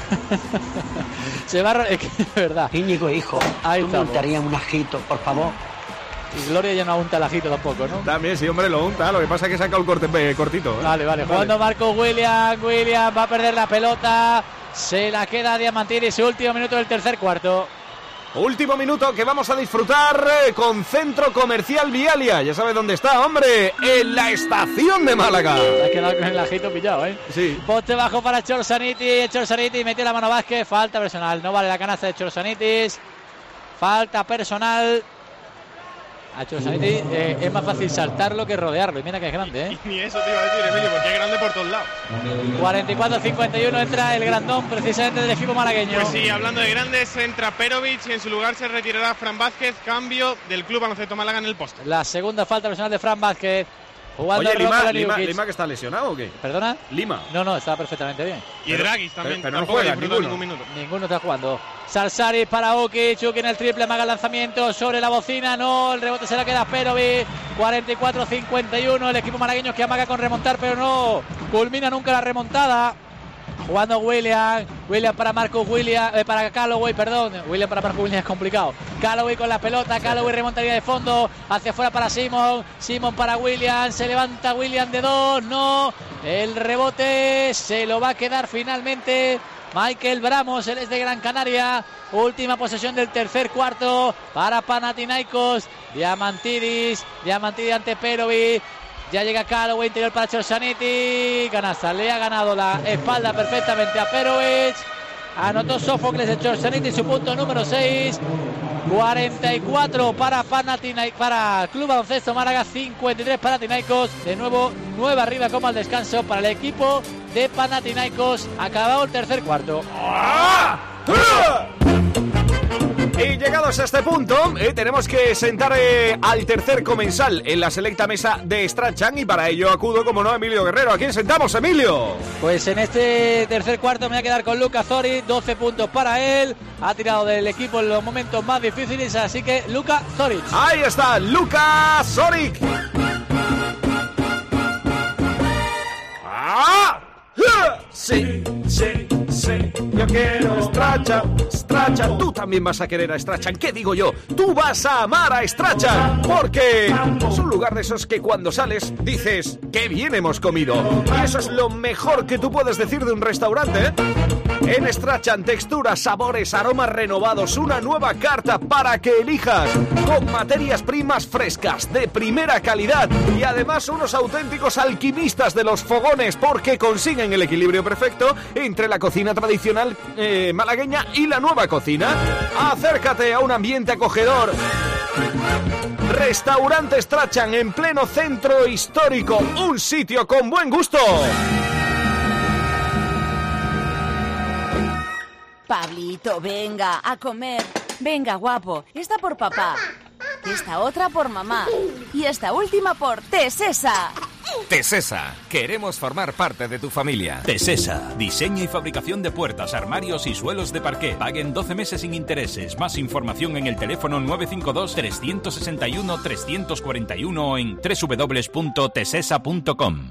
Se va a... Es que de verdad. Íñigo, hijo, tú me untarías un ajito, por favor. Y Gloria ya no unta el ajito tampoco, ¿no? También, sí, hombre, lo unta. Lo que pasa es que saca el cortito. Vale. Jugando Marco William va a perder la pelota. Se la queda Diamantini, su último minuto del tercer cuarto. Último minuto que vamos a disfrutar con Centro Comercial Vialia. Ya sabes dónde está, hombre, en la estación de Málaga. Ha quedado con el ajito pillado, ¿eh? Sí. Poste bajo para Chorzanitis. Chorzanitis metió la mano Vázquez. Falta personal. No vale la canasta de Chorzanitis. Falta personal. A Chorzanitis es más fácil saltarlo que rodearlo. Y mira que es grande, ¿eh? Y ni eso te iba a decir, Emilio, porque es grande por todos lados. 44-51 entra el grandón precisamente del equipo malagueño. Pues sí, hablando de grandes, entra Perovic y en su lugar se retirará Fran Vázquez. Cambio del Club Baloncesto Málaga en el poste. La segunda falta personal de Fran Vázquez. Jugando Oye, Lima que está lesionado ¿o qué? ¿Perdona? Lima. No, está perfectamente bien. Y Draghi también. Pero no juega ningún minuto. Ninguno está jugando. Salsaris para Ukic en el triple, maga el lanzamiento sobre la bocina, no, el rebote se la queda Perovic. 44-51, el equipo malagueño que amaga con remontar, pero no culmina nunca la remontada. Jugando William para Marcus Williams, para Calloway, perdón. William para Marcus Williams es complicado. Calloway con la pelota, Calloway remontaría de fondo, hacia afuera para Simon para William, se levanta William de 2, no, el rebote se lo va a quedar finalmente Michael Bramos, él es de Gran Canaria. Última posesión del tercer cuarto para Panathinaikos. Diamantidis ante Perovic. Ya llega Calloway, interior para Chorzanitis. Canasta, le ha ganado la espalda perfectamente a Perovic. Anotó Sófocles de Chorzanitis, su punto número 6. 44 para Club Baloncesto Málaga, 53 Panathinaikos. De nuevo, 9 arriba como al descanso para el equipo de Panathinaikos. Acabado el tercer cuarto. Y llegados a este punto, tenemos que sentar al tercer comensal en la selecta mesa de Strachan. Y para ello acudo, como no, a Emilio Guerrero. ¿A quién sentamos, Emilio? Pues en este tercer cuarto me voy a quedar con Luka Zoric. 12 puntos para él. Ha tirado del equipo en los momentos más difíciles. Así que Luka Zoric. Ahí está, Luka Zoric. Sí, yo quiero Strachan. Tú también vas a querer a Strachan. ¿Qué digo yo? Tú vas a amar a Strachan, porque es un lugar de esos que cuando sales dices, qué bien hemos comido. Y eso es lo mejor que tú puedes decir de un restaurante, ¿eh? En Strachan, texturas, sabores, aromas renovados, una nueva carta para que elijas, con materias primas frescas, de primera calidad, y además unos auténticos alquimistas de los fogones, porque consiguen el equilibrio perfecto entre la cocina tradicional malagueña y la nueva cocina. Acércate a un ambiente acogedor. Restaurante Strachan en pleno centro histórico, un sitio con buen gusto. Pablito, venga, a comer. Venga, guapo, esta por papá, esta otra por mamá y esta última por Tesesa. Tesesa, queremos formar parte de tu familia. Tesesa, diseño y fabricación de puertas, armarios y suelos de parqué. Paguen 12 meses sin intereses. Más información en el teléfono 952-361-341 o en www.tesesa.com.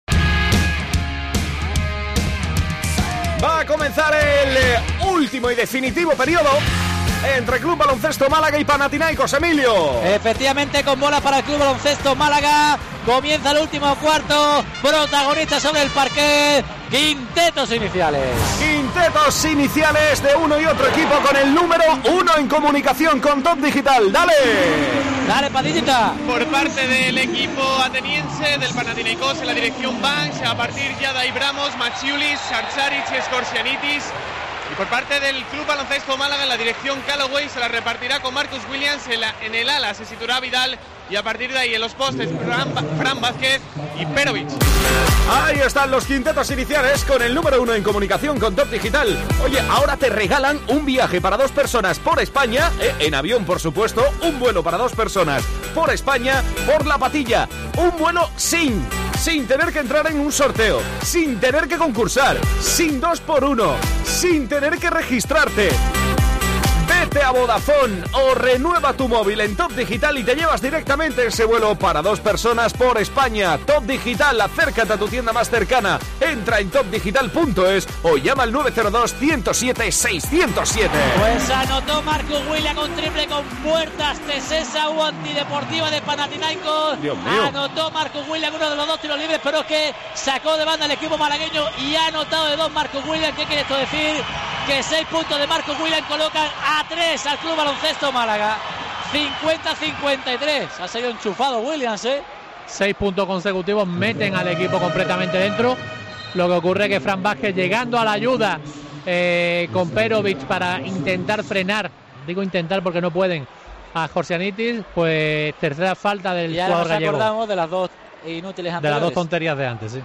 Va a comenzar el último y definitivo periodo entre Club Baloncesto Málaga y Panathinaikos, Emilio. Efectivamente, con bola para el Club Baloncesto Málaga. Comienza el último cuarto. Protagonista sobre el parquet. Quintetos iniciales. Quintetos iniciales de uno y otro equipo con el número 1 en comunicación con Top Digital. ¡Dale! ¡Dale, Padillita! Por parte del equipo ateniense del Panathinaikos en la dirección Banks, a partir ya de Ibramos, Matsiulis, Sarcharic y Skorsianitis. Y por parte del Club Baloncesto Málaga en la dirección Calloway se la repartirá con Marcus Williams, en el ala se situará Vidal y a partir de ahí en los postes Fran Vázquez y Perovic. Ahí están los quintetos iniciales con el número 1 en comunicación con Top Digital. Oye, ahora te regalan un viaje para 2 personas por España, en avión por supuesto, un vuelo para 2 personas por España, por La Patilla, un vuelo sin tener que entrar en un sorteo, sin tener que concursar, sin 2x1, sin tener que registrarte. Vete a Vodafone o renueva tu móvil en Top Digital y te llevas directamente ese vuelo para 2 personas por España. Top Digital, acércate a tu tienda más cercana. Entra en topdigital.es o llama al 902-107-607. Pues anotó Marcus Williams con triple con puertas. Tesesa u antideportiva de Panathinaikos. Dios mío. Anotó Marcus Williams uno de los 2 tiros libres, pero es que sacó de banda el equipo malagueño y ha anotado de 2 Marcus Williams. ¿Qué quiere esto decir? que 6 puntos de Marcus Williams colocan a 3 al Club Baloncesto Málaga. 50-53. Ha salido enchufado Williams, 6 puntos consecutivos meten al equipo completamente dentro. Lo que ocurre es que Fran Vázquez, llegando a la ayuda con Perovic para intentar frenar, digo intentar porque no pueden, a Jorsianitis, pues tercera falta del jugador gallego. Y ahora nos acordamos de las dos inútiles anteriores. De las dos tonterías de antes, sí.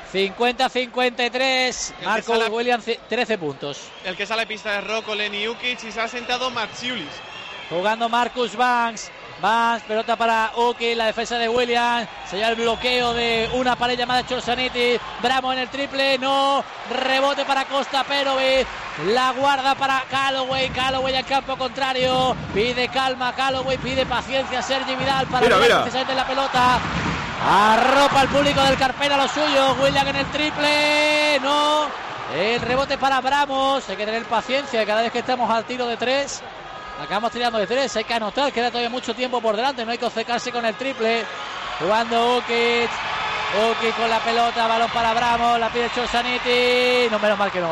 50-53, Marcus Williams 13 puntos. El que sale a pista es Rocco Leniukic y se ha sentado Matsiulis. Jugando Marcus Banks, pelota para Ukic, la defensa de Williams, se lleva el bloqueo de una pared llamada Chorzanitis, Bramo en el triple, no, rebote para Costa Perovic, la guarda para Calloway al campo contrario, pide calma Calloway, pide paciencia Sergi Vidal para precisamente la pelota, arropa al público del Carpena lo suyo, Williams en el triple, no, el rebote para Bramos, hay que tener paciencia cada vez que estamos al tiro de 3. Acabamos tirando de 3, hay que anotar, queda todavía mucho tiempo por delante, no hay que obcecarse con el triple. Jugando Ukic con la pelota, balón para Bramo, la pide Chorzanitis, no, menos mal que no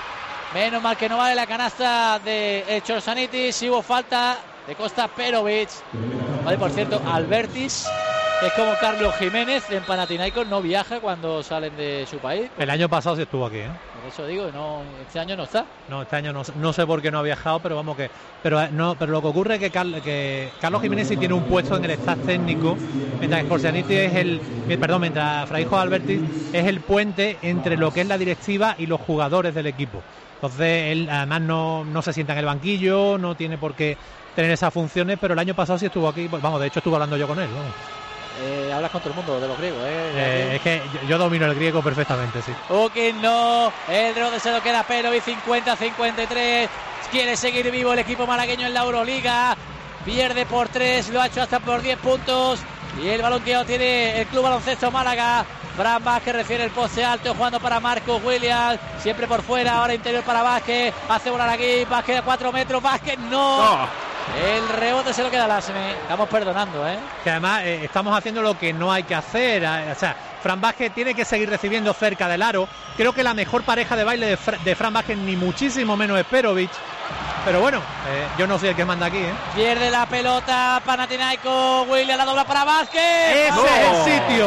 vale la canasta de Chorzanitis, si hubo falta de Costa Perovic. Vale, por cierto, Albertis es como Carlos Jiménez en Panathinaikos, no viaja cuando salen de su país. El año pasado sí estuvo aquí, Por eso digo, no, este año no está. No, este año no sé por qué no ha viajado, pero vamos que... Pero lo que ocurre es que Carlos Jiménez sí tiene un puesto en el staff técnico, mientras que Jorsianitis es mientras Fraijo Alberti es el puente entre lo que es la directiva y los jugadores del equipo. Entonces él además no se sienta en el banquillo, no tiene por qué tener esas funciones, pero el año pasado sí estuvo aquí, vamos, de hecho estuve hablando yo con él, vamos. Hablas con todo el mundo de los griegos, es que yo domino el griego perfectamente, sí. Ukic no, el rebote se lo queda Perovic, 50-53, quiere seguir vivo el equipo malagueño en la Euroliga, pierde por 3, lo ha hecho hasta por 10 puntos, y el balón que tiene el Club Baloncesto Málaga. Fran Vázquez recibe el poste alto, jugando para Marcus Williams, siempre por fuera, ahora interior para Vázquez, hace volar aquí, Vázquez a 4 metros, Vázquez no. El rebote se lo queda Lasme. Estamos perdonando, Que además estamos haciendo lo que no hay que hacer. O sea, Fran Vázquez tiene que seguir recibiendo cerca del aro. Creo que la mejor pareja de baile de Fran Vázquez, ni muchísimo menos, es Perovic. Pero bueno, yo no soy el que manda aquí, Pierde la pelota Panathinaikos, Williams la dobla para Vázquez. ¡Ese es el sitio!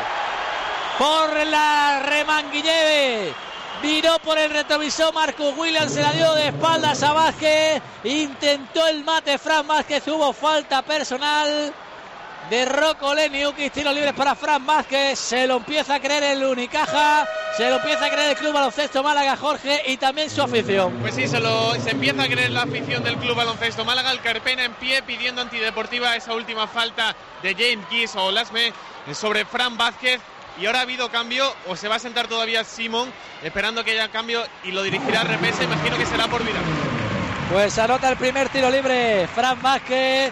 Por la Remanguilleve. Viró por el retrovisor Marcus Williams, se la dio de espaldas a Vázquez, intentó el mate Fran Vázquez, hubo falta personal de Rocco Leniukic, tiros libres para Fran Vázquez, se lo empieza a creer el Unicaja, se lo empieza a creer el Club Baloncesto Málaga, Jorge, y también su afición. Pues sí, se empieza a creer la afición del Club Baloncesto Málaga, el Carpena en pie pidiendo antideportiva esa última falta de James Gis o Lasme sobre Fran Vázquez. Y ahora ha habido cambio, o se va a sentar todavía Simón, esperando que haya cambio, y lo dirigirá a Repese, imagino que será por Vidal. Pues anota el primer tiro libre Fran Vázquez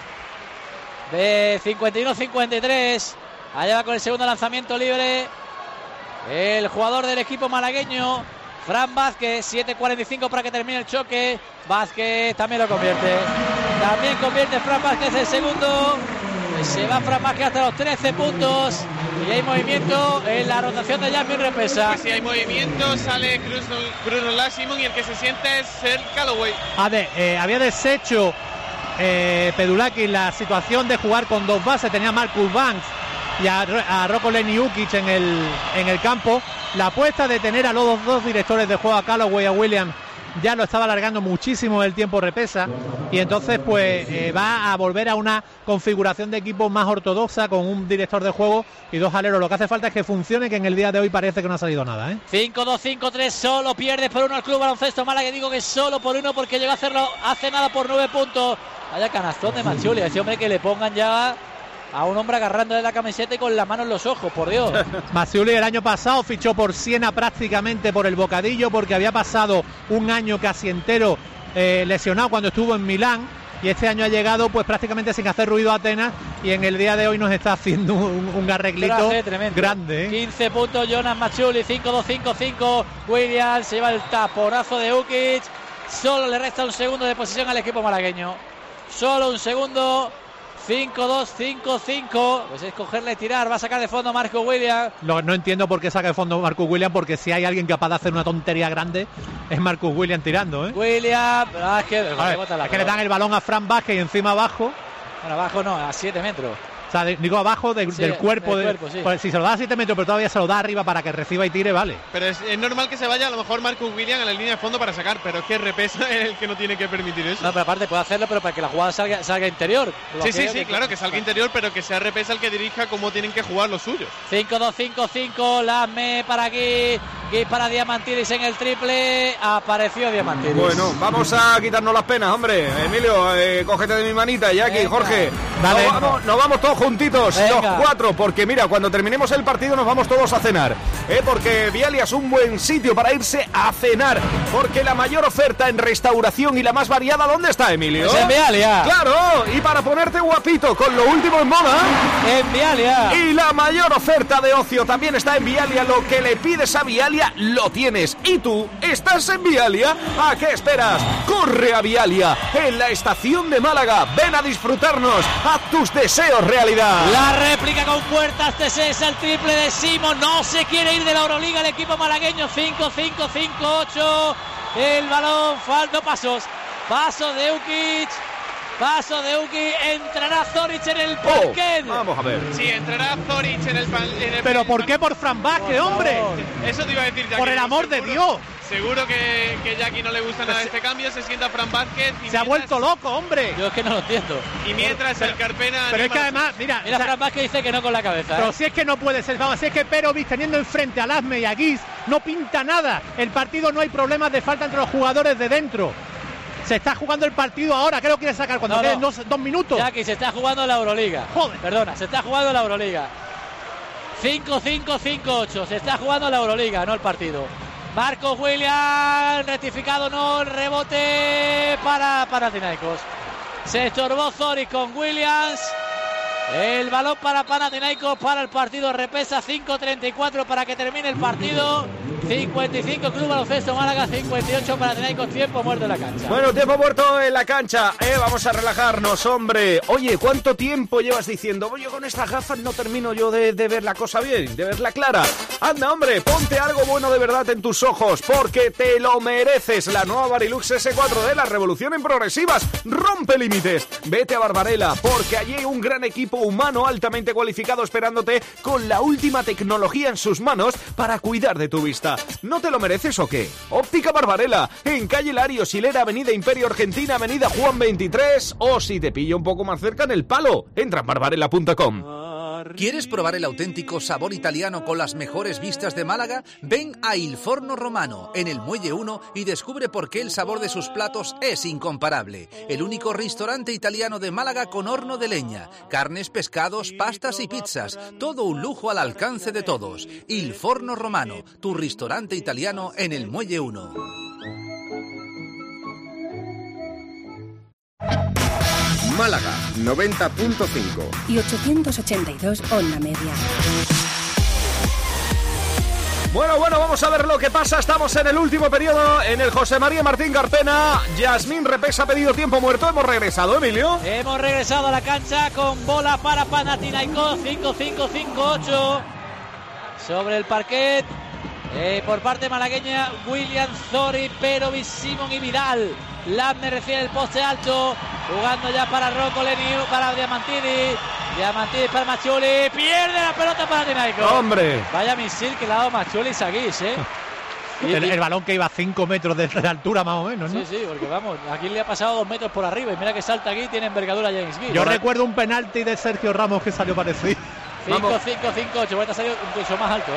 de 51-53. Allá va con el segundo lanzamiento libre el jugador del equipo malagueño, Fran Vázquez. 7:45 para que termine el choque. Vázquez también lo convierte. También convierte Fran Vázquez el segundo. Se va Fran Vázquez hasta los 13 puntos. Y hay movimiento en la rotación de Jasmine Repesa. Si hay movimiento, sale Bruno Lassimon y el que se sienta es Serge Calloway. Había deshecho Pedulakis la situación de jugar con dos bases. Tenía Marcus Banks y a Rocco Leniukic en el campo. La apuesta de tener a los dos directores de juego, a Calloway y a Williams, ya lo estaba alargando muchísimo el tiempo Repesa, y entonces pues va a volver a una configuración de equipo más ortodoxa, con un director de juego y dos aleros. Lo que hace falta es que funcione, que en el día de hoy parece que no ha salido nada. 5-2, 5-3, solo pierde por 1 el Club Baloncesto Málaga, que digo que solo por 1 porque llegó a hacerlo hace nada por 9 puntos. Vaya canastón de Maciuli, a ese hombre que le pongan ya a un hombre agarrándole la camiseta y con la mano en los ojos, por Dios. Maciuli el año pasado fichó por Siena prácticamente por el bocadillo, porque había pasado un año casi entero lesionado cuando estuvo en Milán, y este año ha llegado pues prácticamente sin hacer ruido a Atenas, y en el día de hoy nos está haciendo un arreglito grande. 15 puntos Jonas Maciuli, 5-2, 5-5. Williams se lleva el taponazo de Ukic. Solo le resta un segundo de posesión al equipo malagueño. Solo un segundo. 5-2, 5-5. Pues es cogerle y tirar. Va a sacar de fondo Marco Williams. No entiendo por qué saca de fondo Marcus Williams, porque si hay alguien capaz de hacer una tontería grande es Marcus Williams tirando, ¿eh? Williams. Es que le dan el balón a Fran Vázquez y encima abajo. Bueno, abajo no, a 7 metros. O sea, digo abajo del cuerpo. Sí. Pues si se lo da a 7 metros, pero todavía se lo da arriba para que reciba y tire, vale. Pero es normal que se vaya a lo mejor Marcus Williams en la línea de fondo para sacar, pero es que Repesa es el que no tiene que permitir eso. No, pero aparte puede hacerlo, pero para que la jugada salga interior. Sí, claro, que salga interior, pero que sea Repesa el que dirija cómo tienen que jugar los suyos. 5-2, 5-5, Lasme para Gui para Diamantidis en el triple. Apareció Diamantidis. Bueno, vamos a quitarnos las penas, hombre. Emilio, cógete de mi manita, Jackie, Jorge. Dale. Nos vamos todos juntitos. Venga. Los 4, porque mira, cuando terminemos el partido nos vamos todos a cenar, porque Vialia es un buen sitio para irse a cenar, porque la mayor oferta en restauración y la más variada, ¿dónde está, Emilio? Pues en Vialia. Claro, y para ponerte guapito con lo último en moda, en Vialia. Y la mayor oferta de ocio también está en Vialia. Lo que le pides a Vialia lo tienes. ¿Y tú estás en Vialia? ¿A qué esperas? Corre a Vialia, en la estación de Málaga. Ven a disfrutarnos, haz tus deseos realidad. La réplica con puertas, T6, el triple de Simo, no se quiere ir de la Euroliga el equipo malagueño. 5-5, 5-8, el balón, falta pasos, paso de Ukic, entrará Zoric en el parquet. Vamos a ver. Sí, entrará Zoric en el Pero ¿por qué por Fran Vázquez, hombre? Eso te iba a decir, Jackie. Por el amor de Dios. Seguro que Jackie no le gusta nada este cambio, se sienta Fran Vázquez. Se ha vuelto loco, hombre. Yo es que no lo entiendo. Y mientras el Carpena... Pero es que además, mira, Fran Vázquez dice que no con la cabeza. Pero si es que no puede ser, vamos, si es que Perovic teniendo enfrente a Lasme y a Guis no pinta nada. El partido no hay problemas de falta entre los jugadores de dentro. Se está jugando el partido ahora, ¿qué lo quiere sacar cuando queden 2 minutos? Jackie, se está jugando la Euroliga. Joder. Perdona, se está jugando la Euroliga. 5-5, 5-8, se está jugando la Euroliga, no el partido. Marcos Williams, rectificado no, el rebote para Panathinaikos. Se estorbó Zoric con Williams. El balón para Panathinaikos para el partido. Repesa 5:34 para que termine el partido. 55 Club Baloncesto Málaga, 58 Panathinaikos, tiempo muerto en la cancha. Bueno, tiempo muerto en la cancha, vamos a relajarnos, hombre. Oye, ¿cuánto tiempo llevas diciendo? Oye, con estas gafas no termino yo de ver la cosa bien, de verla clara? Anda, hombre, ponte algo bueno de verdad en tus ojos, porque te lo mereces. La nueva Varilux S4 de la revolución en progresivas rompe límites. Vete a Barbarella, porque allí hay un gran equipo humano altamente cualificado esperándote con la última tecnología en sus manos para cuidar de tu vista. ¿No te lo mereces o qué? Óptica Barbarella, en calle Larios, Hilera, avenida Imperio Argentina, avenida Juan 23, o si te pilla un poco más cerca en El Palo, entra en barbarella.com. ¿Quieres probar el auténtico sabor italiano con las mejores vistas de Málaga? Ven a Il Forno Romano, en el Muelle 1, y descubre por qué el sabor de sus platos es incomparable. El único restaurante italiano de Málaga con horno de leña, carnes, pescados, pastas y pizzas, todo un lujo al alcance de todos. Il Forno Romano, tu restaurante italiano en el Muelle 1. Málaga 90.5 y 882 onda media. Bueno, vamos a ver lo que pasa. Estamos en el último periodo en el José María Martín Carpena. Yasmín Repesa ha pedido tiempo muerto. Hemos regresado, Emilio. Hemos regresado a la cancha con bola para Panathinaikos. 5-5-5-8 sobre el parquet. Por parte malagueña, Williams, Zoric, Perovic, Simon y Vidal. Lasme recibe el poste alto, jugando ya para Rocco Leniu, para Diamantidis para Maciuli, pierde la pelota para Panathinaikos. ¡Hombre! Vaya misil que le ha dado Maciuli a Guis, el balón que iba a 5 metros de altura más o menos, ¿no? Sí, porque vamos, aquí le ha pasado 2 metros por arriba y mira que salta aquí, tiene envergadura James Guis. Yo recuerdo un penalti de Sergio Ramos que salió parecido. 5-5-5-8, vuelta a salir incluso más alto,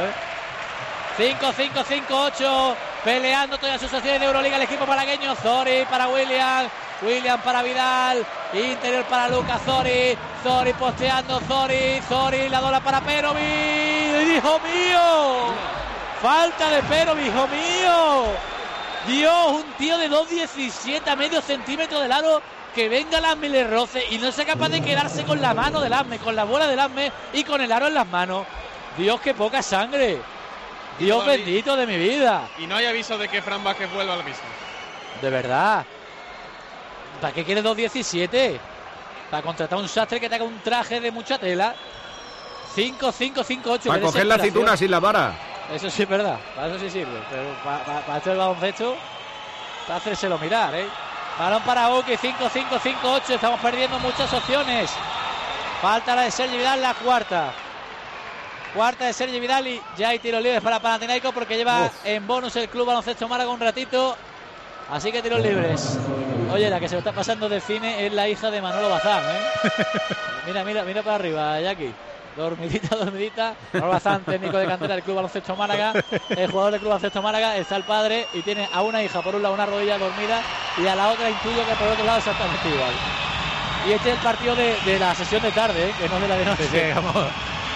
5-5-5-8, peleando toda su asociación de Euroliga el equipo malagueño. Zoric para Williams para Vidal, interior para Lucas, Zoric posteando, Zoric, la dola para Perovic, hijo mío, falta de Perovic, hijo mío, Dios, un tío de 2.17 a medio centímetro del aro, que venga Lasme y le roce y no sea capaz de quedarse con la mano de Lasme, con la bola de Lasme y con el aro en las manos. Dios, qué poca sangre. Dios bendito de mi vida. Y no hay aviso de que Fran Vázquez vuelva a la pista. De verdad. ¿Para qué quiere 2.17? para contratar un sastre que te haga un traje de mucha tela. 5-5-5-8. Para coger la aceituna sin la vara. Eso sí es verdad, para eso sí sirve. Pero para esto el baloncesto, para hacérselo mirar, ¿eh? Balón para Uki, 5-5-5-8. Estamos perdiendo muchas opciones. Falta la de Sergi Vidal, la cuarta. Cuarta de Sergi Vidal y ya hay tiros libres para Panathinaikos porque lleva en bonus el Club Baloncesto Málaga un ratito. Así que tiros libres. Oye, la que se lo está pasando de cine es la hija de Manolo Bazán, ¿eh? Mira para arriba, Jackie. Dormidita. Manolo Bazán, técnico de cantera del Club Baloncesto Málaga. El jugador del Club Baloncesto Málaga, está el padre y tiene a una hija por un lado una rodilla dormida y a la otra intuyo que por otro lado exactamente igual. Y este es el partido de la sesión de tarde, que no de la de noche. Sí, vamos.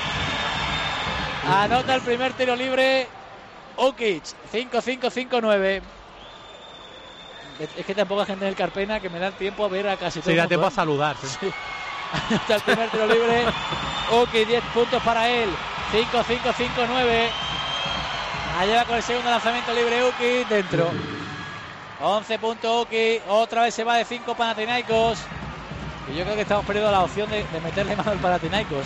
Anota el primer tiro libre Ukic, 5-5-5-9. Es que tampoco hay gente en el Carpena que me da tiempo a ver a casi todo. Sí, da tiempo a saludar. Sí. Anota el primer tiro libre Ukic, 10 puntos para él, 5-5-5-9. Allá va con el segundo lanzamiento libre Ukic, dentro. 11 puntos Ukic, otra vez se va de 5 Panathinaikos. Y yo creo que estamos perdiendo la opción de meterle mano al Panathinaikos,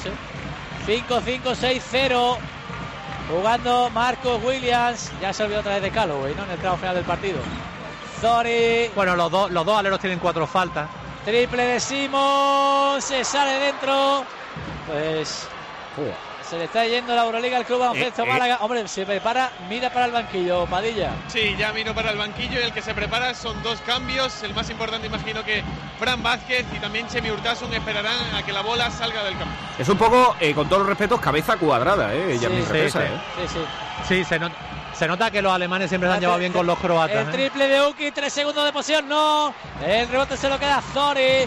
5-5-6-0. Jugando Marcos Williams. Ya se olvidó otra vez de Calloway, ¿no? En el tramo final del partido. Zori. Bueno, los dos aleros tienen 4 faltas. Triple de Simón. Se sale dentro. Pues se le está yendo la Euroliga al Club Baloncesto Málaga. Hombre, se prepara, mira para el banquillo, Padilla. Sí, ya miro para el banquillo y el que se prepara son 2 cambios. El más importante, imagino que Fran Vázquez y también Chemi Urtasun esperarán a que la bola salga del campo. Es un poco, con todos los respetos, cabeza cuadrada, Jasmin Repesa. Sí, se nota que los alemanes siempre se han llevado bien con los croatas. El triple de Ukic, 3 segundos de posición, no. El rebote se lo queda Zori.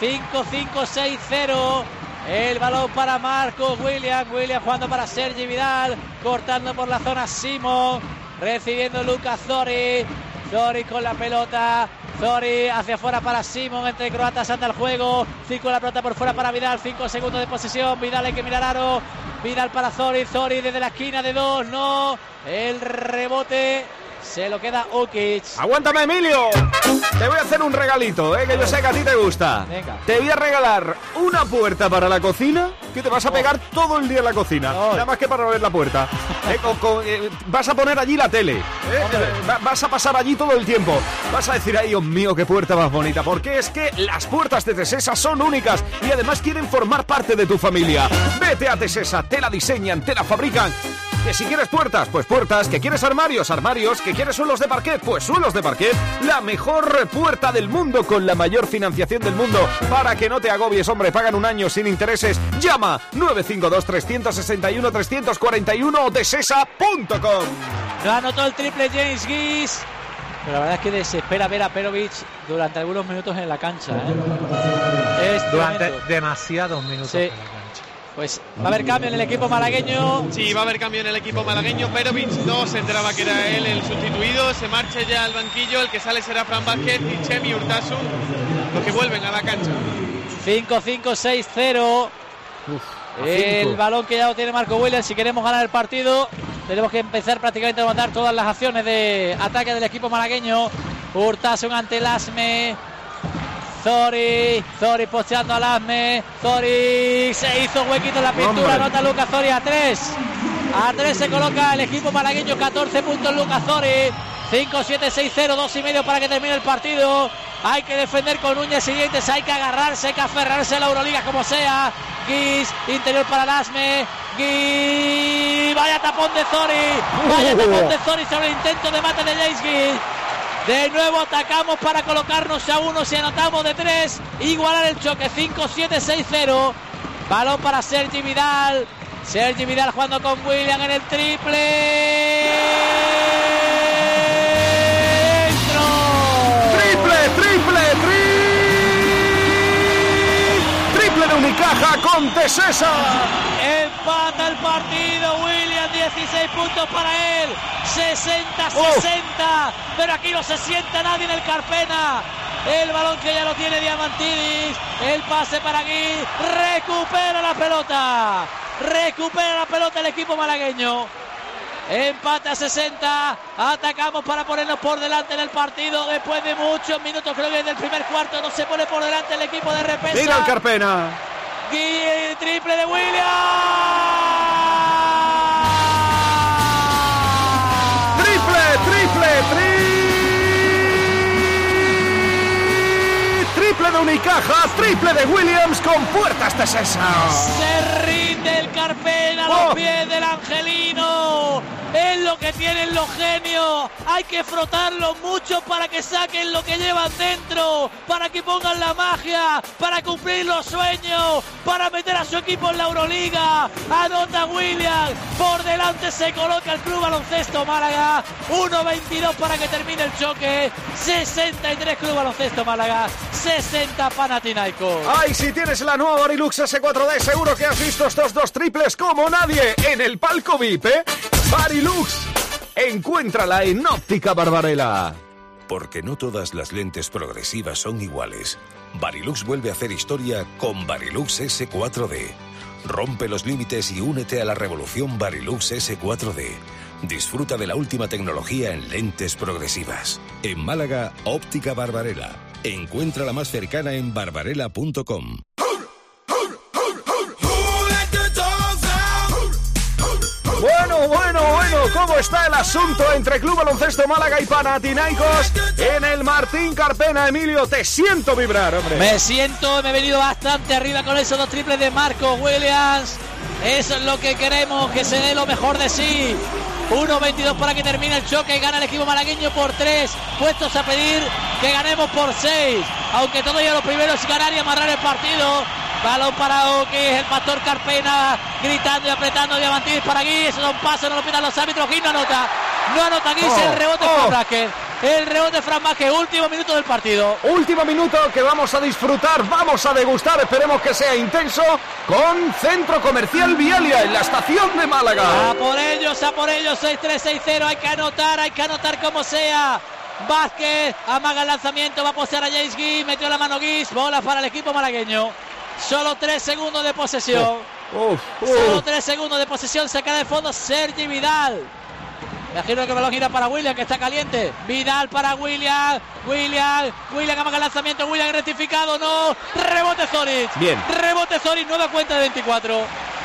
5-5-6-0. El balón para Marcos Williams jugando para Sergi Vidal, cortando por la zona Simón, recibiendo Lucas Zori con la pelota, Zori hacia afuera para Simón, entre croatas anda el juego, 5 la pelota por fuera para Vidal, 5 segundos de posesión, Vidal hay que mirar aro, Vidal para Zori desde la esquina de 2, no, el rebote se lo queda Ukic. ¡Aguántame, Emilio! Te voy a hacer un regalito, que yo sé que a ti te gusta. Venga. Te voy a regalar una puerta para la cocina, que te vas a pegar todo el día en la cocina. Nada más que para ver la puerta. Vas a poner allí la tele. Vas a pasar allí todo el tiempo. Vas a decir, ay, Dios mío, qué puerta más bonita. Porque es que las puertas de Tesesa son únicas y además quieren formar parte de tu familia. Vete a Tesesa, te la diseñan, te la fabrican. Que si quieres puertas, pues puertas. Que quieres armarios, armarios. Que quieres suelos de parquet, pues suelos de parquet. La mejor puerta del mundo con la mayor financiación del mundo. Para que no te agobies, hombre, pagan un año sin intereses. Llama 952-361-341 o tesesa.com. No anotó el triple James Gis, pero la verdad es que desespera ver a Perovic durante algunos minutos en la cancha. Durante demasiados minutos en la cancha. Pues va a haber cambio en el equipo malagueño. Sí, va a haber cambio en el equipo malagueño. Perovic no se enteraba que era él el sustituido. Se marcha ya al banquillo. El que sale será Fran Vázquez y Chemi Urtasun, los que vuelven a la cancha. 5-5-6-0. El balón que ya lo tiene Marco Williams. Si queremos ganar el partido, tenemos que empezar prácticamente a montar todas las acciones de ataque del equipo malagueño. Urtasun ante Lasme. Zori posteando al Asme. Zori se hizo huequito en la pintura. Anota Lucas Zori a 3. A 3 se coloca el equipo malagueño. 14 puntos Lucas Zori. 5-7-6-0, 2,5 para que termine el partido. Hay que defender con uñas y dientes. Hay que agarrarse, hay que aferrarse a la Euroliga como sea. Gis, interior para Lasme. Gis, vaya tapón de Zori. Vaya tapón de Zori sobre el intento de mate de James Gis. De nuevo atacamos para colocarnos a 1. Si anotamos de 3, igualar el choque. 5-7-6-0. Balón para Sergi Vidal. Sergi Vidal jugando con William en el triple. ¡Dentro! ¡Triple de Unicaja con Tesesa! Empata el partido William, 16 puntos para él. 60-60, pero aquí no se sienta nadie en el Carpena. El balón que ya lo tiene Diamantidis. El pase para aquí. Recupera la pelota el equipo malagueño. Empate a 60. Atacamos para ponernos por delante en el partido. Después de muchos minutos, creo que desde el primer cuarto no se pone por delante el equipo de Repesa. Mira el Carpena. Triple de Williams. Triple de Unicaja, triple de Williams con puertas de Sesa. Se rinde el Carpena a los pies del angelino. Es lo que tienen los genios. Hay que frotarlos mucho para que saquen lo que llevan dentro, para que pongan la magia, para cumplir los sueños, para meter a su equipo en la Euroliga. Anota Williams. Por delante se coloca el Club Baloncesto Málaga. 1:22 para que termine el choque. 63 Club Baloncesto Málaga. 60 Panathinaikos. Ay, si tienes la nueva Varilux S4D, seguro que has visto estos dos triples como nadie en el palco VIP, ¿eh? Varilux, encuéntrala en Óptica Barbarella. Porque no todas las lentes progresivas son iguales. Varilux vuelve a hacer historia con Varilux S4D. Rompe los límites y únete a la revolución Varilux S4D. Disfruta de la última tecnología en lentes progresivas. En Málaga, Óptica Barbarella. Encuentra la más cercana en barbarella.com. Bueno, ¿cómo está el asunto entre Club Baloncesto Málaga y Panathinaikos en el Martín Carpena? Emilio, te siento vibrar, hombre. Me he venido bastante arriba con esos dos triples de Marcos Williams. Eso es lo que queremos, que se dé lo mejor de sí. 1:22 para que termine el choque. Gana el equipo malagueño por 3. Puestos a pedir que ganemos por 6. Aunque todavía lo primero es ganar y amarrar el partido. Balón parado, que es el Pastor Carpena gritando y apretando. Diamantidis para Guis. Eso da un paso, no lo pitan los árbitros. Guis no anota. No anota Guis. El rebote Fran Vázquez. El rebote Fran Vázquez. Último minuto del partido. Último minuto que vamos a disfrutar, vamos a degustar. Esperemos que sea intenso con Centro Comercial Vialia en la estación de Málaga. A por ellos. 6-3-6-0. Hay que anotar como sea. Vázquez amaga el lanzamiento. Va a posear a James Guis. Metió la mano Guis. Bola para el equipo malagueño. Solo 3 segundos de posesión. Solo 3 segundos de posesión. Se queda de fondo Sergi Vidal. Imagino que el balón gira para William, que está caliente. Vidal para William. William amaga el lanzamiento. William rectificado. No. Rebote Zoric. Bien. Rebote Zoric. Nueva cuenta de 24.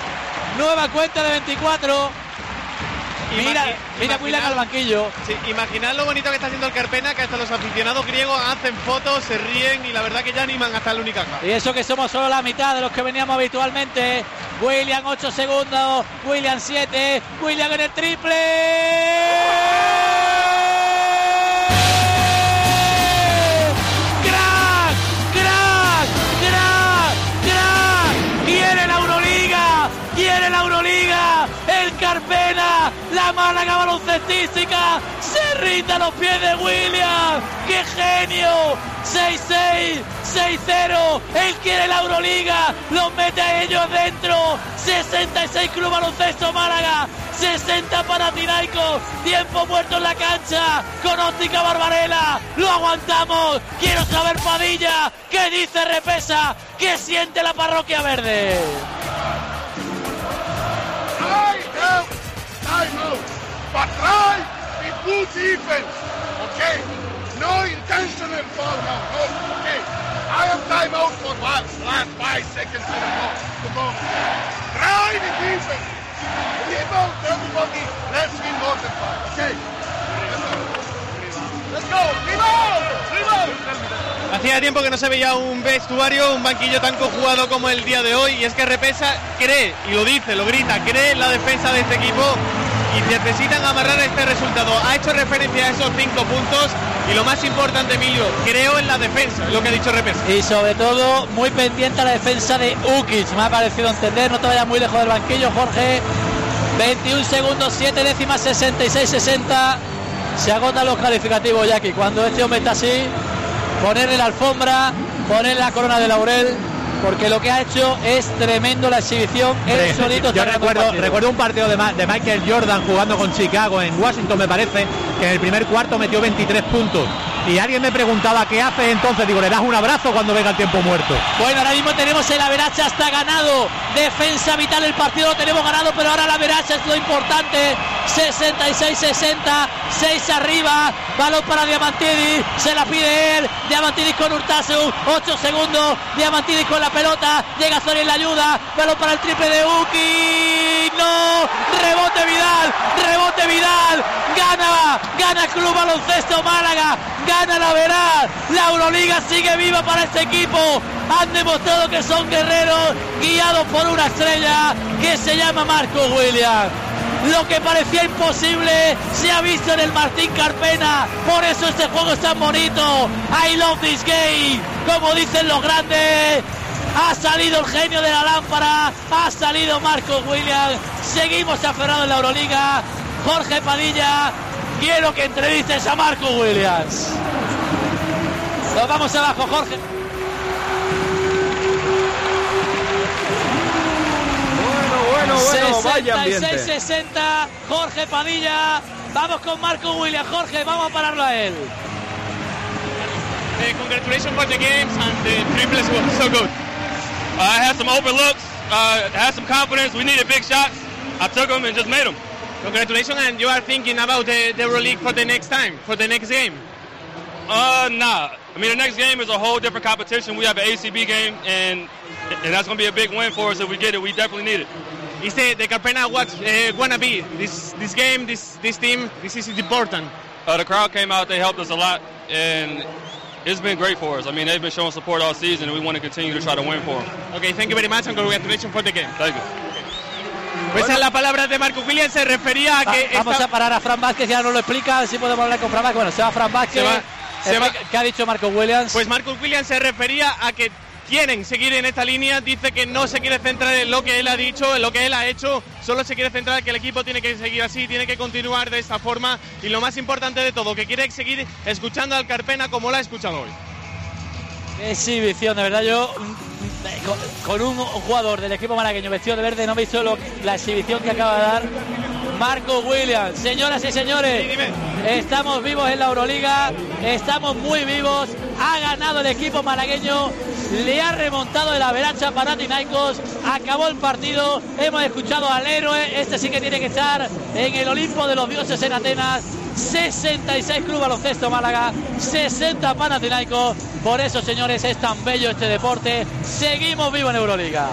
Mira William al banquillo. Sí, imaginad lo bonito que está haciendo el Carpena, que hasta los aficionados griegos hacen fotos, se ríen y la verdad que ya animan hasta el Unicaja. Y eso que somos solo la mitad de los que veníamos habitualmente. William 8 segundos, William 7, William en el triple. ¡Crack! ¡Quiere la Euroliga! El Carpena, la Málaga baloncestística, se rinde a los pies de William. ¡Qué genio! 6-6, 6-0. Él quiere la Euroliga, los mete a ellos dentro. 66 Club Baloncesto Málaga, 60 Panathinaikos. Tiempo muerto en la cancha con Óptica Barbarella. Lo aguantamos. Quiero saber, Padilla, ¿qué dice Repesa? ¿Qué siente la parroquia verde? Timeout, but try with good defense, okay? No intentional foul now, okay? I have timeout for last 5 seconds to go. Try the defense. Rebound, everybody, let's win more than 5, okay? Let's go, rebound! Hacía tiempo que no se veía un vestuario, un banquillo tan conjugado como el día de hoy, y es que Repesa cree, y lo dice, lo grita, cree en la defensa de este equipo y necesitan amarrar este resultado. Ha hecho referencia a esos 5 puntos y lo más importante, Emilio, creo en la defensa, es lo que ha dicho Repesa. Y sobre todo, muy pendiente a la defensa de Ukic, me ha parecido entender, no te vayas muy lejos del banquillo, Jorge. 21 segundos, 7 décimas, 66-60. Se agotan los calificativos, Jackie, cuando este hombre está así. Ponerle la alfombra, ponerle la corona de laurel, porque lo que ha hecho es tremendo la exhibición. Él solito. Yo recuerdo un partido de Michael Jordan jugando con Chicago en Washington, me parece, que en el primer cuarto metió 23 puntos Y alguien me preguntaba, ¿qué haces entonces? Digo, le das un abrazo cuando venga el tiempo muerto. Bueno, ahora mismo tenemos el average hasta ganado. Defensa vital, el partido lo tenemos ganado, pero ahora el average es lo importante. 66-60, 6 arriba. Balón para Diamantidis, se la pide él. Diamantidis con Urtasun, 8 segundos. Diamantidis con la pelota, llega Zori en la ayuda. Balón para el triple de Uki. No, rebote Vidal. Gana Club Baloncesto Málaga. Gana la Veraz, la Euroliga sigue viva para este equipo. Han demostrado que son guerreros guiados por una estrella que se llama Marcus Williams. Lo que parecía imposible se ha visto en el Martín Carpena. Por eso este juego es tan bonito. I love this game, como dicen los grandes. Ha salido el genio de la lámpara, ha salido Marcus Williams. Seguimos aferrados en la Euroliga. Jorge Padilla, quiero que entrevistes a Marcus Williams. Nos vamos abajo, Jorge. Bueno, vaya ambiente. 66-60, Jorge Padilla. Vamos con Marcus Williams. Jorge, vamos a pararlo a él. Congratulations for the games and the triples were so good. I had some open looks, had some confidence. We needed big shots. I took them and just made them. Congratulations, and you are thinking about the EuroLeague for the next time, for the next game? Nah. I mean, the next game is a whole different competition. We have an ACB game, and that's going to be a big win for us if we get it. We definitely need it. Is the Carpena what's gonna be this game, this team? This is important. The crowd came out. They helped us a lot, and it's been great for us. I mean, they've been showing support all season, and we want to continue to try to win for them. Okay, thank you very much, and congratulations for the game. Thank you. Pues a la palabra de Marcus Williams se refería a que... Vamos a parar a Fran Vázquez, ya nos lo explica, si podemos hablar con Fran Vázquez. Bueno, se va Fran Vázquez. ¿Qué ha dicho Marcus Williams? Pues Marcus Williams se refería a que quieren seguir en esta línea, dice que no se quiere centrar en lo que él ha dicho, en lo que él ha hecho, solo se quiere centrar en que el equipo tiene que seguir así, tiene que continuar de esta forma, y lo más importante de todo, que quiere seguir escuchando al Carpena como lo ha escuchado hoy. Qué exhibición, de verdad. Yo con un jugador del equipo malagueño vestido de verde no he visto la exhibición que acaba de dar Marcus Williams. Señoras y señores, estamos vivos en la Euroliga, estamos muy vivos. Ha ganado el equipo malagueño, le ha remontado el averaje a Panathinaikos, acabó el partido, hemos escuchado al héroe, este sí que tiene que estar en el Olimpo de los dioses en Atenas. 66 Club Baloncesto Málaga, 60 Panathinaikos. Por eso, señores, es tan bello este deporte. Seguimos vivos en Euroliga.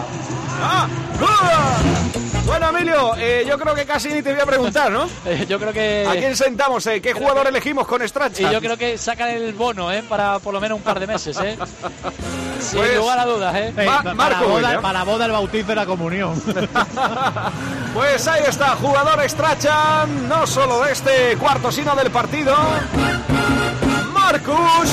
Bueno, Emilio, yo creo que casi ni te voy a preguntar, ¿no? Yo creo que... ¿A quién sentamos? ¿Qué jugador elegimos con Strachan? Y yo creo que sacan el bono, para por lo menos un par de meses, Sin pues, lugar a dudas, para la boda, el bautizo y la comunión. Pues ahí está, jugador Strachan, no solo de este cuarto, sino del partido. Marcus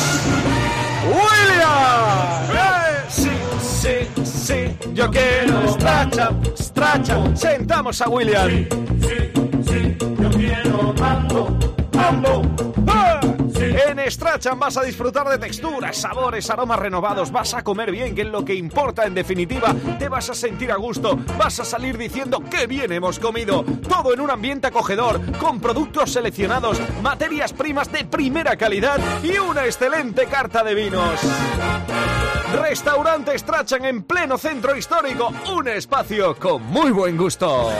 Williams. Sí, yo quiero Strachan. Sentamos a Williams. Sí, yo quiero mambo. En Strachan vas a disfrutar de texturas, sabores, aromas renovados, vas a comer bien, que es lo que importa en definitiva, te vas a sentir a gusto, vas a salir diciendo qué bien hemos comido, todo en un ambiente acogedor, con productos seleccionados, materias primas de primera calidad y una excelente carta de vinos. Restaurante Strachan en pleno centro histórico, un espacio con muy buen gusto.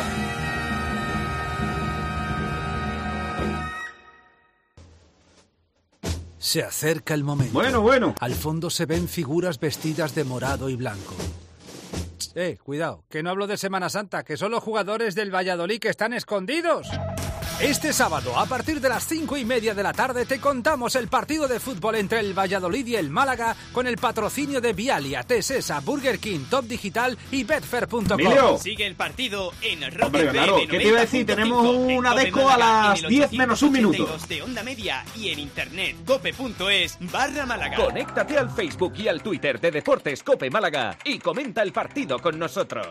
Se acerca el momento. Bueno. Al fondo se ven figuras vestidas de morado y blanco. Cuidado, que no hablo de Semana Santa, que son los jugadores del Valladolid que están escondidos. Este sábado, a partir de las 5:30 de la tarde, te contamos el partido de fútbol entre el Valladolid y el Málaga con el patrocinio de Vialia, Tesesa, Burger King, Top Digital y Betfair.com. Sigue el partido en Rock Hombre, FM. claro, ¿qué te iba a decir? Tenemos una desco a las 10 menos un minuto. De onda media y en internet cope.es/Málaga. Conéctate al Facebook y al Twitter de Deportes Cope Málaga y comenta el partido con nosotros.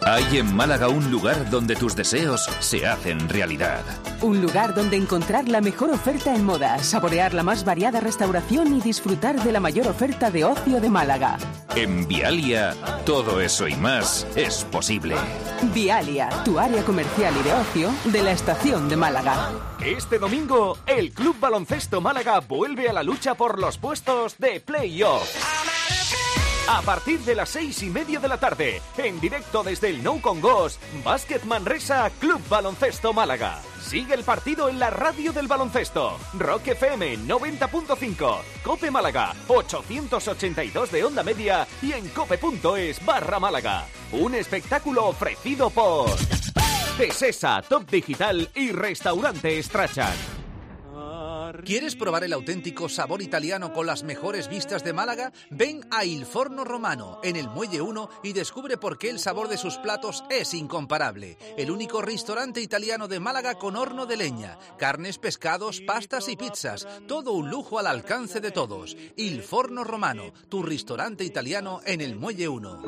Hay en Málaga un lugar donde tus deseos se hacen realidad. Un lugar donde encontrar la mejor oferta en moda, saborear la más variada restauración y disfrutar de la mayor oferta de ocio de Málaga. En Vialia, todo eso y más es posible. Vialia, tu área comercial y de ocio de la estación de Málaga. Este domingo, el Club Baloncesto Málaga vuelve a la lucha por los puestos de play-off. A partir de las 6:30 de la tarde, en directo desde el Nou Congost, Básquet Manresa, Club Baloncesto Málaga. Sigue el partido en la radio del baloncesto. Rock FM 90.5, Cope Málaga 882 de onda media y en cope.es/Málaga. Un espectáculo ofrecido por Tesesa, Top Digital y Restaurante Strachan. ¿Quieres probar el auténtico sabor italiano con las mejores vistas de Málaga? Ven a Il Forno Romano, en el Muelle 1, y descubre por qué el sabor de sus platos es incomparable. El único restaurante italiano de Málaga con horno de leña. Carnes, pescados, pastas y pizzas. Todo un lujo al alcance de todos. Il Forno Romano, tu restaurante italiano en el Muelle 1.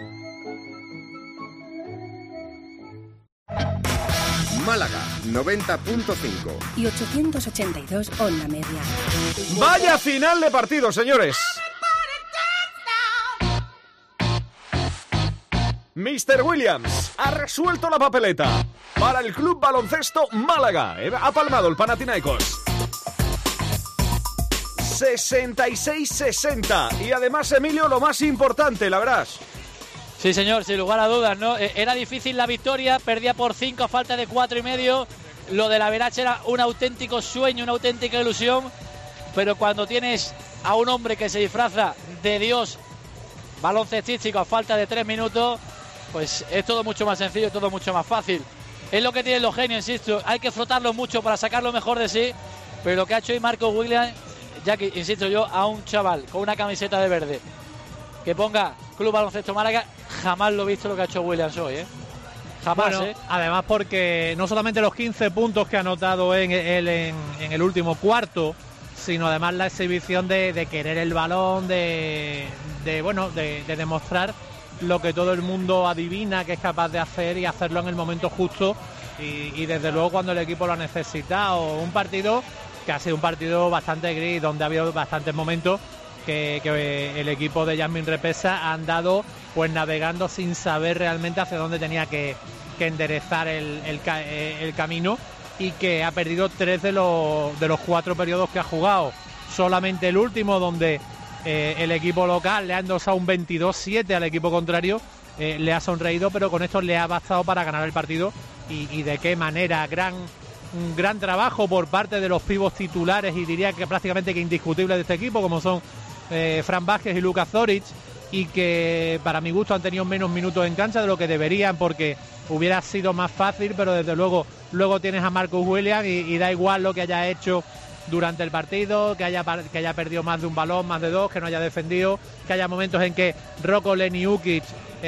Málaga 90.5 y 882 onda media. Vaya final de partido, señores. Mr. Williams ha resuelto la papeleta para el Club Baloncesto Málaga. Ha palmado el Panathinaikos 66-60. Y además, Emilio, lo más importante, la verdad. Sí, señor, sin lugar a dudas, ¿no? Era difícil la victoria, perdía por 5 a falta de 4,5. Lo de la Verache era un auténtico sueño, una auténtica ilusión. Pero cuando tienes a un hombre que se disfraza de Dios baloncestístico a falta de 3 minutos, pues es todo mucho más sencillo, todo mucho más fácil. Es lo que tienen los genios, insisto. Hay que frotarlo mucho para sacar lo mejor de sí. Pero lo que ha hecho hoy Marcos Williams, ya que, insisto yo, a un chaval con una camiseta de verde que ponga Club Baloncesto Málaga, jamás lo he visto lo que ha hecho Williams hoy, ¿eh? Jamás, bueno, además porque no solamente los 15 puntos que ha anotado él en el último cuarto, sino además la exhibición de querer el balón, de demostrar lo que todo el mundo adivina que es capaz de hacer y hacerlo en el momento justo y desde luego cuando el equipo lo ha necesitado. Un partido que ha sido un partido bastante gris, donde ha habido bastantes momentos que el equipo de Yasmin Repesa ha andado pues navegando sin saber realmente hacia dónde tenía que enderezar el camino, y que ha perdido 3 de los 4 periodos que ha jugado. Solamente el último, donde el equipo local le ha endosado un 22-7 al equipo contrario, le ha sonreído, pero con esto le ha bastado para ganar el partido. Y de qué manera. Un gran trabajo por parte de los pibos titulares, y diría que prácticamente que indiscutibles de este equipo, como son Fran Vázquez y Lucas Zoric, y que para mi gusto han tenido menos minutos en cancha de lo que deberían, porque hubiera sido más fácil, pero desde luego tienes a Marcus Williams y da igual lo que haya hecho durante el partido, que haya perdido más de un balón, más de 2, que no haya defendido, que haya momentos en que Roko Leniukic,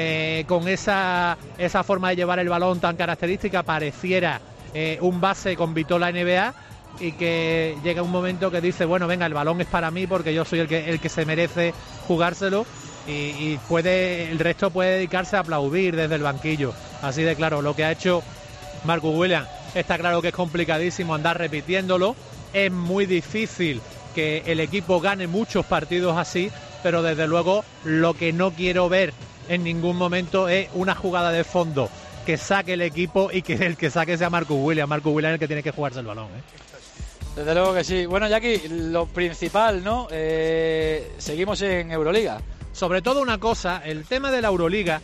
con esa forma de llevar el balón tan característica, pareciera un base con vitola NBA, y que llega un momento que dice, bueno, venga, el balón es para mí porque yo soy el que se merece jugárselo, y el resto puede dedicarse a aplaudir desde el banquillo. Así de claro, lo que ha hecho Marcus Williams está claro que es complicadísimo andar repitiéndolo. Es muy difícil que el equipo gane muchos partidos así, pero desde luego lo que no quiero ver en ningún momento es una jugada de fondo que saque el equipo y que el que saque sea Marcus Williams. Marcus Williams es el que tiene que jugarse el balón, Desde luego que sí. Bueno, Jackie, lo principal, ¿no? Seguimos en Euroliga. Sobre todo una cosa, el tema de la Euroliga,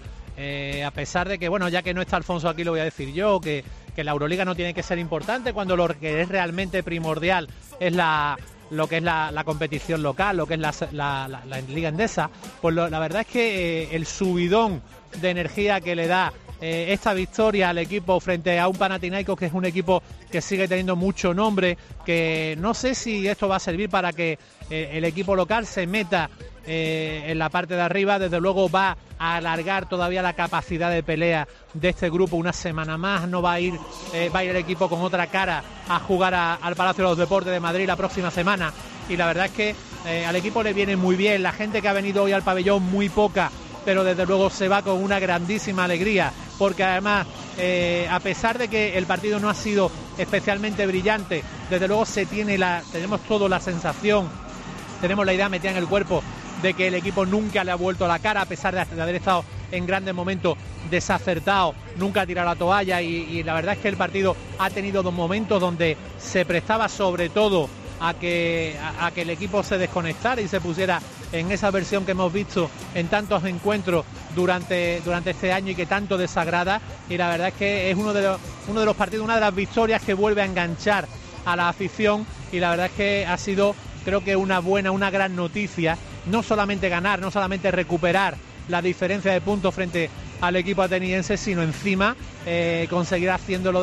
a pesar de que, bueno, ya que no está Alfonso aquí, lo voy a decir yo, que la Euroliga no tiene que ser importante cuando lo que es realmente primordial es lo que es la competición local, lo que es la Liga Endesa. Pues la verdad es que el subidón de energía que le da esta victoria al equipo frente a un Panathinaikos, que es un equipo que sigue teniendo mucho nombre, que no sé si esto va a servir para que el equipo local se meta en la parte de arriba. Desde luego va a alargar todavía la capacidad de pelea de este grupo una semana más. No va a ir el equipo con otra cara a jugar al Palacio de los Deportes de Madrid la próxima semana, y la verdad es que al equipo le viene muy bien. La gente que ha venido hoy al pabellón, muy poca, pero desde luego se va con una grandísima alegría porque además, a pesar de que el partido no ha sido especialmente brillante, desde luego tenemos toda la sensación, tenemos la idea metida en el cuerpo de que el equipo nunca le ha vuelto la cara, a pesar de haber estado en grandes momentos desacertado, nunca ha tirado la toalla, y la verdad es que el partido ha tenido 2 momentos donde se prestaba sobre todo a que el equipo se desconectara y se pusiera en esa versión que hemos visto en tantos encuentros durante este año y que tanto desagrada, y la verdad es que es uno de los partidos, una de las victorias que vuelve a enganchar a la afición, y la verdad es que ha sido, creo que una gran noticia, no solamente ganar, no solamente recuperar la diferencia de puntos frente al equipo ateniense, sino encima conseguir hacerlo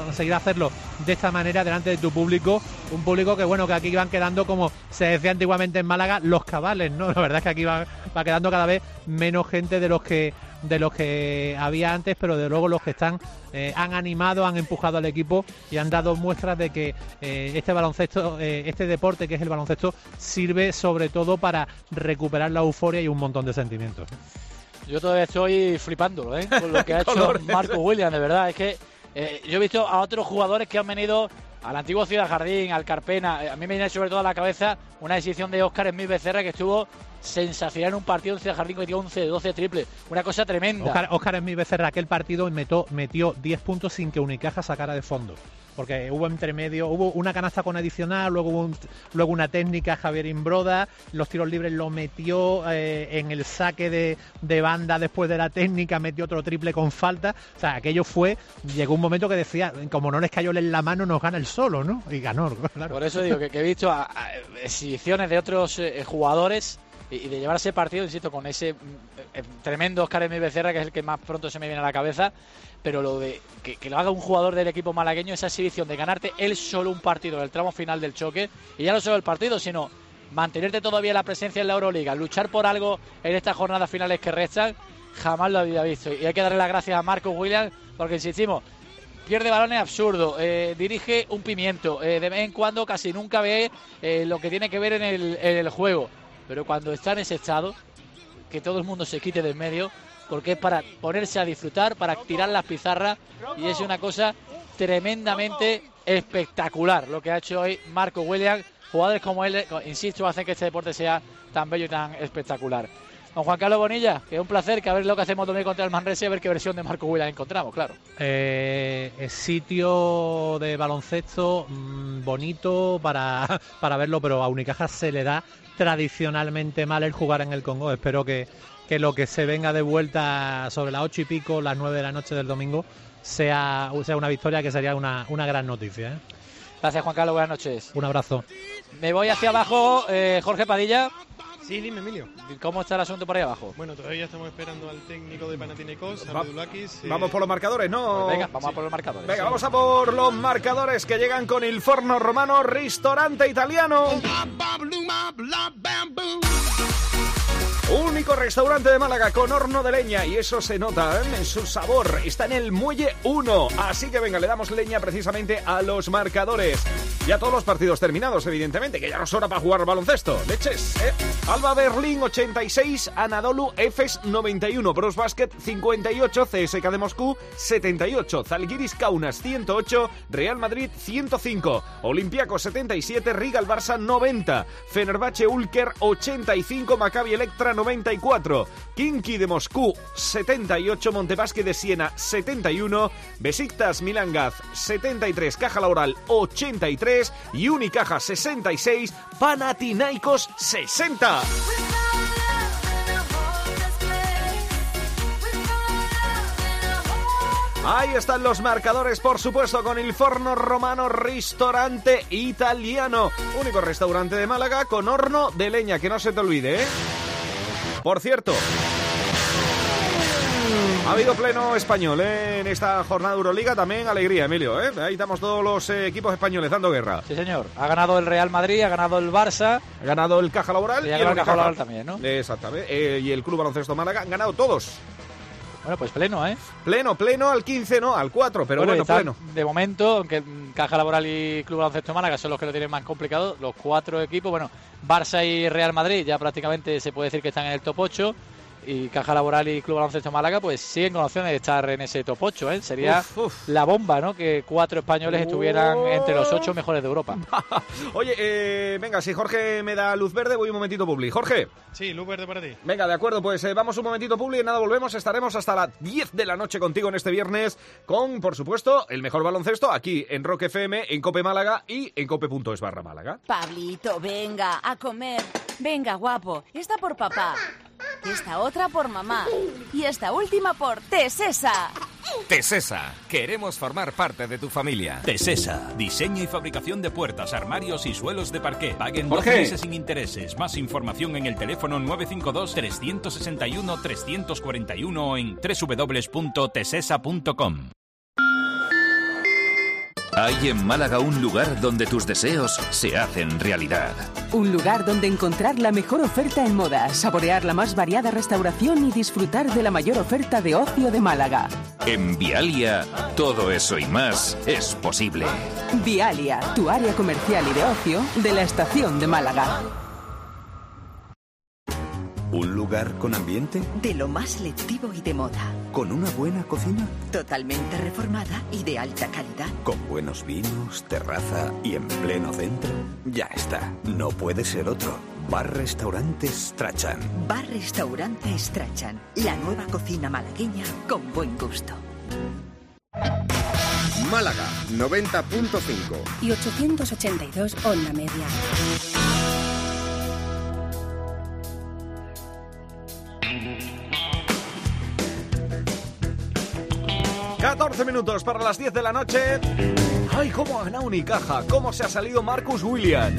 de esta manera delante de tu público, un público que bueno, que aquí van quedando, como se decía antiguamente en Málaga, los cabales, ¿no? La verdad es que aquí va quedando cada vez menos gente de los que había antes, pero de luego los que están han animado, han empujado al equipo y han dado muestras de que este baloncesto, este deporte que es el baloncesto, sirve sobre todo para recuperar la euforia y un montón de sentimientos. Yo todavía estoy flipándolo, con lo que ha hecho Marcus Williams, de verdad. Es que yo he visto a otros jugadores que han venido al antiguo Ciudad Jardín, al Carpena. A mí me viene sobre todo a la cabeza una decisión de Óscar Smith Becerra, que estuvo sensacional en un partido en Ciudad Jardín, que metió 11 de 12 triples. Una cosa tremenda. Óscar Smith Becerra, aquel partido metió 10 puntos sin que Unicaja sacara de fondo. Porque hubo una canasta con adicional, luego una técnica, Javier Imbroda, los tiros libres lo metió en el saque de banda después de la técnica, metió otro triple con falta. O sea, llegó un momento que decía, como no les cayó en la mano, nos gana el solo, ¿no? Y ganó, claro. Por eso digo que he visto exhibiciones de otros jugadores y de llevar ese partido, insisto, con ese tremendo Óscar Smith Becerra, que es el que más pronto se me viene a la cabeza. Pero lo de que lo haga un jugador del equipo malagueño, esa exhibición de ganarte él solo un partido en el tramo final del choque, y ya no solo el partido, sino mantenerte todavía la presencia en la Euroliga, luchar por algo en estas jornadas finales que restan, jamás lo había visto. Y hay que darle las gracias a Marcus Williams, porque insistimos, pierde balones absurdo, dirige un pimiento, de vez en cuando casi nunca ve lo que tiene que ver en el juego, pero cuando está en ese estado, que todo el mundo se quite de en medio, porque es para ponerse a disfrutar, para tirar las pizarras, y es una cosa tremendamente espectacular lo que ha hecho hoy Marcus Williams. Jugadores como él, insisto, hacen que este deporte sea tan bello y tan espectacular. Don Juan Carlos Bonilla, que es un placer, que a ver lo que hacemos domingo contra el Manresa y a ver qué versión de Marcus Williams encontramos, claro. Sitio de baloncesto bonito para verlo, pero a Unicaja se le da tradicionalmente mal el jugar en el Congo. Espero que lo que se venga de vuelta sobre las 8 y pico, las 9 de la noche del domingo, sea una victoria, que sería una gran noticia, ¿eh? Gracias, Juan Carlos, buenas noches. Un abrazo. Me voy hacia abajo, Jorge Padilla. Sí, dime, Emilio. ¿Cómo está el asunto por ahí abajo? Bueno, todavía estamos esperando al técnico de Panathinaikos, a Abdulakis. Vamos por los marcadores, ¿no? Pues venga, vamos a por los marcadores. Venga, vamos a por los marcadores que llegan con Il Forno Romano, restaurante italiano. Único restaurante de Málaga con horno de leña, y eso se nota en su sabor. Está en el Muelle 1, así que venga, le damos leña precisamente a los marcadores. Ya todos los partidos terminados, evidentemente, que ya no es hora para jugar baloncesto. Leches, ¿eh? Alba Berlín 86, Anadolu Efes 91, Bros Basket 58, CSKA de Moscú 78, Zalgiris Kaunas 108, Real Madrid 105, Olympiacos 77, Rigal Barça 90, Fenerbahce Ulker 85, Maccabi Electra 94, Khimki de Moscú 78, Montepaschi de Siena 71, Besiktas Milán Gaz 73, Caja Laboral 83 y Unicaja 66, Panathinaikos 60. Ahí están los marcadores, por supuesto, con Il Forno Romano, restaurante italiano. Único restaurante de Málaga con horno de leña, que no se te olvide, ¿eh? Por cierto, ha habido pleno español, ¿eh? En esta jornada de Euroliga, también alegría, Emilio, ¿eh? Ahí estamos todos los equipos españoles dando guerra. Sí, señor. Ha ganado el Real Madrid, ha ganado el Barça. Ha ganado el Caja Laboral y ha ganado el Caja Laboral también, ¿no? Exactamente. Y el Club Baloncesto Málaga han ganado todos. Bueno, pues pleno, ¿eh? Pleno, al 15 no, al 4, pero bueno, pleno. De momento, aunque Caja Laboral y Club Baloncesto Málaga son los que lo tienen más complicado, los 4 equipos, bueno, Barça y Real Madrid ya prácticamente se puede decir que están en el top 8, y Caja Laboral y Club Baloncesto Málaga pues siguen con opciones de estar en ese top 8, ¿eh? Sería la bomba, ¿no? Que 4 españoles estuvieran entre los 8 mejores de Europa. Oye, venga, si Jorge me da luz verde, voy un momentito, Publi. Jorge. Sí, luz verde para ti. Venga, de acuerdo, pues vamos un momentito, Publi, y nada, volvemos, estaremos hasta las 10 de la noche contigo en este viernes con, por supuesto, el mejor baloncesto aquí en Rock FM, en Cope Málaga y en cope.es/Málaga. Pablito, venga, a comer. Venga, guapo, esta por papá. Esta otra por mamá. Y esta última por Tesesa. Tesesa, queremos formar parte de tu familia. Tesesa, diseño y fabricación de puertas, armarios y suelos de parqué. Paguen 12 Jorge. meses sin intereses. Más información en el teléfono 952-361-341 o en www.tesesa.com. Hay en Málaga un lugar donde tus deseos se hacen realidad. Un lugar donde encontrar la mejor oferta en moda, saborear la más variada restauración y disfrutar de la mayor oferta de ocio de Málaga. En Vialia, todo eso y más es posible. Vialia, tu área comercial y de ocio de la estación de Málaga. ¿Un lugar con ambiente? De lo más lectivo y de moda. ¿Con una buena cocina? Totalmente reformada y de alta calidad. ¿Con buenos vinos, terraza y en pleno centro? Ya está, no puede ser otro. Bar-Restaurante Strachan. Bar-Restaurante Strachan. La nueva cocina malagueña con buen gusto. Málaga, 90.5. Y 882 Onda Media. 14 minutos para las 10 de la noche. ¡Ay, cómo ha ganado Unicaja! ¿Cómo se ha salido Marcus Williams?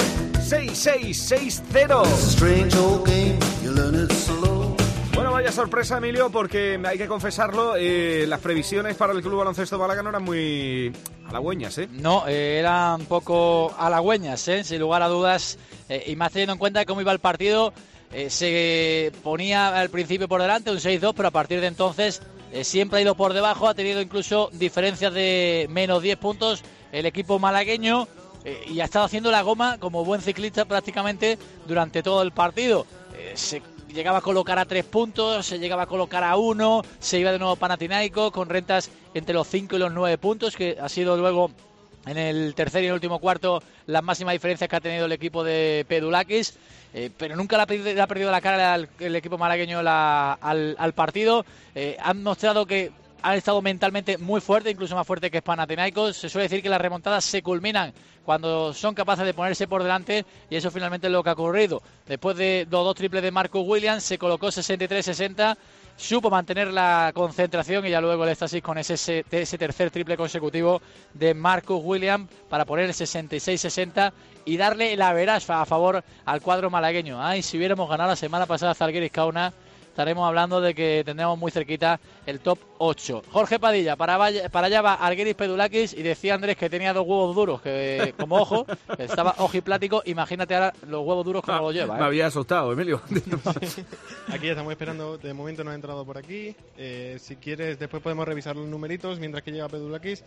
6-6-6-0. Bueno, vaya sorpresa, Emilio, porque hay que confesarlo, las previsiones para el Club Baloncesto Málaga no eran muy halagüeñas, ¿eh? No, eran un poco halagüeñas, ¿eh? Sin lugar a dudas, y más teniendo en cuenta cómo iba el partido. Se ponía al principio por delante un 6-2, pero a partir de entonces siempre ha ido por debajo, ha tenido incluso diferencias de menos 10 puntos el equipo malagueño, y ha estado haciendo la goma como buen ciclista prácticamente durante todo el partido. Se llegaba a colocar a 3 puntos, se llegaba a colocar a 1, se iba de nuevo Panathinaikos con rentas entre los 5 y los 9 puntos, que ha sido luego en el tercer y el último cuarto las máximas diferencias que ha tenido el equipo de Pedulakis, pero nunca le ha perdido la cara el equipo malagueño al partido. Han mostrado que han estado mentalmente muy fuertes, incluso más fuertes que Panathinaikos. Se suele decir que las remontadas se culminan cuando son capaces de ponerse por delante, y eso finalmente es lo que ha ocurrido. Después de los 2 triples de Marcus Williams, se colocó 63-60, supo mantener la concentración y ya luego el éxtasis con ese tercer triple consecutivo de Marcus Williams para poner el 66-60 y darle la veraz a favor al cuadro malagueño. Ay, si hubiéramos ganado la semana pasada a Zalgiris Kaunas, estaremos hablando de que tendremos muy cerquita el top 8. Jorge Padilla, para allá va Zalgiris Pedulakis, y decía Andrés que tenía 2 huevos duros, que como ojo, que estaba ojiplático. Imagínate ahora los huevos duros como lo lleva. Me había asustado, Emilio. Aquí ya estamos esperando, de momento no ha entrado por aquí. Si quieres, después podemos revisar los numeritos mientras que llega Pedulakis.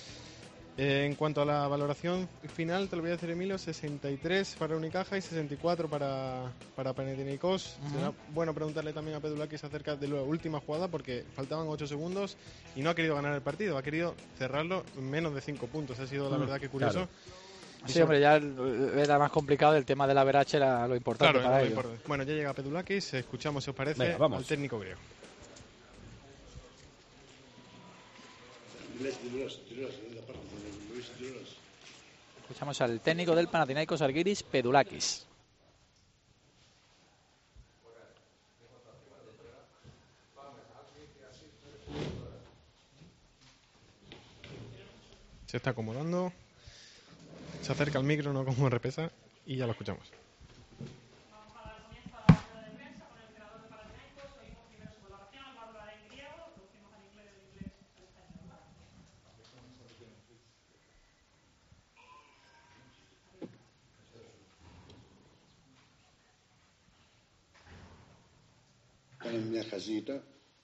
En cuanto a la valoración final, te lo voy a decir, Emilio: 63 para Unicaja y 64 para Panathinaikos. Será bueno preguntarle también a Pedulakis acerca de la última jugada, porque faltaban 8 segundos y no ha querido ganar el partido, ha querido cerrarlo en menos de 5 puntos. Ha sido la verdad que curioso. Claro. Sí, hombre, ya era más complicado, el tema de la verache era lo importante, claro, para ellos. Importante. Bueno, ya llega Pedulakis, escuchamos, si os parece, venga, vamos, al técnico griego. Escuchamos al técnico del Panathinaikos, Zalgiris Pedulakis. Se está acomodando, se acerca al micro, no como repesa, y ya lo escuchamos. Κάναμε μια χαζίτα.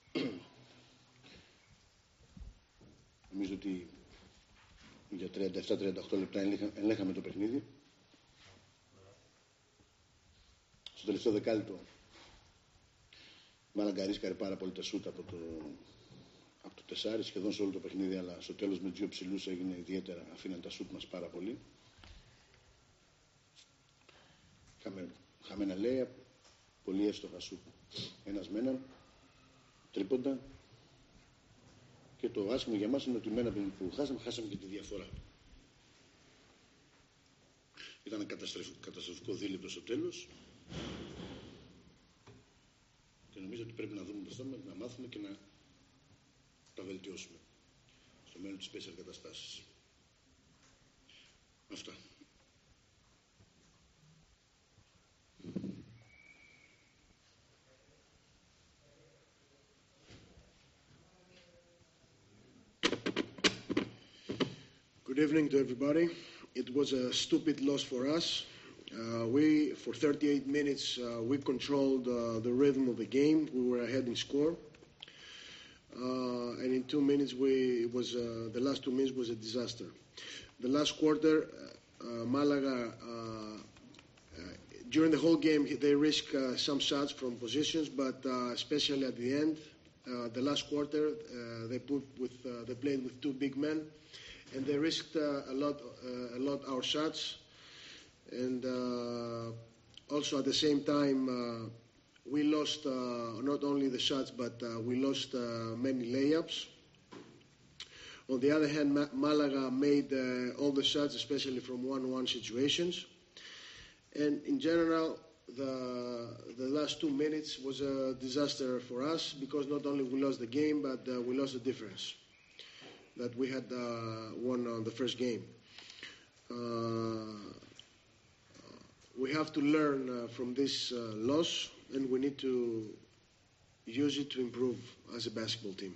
Νομίζω ότι για 37-38 λεπτά ελέγχαμε το παιχνίδι. Στο τελευταίο δεκάλεπτο Μάλαγκα ρίσκαρε πάρα πολύ τα σούτ από το 4, σχεδόν σε όλο το παιχνίδι, αλλά στο τέλος με τους δύο ψηλούς έγινε ιδιαίτερα, αφήναν τα σούτ μας πάρα πολύ. Χαμένα λέει, πολύ εύστοχα σούτ. Ένας με έναν, τρίποντα. Και το άσχημο για μας είναι ότι μένα που χάσαμε και τη διαφορά. Ήταν καταστροφικό δίλεπτο στο τέλος. Και νομίζω ότι πρέπει να δούμε μπροστά μας, να μάθουμε και να τα βελτιώσουμε στο μέλλον της special καταστάσεις. Αυτά. Good evening to everybody. It was a stupid loss for us. For 38 minutes, we controlled the rhythm of the game. We were ahead in score. And in 2 minutes, the last 2 minutes was a disaster. The last quarter, Malaga, during the whole game, they risked some shots from positions, but especially at the end, the last quarter, they played with 2 big men. And they risked a lot our shots, and also at the same time we lost not only the shots but we lost many layups. On the other hand, Malaga made all the shots, especially from 1-1 situations. And in general, the last 2 minutes was a disaster for us because not only we lost the game but we lost the difference that we had won on the first game. We have to learn from this loss, and we need to use it to improve as a basketball team.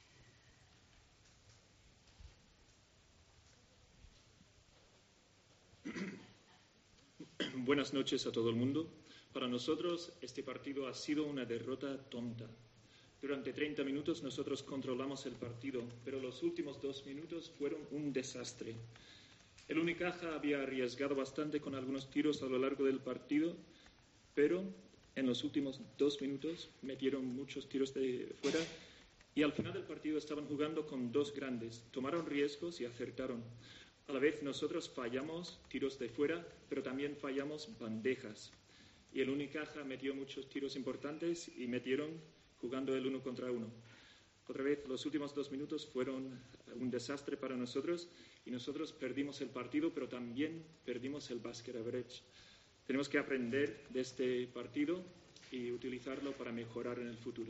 Buenas noches a todo el mundo. Para nosotros este partido ha sido una derrota tonta. Durante 30 minutos nosotros controlamos el partido, pero los últimos 2 minutos fueron un desastre. El Unicaja había arriesgado bastante con algunos tiros a lo largo del partido, pero en los últimos 2 minutos metieron muchos tiros de fuera y al final del partido estaban jugando con 2 grandes. Tomaron riesgos y acertaron. A la vez nosotros fallamos tiros de fuera, pero también fallamos bandejas. Y el Unicaja metió muchos tiros importantes y metieron jugando el 1 contra 1. Otra vez, los últimos 2 minutos fueron un desastre para nosotros y nosotros perdimos el partido, pero también perdimos el basket average. Tenemos que aprender de este partido y utilizarlo para mejorar en el futuro.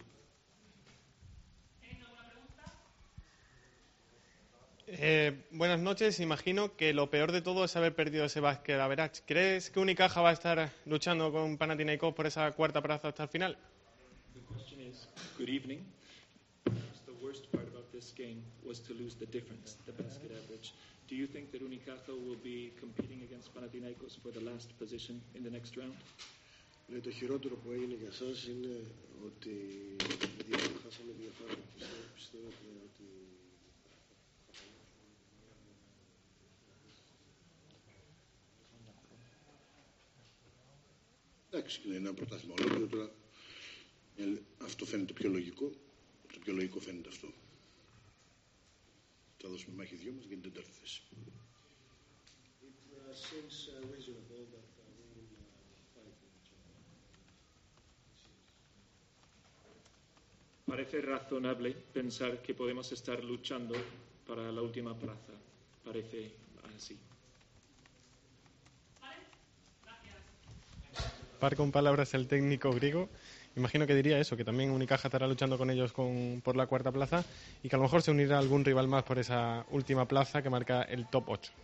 Buenas noches. Imagino que lo peor de todo es haber perdido ese basket average. ¿Crees que Unicaja va a estar luchando con Panathinaikos por esa cuarta plaza hasta el final? Good evening. The worst part about this game was to lose the difference, the basket average. Do you think that Unicaja will be competing against Panathinaikos for the last position in the next round? Το χειρότερο που έγινε για εσάς είναι ότι χάσαμε διαφορά. Πιστεύω ότι εντάξει, είναι ένα πρωτάθλημα ολόκληρο τώρα. Αυτό φαίνεται το πιο λογικό. Το πιο λογικό φαίνεται αυτό. Θα δώσουμε μάχη 2 μας για την 4η θέση. Parece razonable pensar que podemos estar luchando para la última plaza. Parece así. Par con palabras el técnico griego. Imagino que diría eso, que también Unicaja estará luchando con ellos por la cuarta plaza y que a lo mejor se unirá algún rival más por esa última plaza que marca el top 8.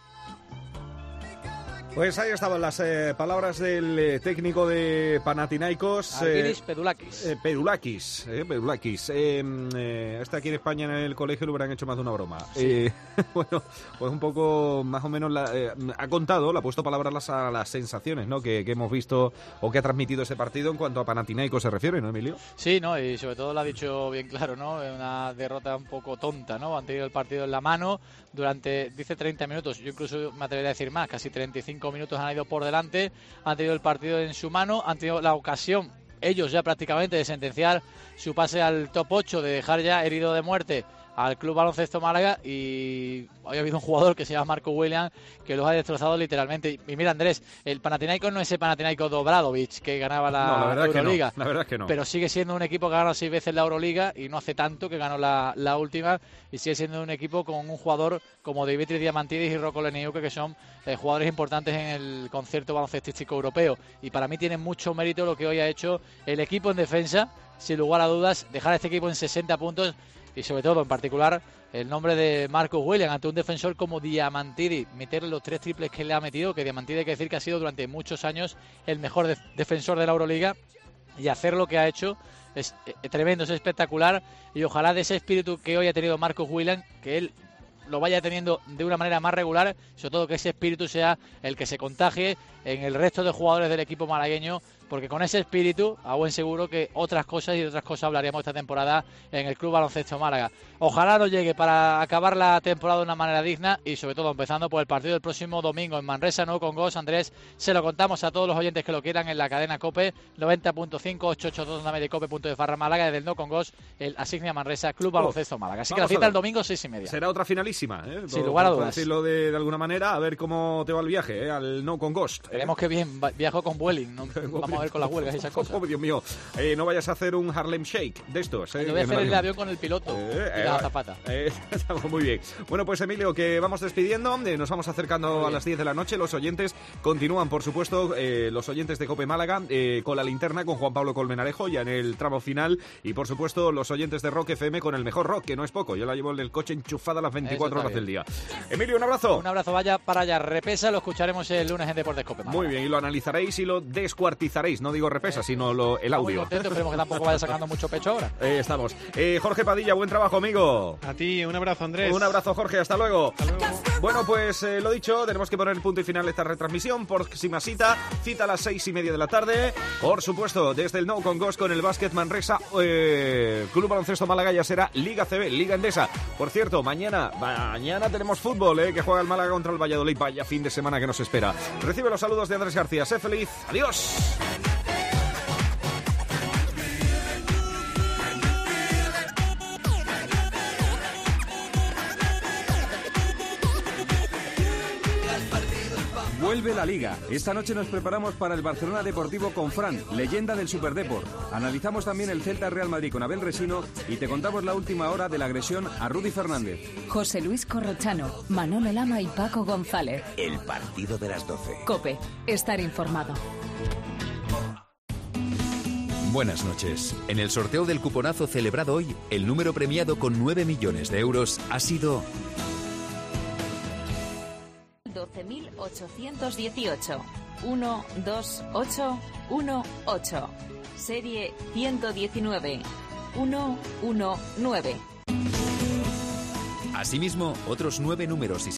Pues ahí estaban las palabras del técnico de Panathinaikos. Argiris Pedulakis. Pedulakis. Este aquí en España en el colegio le hubieran hecho más de una broma. Sí. Bueno, pues un poco más o menos ha contado, le ha puesto palabras a las sensaciones, ¿no? que hemos visto o que ha transmitido ese partido en cuanto a Panathinaikos se refiere, ¿no, Emilio? Sí, ¿no? Y sobre todo lo ha dicho bien claro, ¿no? Una derrota un poco tonta, ¿no? Han tenido el partido en la mano durante, dice 30 minutos, yo incluso me atrevería a decir más, casi 35 minutos han ido por delante, han tenido el partido en su mano, han tenido la ocasión ellos ya prácticamente de sentenciar su pase al top 8, de dejar ya herido de muerte al Club Baloncesto Málaga. Y hoy ha habido un jugador que se llama Marco Williams que los ha destrozado literalmente. Y mira, Andrés, el Panathinaikos no es ese Panathinaikos de Obradovic que ganaba la Euroliga, la verdad es que no. Pero sigue siendo un equipo que ha ganado 6 veces la Euroliga y no hace tanto que ganó la última, y sigue siendo un equipo con un jugador como Dimitris Diamantidis y Rocco Leniuke, que son jugadores importantes en el concierto baloncestístico europeo. Y para mí tiene mucho mérito lo que hoy ha hecho el equipo en defensa, sin lugar a dudas, dejar a este equipo en 60 puntos. Y sobre todo, en particular, el nombre de Marcus Williams ante un defensor como Diamantidis, meterle los 3 triples que le ha metido, que Diamantidis hay que decir que ha sido durante muchos años el mejor defensor de la Euroliga, y hacer lo que ha hecho es tremendo, es espectacular, y ojalá de ese espíritu que hoy ha tenido Marcus Williams, que él lo vaya teniendo de una manera más regular, sobre todo que ese espíritu sea el que se contagie en el resto de jugadores del equipo malagueño, porque con ese espíritu, a buen seguro que otras cosas y de otras cosas hablaríamos esta temporada en el Club Baloncesto Málaga. Ojalá nos llegue para acabar la temporada de una manera digna, y sobre todo empezando por el partido del próximo domingo en Manresa, No Con Gos. Andrés, se lo contamos a todos los oyentes que lo quieran en la cadena COPE 90.5, 882 de cope.es Málaga, desde el No Con Gos, el Asignia Manresa Club Baloncesto Málaga. Así que la cita el domingo 6:30. Será otra finalísima, sin lugar a dudas. Por decirlo de alguna manera, a ver cómo te va el viaje, al No Con Ghost. Esperemos que bien, viajo con Vueling, ¿no? Vamos a ver con las huelgas y esas cosas. Oh, Dios mío, no vayas a hacer un Harlem Shake de estos. Yo voy a hacer el avión con el piloto y la azafata. Estamos muy bien. Bueno, pues Emilio, que vamos despidiendo, nos vamos acercando a las 10 de la noche. Los oyentes continúan, por supuesto, los oyentes de COPE Málaga, con la linterna, con Juan Pablo Colmenarejo, ya en el tramo final, y por supuesto los oyentes de Rock FM con el mejor rock, que no es poco. Yo la llevo en el coche enchufada las 24 horas del día. Emilio, un abrazo. Un abrazo, vaya para allá. Repesa, lo escucharemos el lunes en Deportes COPE Málaga. Muy bien, y lo analizaréis y lo descuartizaréis. No digo repesa, sino el audio. Muy contento, esperemos que tampoco vaya sacando mucho pecho ahora. Estamos. Jorge Padilla, buen trabajo, amigo. A ti, un abrazo, Andrés. Un abrazo, Jorge, hasta luego. Hasta luego. Bueno, pues lo dicho, tenemos que poner punto y final a esta retransmisión. Próxima cita a las 6:30 de la tarde. Por supuesto, desde el No Con Ghost con el Básquet Manresa, Club Baloncesto Málaga, ya será Liga CB, Liga Endesa. Por cierto, mañana tenemos fútbol, que juega el Málaga contra el Valladolid. Vaya fin de semana que nos espera. Recibe los saludos de Andrés García. Sé feliz. Adiós. Vuelve la Liga. Esta noche nos preparamos para el Barcelona Deportivo con Fran, leyenda del Superdeport. Analizamos también el Celta Real Madrid con Abel Resino y te contamos la última hora de la agresión a Rudy Fernández. José Luis Corrochano, Manolo Lama y Paco González. El partido de las 12. COPE. Estar informado. Buenas noches. En el sorteo del cuponazo celebrado hoy, el número premiado con 9 millones de euros ha sido 12.818 12818, serie 119 119. Asimismo, otros 9 números y